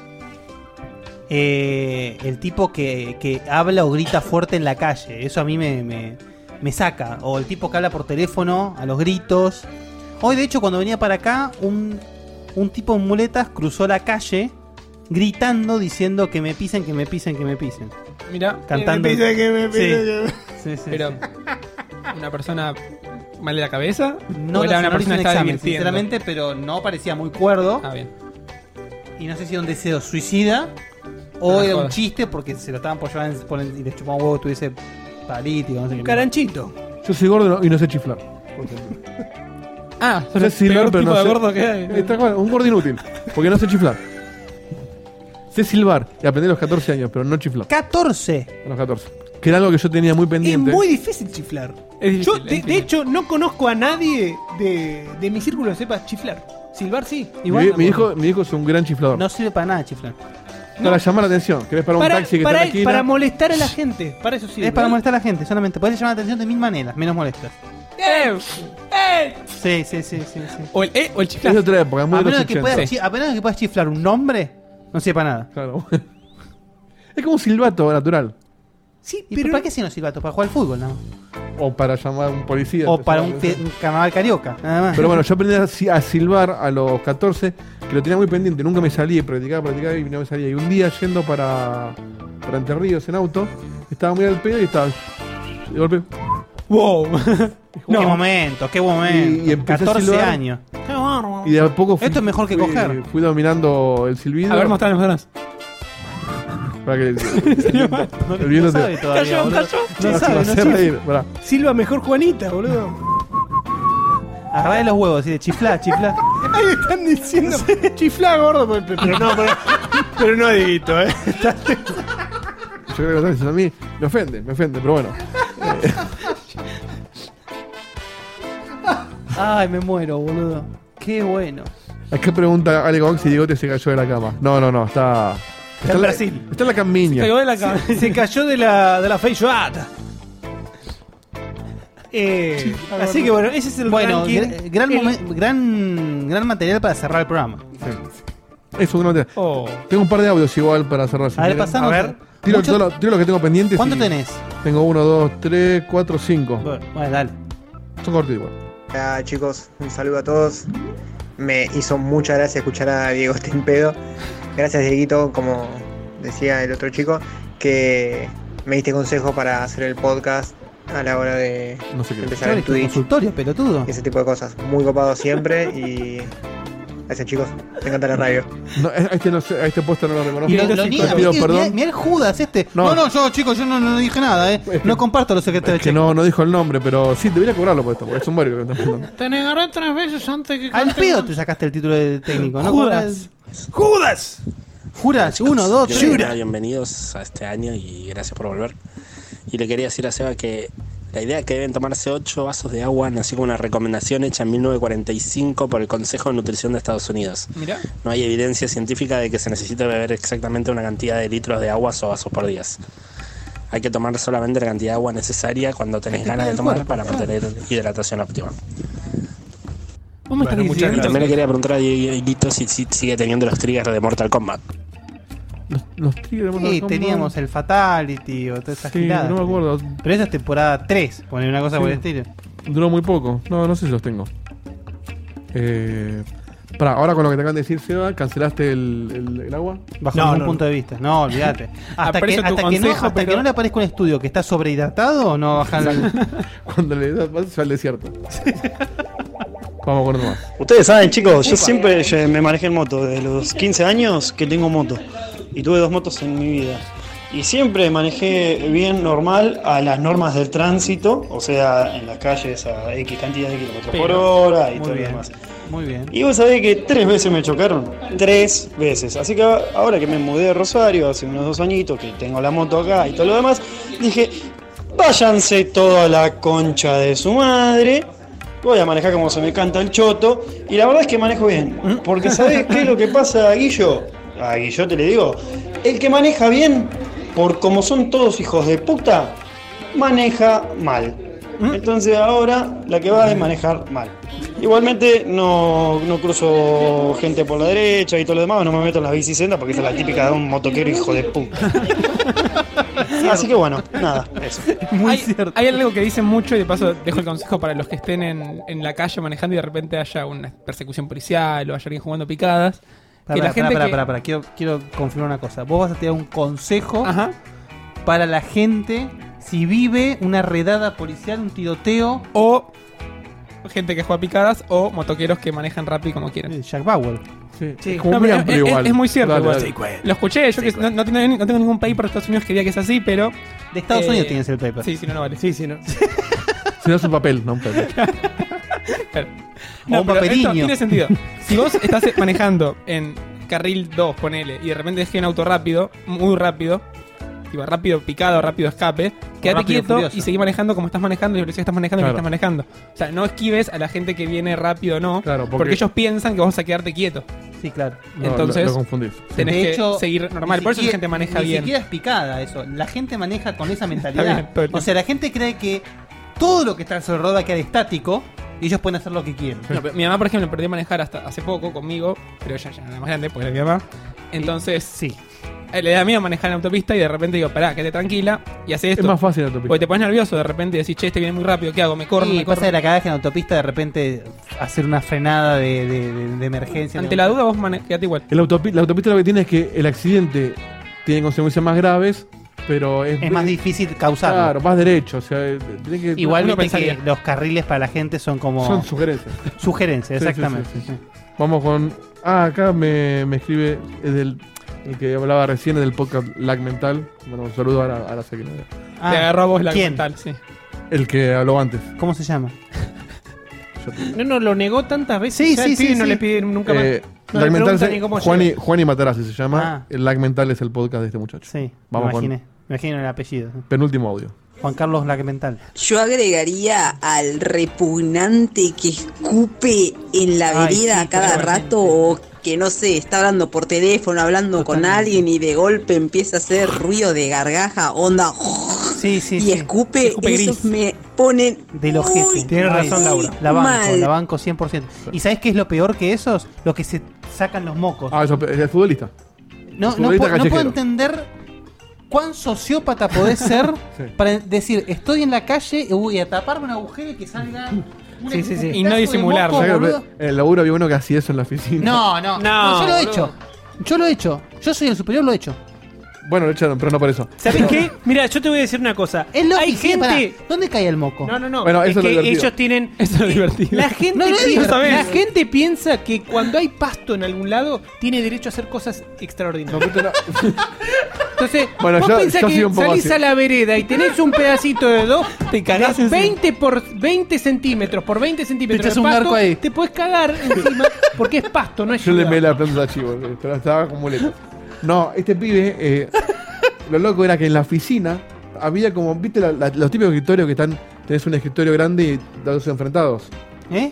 eh, el tipo que, que habla o grita fuerte en la calle. Eso a mí me, me, me saca. O el tipo que habla por teléfono a los gritos. Hoy, de hecho, cuando venía para acá, un, un tipo en muletas cruzó la calle gritando, diciendo que me pisen, que me pisen, que me pisen. Mira, Cantando. Que me pise, que me pise, Sí. que me- Sí, sí, pero sí. una persona mal de la cabeza No, o era lo- una no le hice persona un que estaba examen, divirtiendo. sinceramente, pero no parecía muy cuerdo. Ah, bien. Y no sé si era un deseo suicida o No era un jodas. chiste porque se lo estaban apoyando por el- y le chupaba un huevo que tuviese paralítico, no sé qué. Caranchito. Yo soy gordo y no sé chiflar. por ejemplo. Ah, sos Sé el silbar, peor pero tipo no de sé- gordo que hay. Eh, tal cual, un gordo inútil. Porque no sé chiflar. Sé silbar y aprendí a los catorce años, pero no chiflar. catorce. A los catorce. Que era algo que yo tenía muy Es pendiente. muy difícil chiflar. Es difícil, Yo, es de, de difícil. hecho, no conozco a nadie de, de mi círculo que sepa chiflar. Silbar sí. mi, mi hijo, mi hijo es un gran chiflador. No sirve para nada chiflar. Para llamar la atención. Querés para un Para, taxi que para, está en la esquina. para molestar a la gente. Para eso sí. Es para molestar a la gente, solamente. Podés llamar la atención de mil maneras, menos molestas. ¡Eh! ¡Eh! Sí, sí, sí, sí. sí. O el E o el Es chiflar. de otra época, muy A de los menos, que ochenta. puedas, chi- a menos que puedas chiflar un nombre, no sirve para nada. Claro. Es como un silbato natural. Sí, ¿Y pero para qué si no silbato? Para jugar al fútbol, ¿no? O para llamar a un policía. O te para llama un, la fe- atención. un carnaval carioca, nada más. Pero bueno, yo aprendí a, si- a silbar a los catorce, que lo tenía muy pendiente, nunca me salía, practicaba, practicaba y no me salía. Y un día yendo para, para Entre Ríos en auto, estaba muy al pedo y estaba de golpe. wow. Qué momento, qué momento. Y- y empecé a catorce silbar. años. Qué bárbaro. Y de a poco fui, Esto es mejor que fui- coger. Fui dominando el silbido. A ver, mostranos, mostranos. Para que el, el viento, el viento No te- sabe todavía, Cayó, boludo. cayó. No te sabe, no hace chifla. reír, pará. Silva mejor Juanita, boludo. Agarrá de los huevos, y de chiflá, chiflá. Ahí están diciendo chiflá, gordo. Pero, pero no, pero, pero no, Dieguito, ¿eh? Está- Yo creo que lo están diciendo a mí. Me ofende, me ofende, pero bueno. Eh, Ay, me muero, boludo. Qué bueno. acá pregunta Ale Gong si Diegote se cayó de la cama. No, no, no, está. Está, en la- Brasil. Está en la camiña. Cayó de la cama. Se cayó de la, de la feijoada. Eh, así que bueno, ese es el Bueno, ranking. gr- gran, El- momen- gran, gran material para cerrar el programa. Sí. Eso, no te... Oh. Tengo un par de audios igual para cerrar. si A ver, quieren. pasamos. A ver. Tiro, mucho- todo lo, tiro lo que tengo pendientes. ¿Cuánto y tenés? Tengo uno, dos, tres, cuatro, cinco. Bueno, bueno, dale. son cortitos igual. Hola chicos, un saludo a todos. Me hizo mucha gracia escuchar a Diego Stimpedo. Gracias Dieguito, como decía el otro chico, que me diste consejo para hacer el podcast a la hora de no sé qué empezar el Twitch. Consultorio, pelotudo. Y ese tipo de cosas. Muy copado siempre y... Gracias chicos, me encanta la radio. No, a este, no sé, a este puesto no lo reconozco. Y lo, lo niega, pido mira, perdón. mira el Judas este. No. No, no, yo chicos, yo no, no dije nada, eh. No comparto los secretos Es del que Che. no, no dijo el nombre, pero sí, debería cobrarlo por esto, porque es un barrio que me están preguntando. Te negaré tres veces antes que Al cante pedo una- te sacaste el título de técnico, ¿no? Judas. ¡Judas! Juras, uno, dos, Yo tres. nada, bienvenidos a este año y gracias por volver. Y le quería decir a Seba que la idea que deben tomarse ocho vasos de agua nació como una recomendación hecha en mil novecientos cuarenta y cinco por el Consejo de Nutrición de Estados Unidos. Mirá. No hay evidencia científica de que se necesite beber exactamente una cantidad de litros de agua o vasos por día. Hay que tomar solamente la cantidad de agua necesaria cuando tenés ganas de tomar para mantener hidratación óptima. Vos me estás Bueno, diciendo y también le que- quería preguntar a Dieguito si, si sigue teniendo los triggers de Mortal Kombat. Los Tigres de Mortal Sí, Kombat. teníamos el Fatality o todas esas Sí, giladas. no me acuerdo. Pero esa es temporada tres, poner una cosa Sí. por el estilo. Duró muy poco. No, no sé si los tengo. Eh, para, ahora con lo que te acaban de decir, Seba, ¿cancelaste el, el, el agua? Bajo No, ningún no, punto no. de vista. No, olvídate. Hasta, que, Aprecio tu hasta, que, no, consejo, hasta que pero- no le aparezca un estudio que está sobrehidratado, no bajan el... Cuando le das paso, se va al desierto. Vamos con uno más. Ustedes saben, chicos, yo siempre eh, me manejé en moto. Desde los quince años que tengo moto. Y tuve dos motos en mi vida. Y siempre manejé bien normal a las normas del tránsito. O sea, en las calles a X cantidad de kilómetros por hora y Muy todo lo bien. demás. Muy bien. Y vos sabés que tres veces me chocaron. Tres veces. Así que ahora que me mudé de Rosario, hace unos dos añitos, que tengo la moto acá y todo lo demás, dije, váyanse toda la concha de su madre. Voy a manejar como se me canta el choto. Y la verdad es que manejo bien. Porque ¿sabés qué es lo que pasa, Guillo? A Guillo te le digo. El que maneja bien, por como son todos hijos de puta, maneja mal. Entonces ahora la que va es manejar mal. Igualmente no, no cruzo gente por la derecha y todo lo demás, no me meto en las bicisendas porque esa es la típica de un motoquero hijo de puta. Así que bueno, nada, eso. hay, hay algo que dicen mucho y de paso dejo el consejo para los que estén en, en la calle manejando y de repente haya una persecución policial o haya alguien jugando picadas. Pará, que la pará, gente pará, que- pará, pará, Quiero, quiero confirmar una cosa. Vos vas a tirar un consejo para la gente si vive una redada policial, un tiroteo. O gente que juega picadas o motoqueros que manejan rápido como quieren. Jack Bauer. Sí, Sí, es como no, muy pero amplio es, igual. es muy cierto. Dale, igual. dale. Lo escuché, yo que no, no tengo, no tengo ningún paper de Estados Unidos que diga que es así, pero... De Estados Unidos tienes el paper. Sí, si no, no vale. Sí, sí, no. Si no es un papel, no un papel. No, un pero papeliño. esto tiene sentido. Si vos estás manejando en carril dos, ponele, y de repente ves que hay un auto rápido, muy rápido, tipo rápido picado, rápido escape, quédate Rápido, quieto furioso. y seguí manejando como estás manejando y la velocidad que estás manejando y Claro. que estás manejando. O sea, no esquives a la gente que viene rápido o no, Claro, porque... porque- ellos piensan que vos vas a quedarte quieto. Sí, claro. No, Entonces, lo, lo confundís. tenés De que hecho, seguir normal. ni Por eso la siquiera- gente maneja ni bien. siquiera es picada eso. La gente maneja con esa Está mentalidad. bien, todo el O sea, la gente cree que todo lo que está alrededor va a quedar estático y ellos pueden hacer lo que quieren. No, pero mi mamá, por ejemplo, perdió a manejar hasta hace poco conmigo, pero ella ya era más grande, porque era mi mamá. Entonces, sí. Le da miedo manejar en autopista y de repente digo, pará, quédate tranquila y hace esto. Es más fácil en autopista. Porque te pones nervioso de repente y decís, che, este viene muy rápido, ¿qué hago? Me corro, Y me corro. pasa de la cagaje en autopista de repente hacer una frenada de, de, de- de emergencia. Ante la duda vos mane- quédate igual. El autopi- la autopista lo que tiene es que el accidente tiene consecuencias más graves, pero es, Es más difícil causarlo. Claro, más derecho. O sea, eh, tiene que, Igualmente uno pensaría- que los carriles para la gente son como... Son sugerencias. Sugerencias, Sí, sí, exactamente. sí, sí, sí. Vamos con. Ah, acá me, me escribe. Es del. El que hablaba recién es del podcast Lag Mental. Bueno, un saludo ahora, ahora sé que no. Ah, Te agarró a vos la ¿quién? mental, sí. El que habló antes. ¿Cómo se llama? No, no, lo negó tantas veces. Sí, ya sí, el pibe sí, no sí. le pide nunca más. Eh, No Lag le Mental pregunta se- ni cómo Juan, y, llega. Juan y Matarazzi se llama. Ah. El Lag Mental es el podcast de este muchacho. Sí, Vamos me con imaginé. Me imagino el apellido. penúltimo audio. Juan Carlos Lacmental. Yo agregaría al repugnante que escupe en la Ay, vereda sí, a cada totalmente. rato o que no sé, está hablando por teléfono, hablando con alguien y de golpe empieza a hacer ruido de gargaja, onda Sí, sí, y sí. escupe, Escupe esos gris. me ponen Del ojete. muy, Tienes Ay, razón, Laura. La banco, mal. la banco cien por ciento. ¿Y sabes qué es lo peor que esos? Los que se sacan los mocos. Ah, eso es el futbolista. no, el no, futbolista puedo- no puedo callejero. entender ¿Cuán sociópata podés ser Sí. para decir, estoy en la calle y voy a taparme un agujero y que salga un Sí, sí, sí. un Y no pedazo de disimularlo. moco, ¿Sabes que boludo? en el laburo había uno que hacía eso en la oficina? No, no, No, no, yo lo he boludo. hecho. Yo lo he hecho. Yo soy el superior, lo he hecho. Bueno, lo echaron, pero no por eso. ¿Sabes qué? Mira, yo te voy a decir una cosa. Es lógico, Hay sí, pará. gente. ¿Dónde cae el moco? No, no, no. Bueno, es eso es lo que divertido. ellos tienen. Eso es divertido. La gente, No, no es piensa, divertido. la gente piensa que cuando hay pasto en algún lado, tiene derecho a hacer cosas extraordinarias. No, pero no- Entonces, Bueno, vos yo- pensás yo que soy un poco salís así. a la vereda y tenés un pedacito de dos, te cagás Te haces- veinte por veinte centímetros por veinte centímetros echás de un pasto, arco ahí. te puedes cagar encima porque es pasto, no es Yo le ciudad. me la planta a chivo, pero estaba con muletas. No, este pibe, eh, lo loco era que en la oficina había como, viste, la- la- los típicos escritorios que están, tenés un escritorio grande y dos enfrentados. ¿Eh?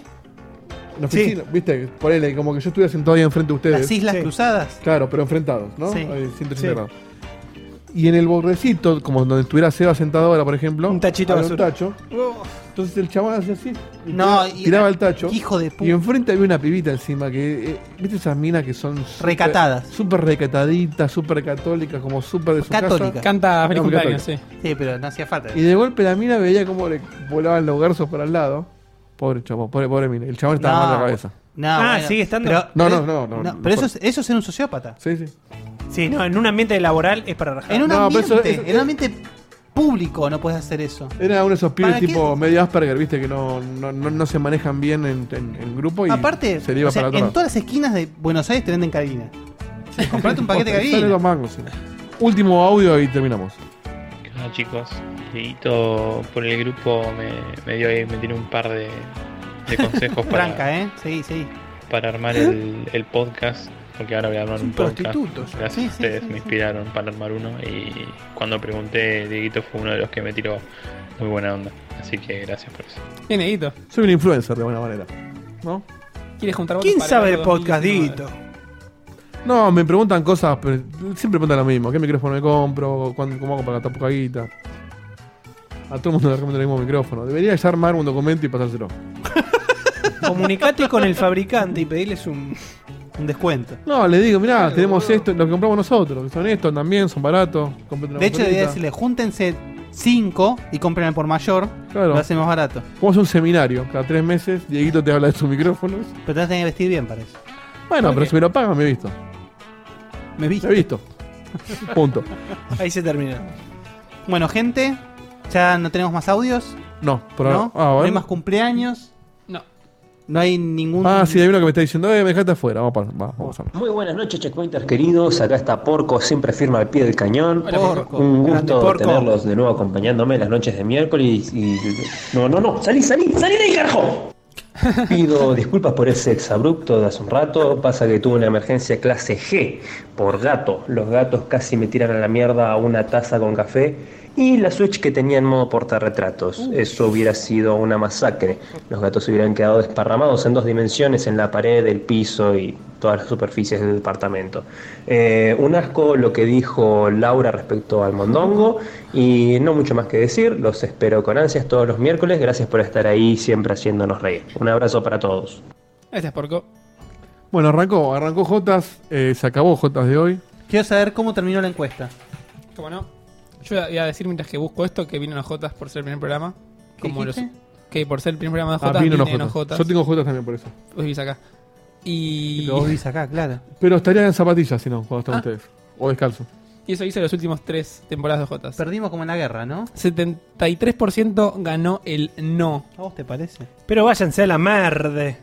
En la oficina, viste, ponele, como que yo estuviera sentado ahí enfrente de ustedes. Las Islas Sí. Cruzadas. Claro, pero enfrentados, ¿no? Sí. Ahí, ciento ochenta Sí. grados. Y en el bordecito, como donde estuviera Seba sentado ahora, por ejemplo, Un tachito de había un basura. tacho. Entonces el chabón hacía así. y No, tiraba, y- tiraba el tacho. Hijo de Y puta. enfrente había una pibita encima que, eh, ¿viste esas minas que son súper- Recatadas. Súper recataditas, súper católicas, como súper de su Católica. casa. Canta feliz No, cumpleaños, sí. católica. Sí, pero no hacía falta. Y de golpe la mina veía cómo le volaban los garzos para el lado. Pobre chabón, pobre, pobre mina. El chabón estaba No. mal de la cabeza. No, Ah, bueno, ¿sigue estando? pero- No, pero- no, no, no, pero eso no. es, eso es ser un sociópata. Sí, sí. Sí, no, en un ambiente laboral es para rajar. En un No, pero ambiente, eso- eso- en un ambiente público no puedes hacer eso. Era uno de esos pibes ¿Para qué? tipo medio Asperger, viste, que no, no, no, no se manejan bien en, en, en grupo y Aparte, se le iba o sea, para en atrás. todas las esquinas de Buenos Aires te venden cabina. Comprate un paquete de Sale cabina. dos mangos, sí. Último audio y terminamos. ¿Qué onda, chicos? Dieguito por el grupo me, me dio ahí, me tiene un par de, de consejos para, Tranca, ¿eh? Sí, sí. para armar el, el podcast, porque ahora voy a armar Son un podcast. prostitutos. Gracias Sí, a sí, ustedes sí, me sí. inspiraron para armar uno y cuando pregunté, Dieguito fue uno de los que me tiró muy buena onda. Así que gracias por eso. Bien, Edito. Soy un influencer de alguna manera. ¿No? ¿Quieres juntar votos ¿Quién para sabe el de podcast, dos mil Dito? diecinueve? No, me preguntan cosas, pero siempre preguntan lo mismo. ¿Qué micrófono me compro? ¿Cuándo, ¿Cómo hago para gastar poca guita? A todo el mundo le recomiendo el mismo micrófono. Debería ya armar un documento y pasárselo. Comunicate con el fabricante y pedirles un, un descuento. No, le digo, mirá, tenemos esto, lo que compramos nosotros. Que son estos también, son baratos. cómprate una De hecho, debería motorita. decirle, júntense cinco y compren por mayor. Claro. Lo hacemos barato. Vamos a hacer un seminario. Cada tres meses, Dieguito te habla de sus micrófonos. Pero te vas a tener que vestir bien para eso. Bueno, ¿Por pero qué? si me lo pagan, me he visto. Me vi. Me he visto. Punto. Ahí se termina. Bueno, gente, ya no tenemos más audios. No, por ¿No? ahora. Ah, No hay bueno. más cumpleaños. No. No hay ningún. Ah, sí, hay uno que me está diciendo, eh, me dejaste afuera. Vamos, para, va, vamos a ver. Muy buenas noches, checkpointers queridos. Acá está Porco, siempre firme al pie del cañón. Hola, Porco. Un Grande, gusto Porco. tenerlos de nuevo acompañándome las noches de miércoles. Y... No, no, no, salí, salí, salí de ahí, carajo. Pido disculpas por ese exabrupto de hace un rato. Pasa que tuve una emergencia clase G por gato. Los gatos casi me tiran a la mierda una taza con café. Y la Switch que tenía en modo portarretratos. Eso hubiera sido una masacre. Los gatos se hubieran quedado desparramados en dos dimensiones, en la pared, el piso y todas las superficies del departamento. Eh, un asco lo que dijo Laura respecto al mondongo. Y no mucho más que decir. Los espero con ansias todos los miércoles. Gracias por estar ahí siempre haciéndonos reír. Un abrazo para todos. Gracias, Porco. Bueno, arrancó, arrancó Jotas, eh, se acabó Jotas de hoy. Quiero saber cómo terminó la encuesta. ¿Cómo no? Yo voy a decir mientras que busco esto que vino en Jotas por ser el primer programa. ¿Qué Como los, dijiste? que por ser el primer programa de Ah, Jotas vino vine en en Jotas. Jotas. Yo tengo Jotas también por eso. Vos vivís acá. Y... Pero vos vivís acá, claro. Pero estaría en zapatillas si no, cuando están Ah. ustedes. O descalzo. Y eso hice los últimos tres temporadas de Jotas. Perdimos como en la guerra, ¿no? setenta y tres por ciento ganó el no. ¿A vos te parece? Pero váyanse a la merde.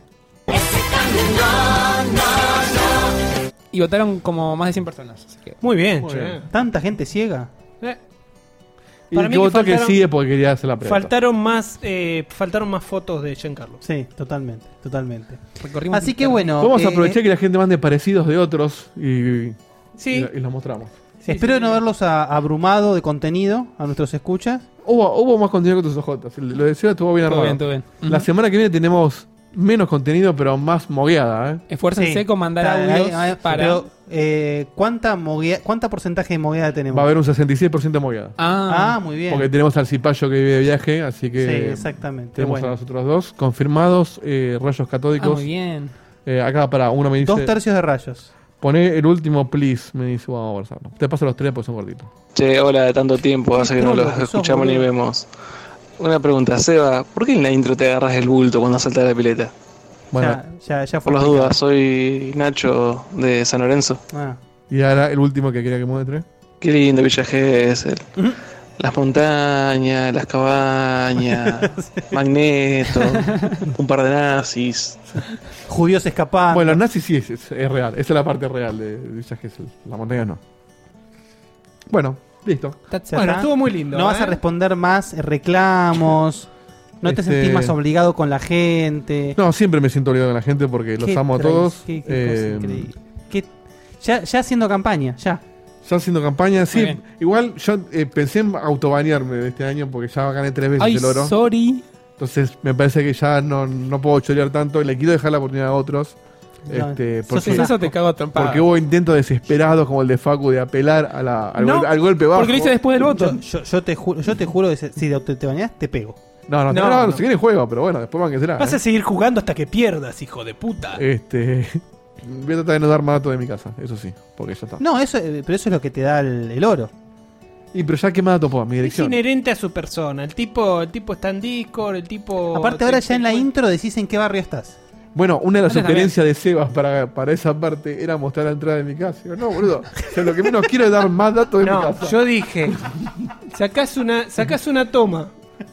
Y votaron como más de cien personas. Así que... Muy bien, Muy che. bien. ¿Tanta gente ciega? Eh, Y Para el mí que que votó que faltaron- sí es porque quería hacer la pregunta. Faltaron más, eh, faltaron más fotos de Giancarlo. Sí, totalmente, totalmente. recorrimos Así que el- bueno. Vamos a eh, aprovechar que la gente mande parecidos de otros y, Sí. y, lo- y los mostramos. Espero no verlos a- abrumado de contenido a nuestros escuchas. Hubo, hubo más contenido que tus ojotas. Lo de Seba estuvo bien Todo armado. bien, todo bien. La Ujú. semana que viene tenemos menos contenido, pero más mogueada, ¿eh? Esfuércense Sí. con mandar Está- audios hay- hay- para... Pero, eh, ¿cuánta, moguea- ¿cuánta porcentaje de mogueada tenemos? Va a haber un sesenta y seis por ciento de mogueada. Ah, Ah, muy bien. Porque tenemos al Cipayo que vive de viaje, así que Sí, exactamente. tenemos Bueno. a los otros dos confirmados, eh, rayos ah, catódicos. muy bien. Eh, acá para uno me dice Dos tercios de rayos. Poné el último, please, me dice, vamos a conversarlo. Te paso los tres porque son cortitos. Che, hola, de tanto tiempo, hace que no los escuchamos ni vemos. Una pregunta, Seba, ¿por qué en la intro te agarras el bulto cuando saltas de la pileta? Bueno, Ya, ya, ya fue Por las explicado. dudas, soy Nacho de San Lorenzo. Ah. y ahora el último que quería que muestre. Qué lindo Villa Gesell. Las montañas, las cabañas, Magneto, un par de nazis. Judíos escapando. Bueno, los nazis sí es, es, es real. Esa es la parte real de Villa Gesell. La montaña no. Bueno, listo. Ya Bueno, está. estuvo muy lindo. No vas ¿eh? a responder más reclamos. No te Este- sentís más obligado con la gente. No, siempre me siento obligado con la gente porque los Qué amo a trai- todos. qué- qué Eh, cosa increíble. Qué- ya, ya haciendo campaña, ya. Ya haciendo campaña, sí. bien. Igual yo eh, pensé en autobanearme de este año porque ya gané tres veces Ay, el oro. sorry. Entonces me parece que ya no, no puedo chorear tanto y le quiero dejar la oportunidad a otros. No, este, sos porque, un asco. Eso te cago a trompadas. porque hubo intentos desesperados como el de Facu de apelar a la, al, No, gol- al golpe bajo. porque lo hice después del voto. Yo, yo, yo te, ju- yo te juro que se- si te, te bañás, te pego. No, no, no, no, no, si quieren juego, pero bueno, después van que será. Vas ¿eh? a seguir jugando hasta que pierdas, hijo de puta. Este, voy a tratar de no dar más datos de mi casa, eso sí, porque ya está. No, eso, eh, pero eso es lo que te da el, el oro. Y pero ya qué más datos puedo, mi Es dirección. inherente a su persona. El tipo, el tipo está en Discord, el tipo. Aparte, ahora ya en la intro decís en qué barrio estás. Bueno, una de las Ahora sugerencias de Sebas para, para esa parte era mostrar la entrada de mi casa. Digo, no, boludo. O sea, lo que menos quiero es dar más datos de mi No, casa. yo dije, sacás una, sacás una toma.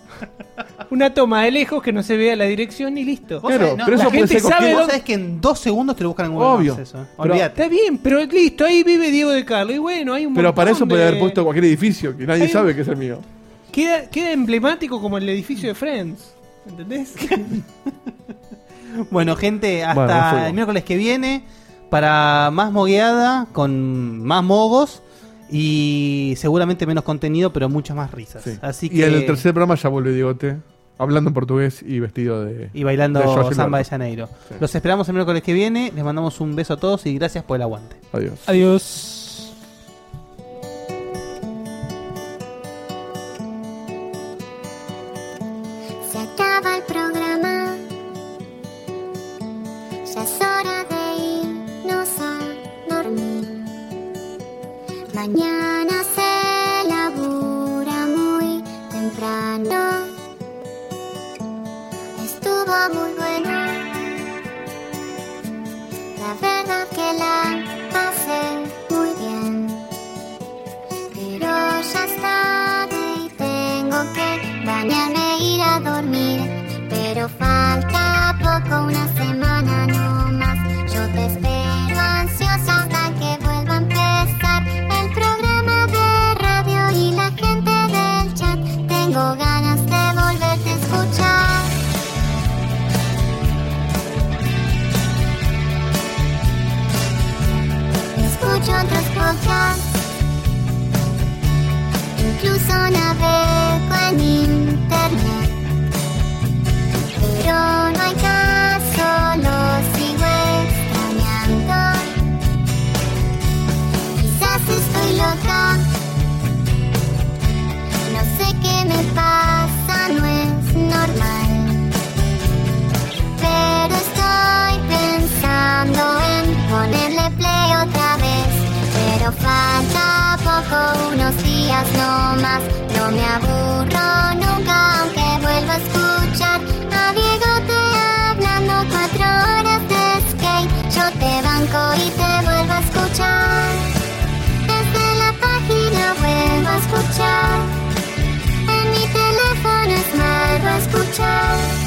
Una toma de lejos que no se vea la dirección y listo. Vos sabés, no, la gente sabe vos sabés que en dos segundos te lo buscan en Google Obvio. Maps eso, eh. Pero- Olvídate. Está bien, pero listo, ahí vive Diego de Carlos. Y bueno, hay un Pero para eso montón podría de- haber puesto cualquier edificio, que nadie Hay- sabe que es el mío. Queda, queda emblemático como el edificio de Friends. ¿Entendés? Bueno, gente, hasta Bueno, nos fuimos. el miércoles que viene para más mogueada, con más mogos y seguramente menos contenido, pero muchas más risas. Sí. Así Y que en el tercer programa ya vuelve Diegote, hablando en portugués y vestido de. y bailando de George Samba de Gilberto. Janeiro. Sí. Los esperamos el miércoles que viene. Les mandamos un beso a todos y gracias por el aguante. Adiós. Adiós. Se acaba el programa, ya es hora de irnos a dormir. Mañana se labura muy temprano. Estuvo muy bueno, la verdad que la pasé muy bien. Pero ya es tarde y tengo que bañarme e ir a dormir. Pero falta poco, una semana no más. Yo te espero ansiosa hasta que vuelva a empezar el programa de radio y la gente del chat. Tengo ganas de volverte a escuchar. Escucho otros podcasts, incluso navego en internet, pero no hay caso, lo sigo extrañando. Quizás estoy loca, no sé qué me pasa, no es normal, pero estoy pensando en ponerle play otra vez. Pero falta poco, unos días no más. No me aburro nunca, aunque vuelva a escuchar a Diego te hablando cuatro horas de skate. Yo te banco y te vuelvo a escuchar. Desde la página vuelvo a escuchar. En mi teléfono es malo escuchar.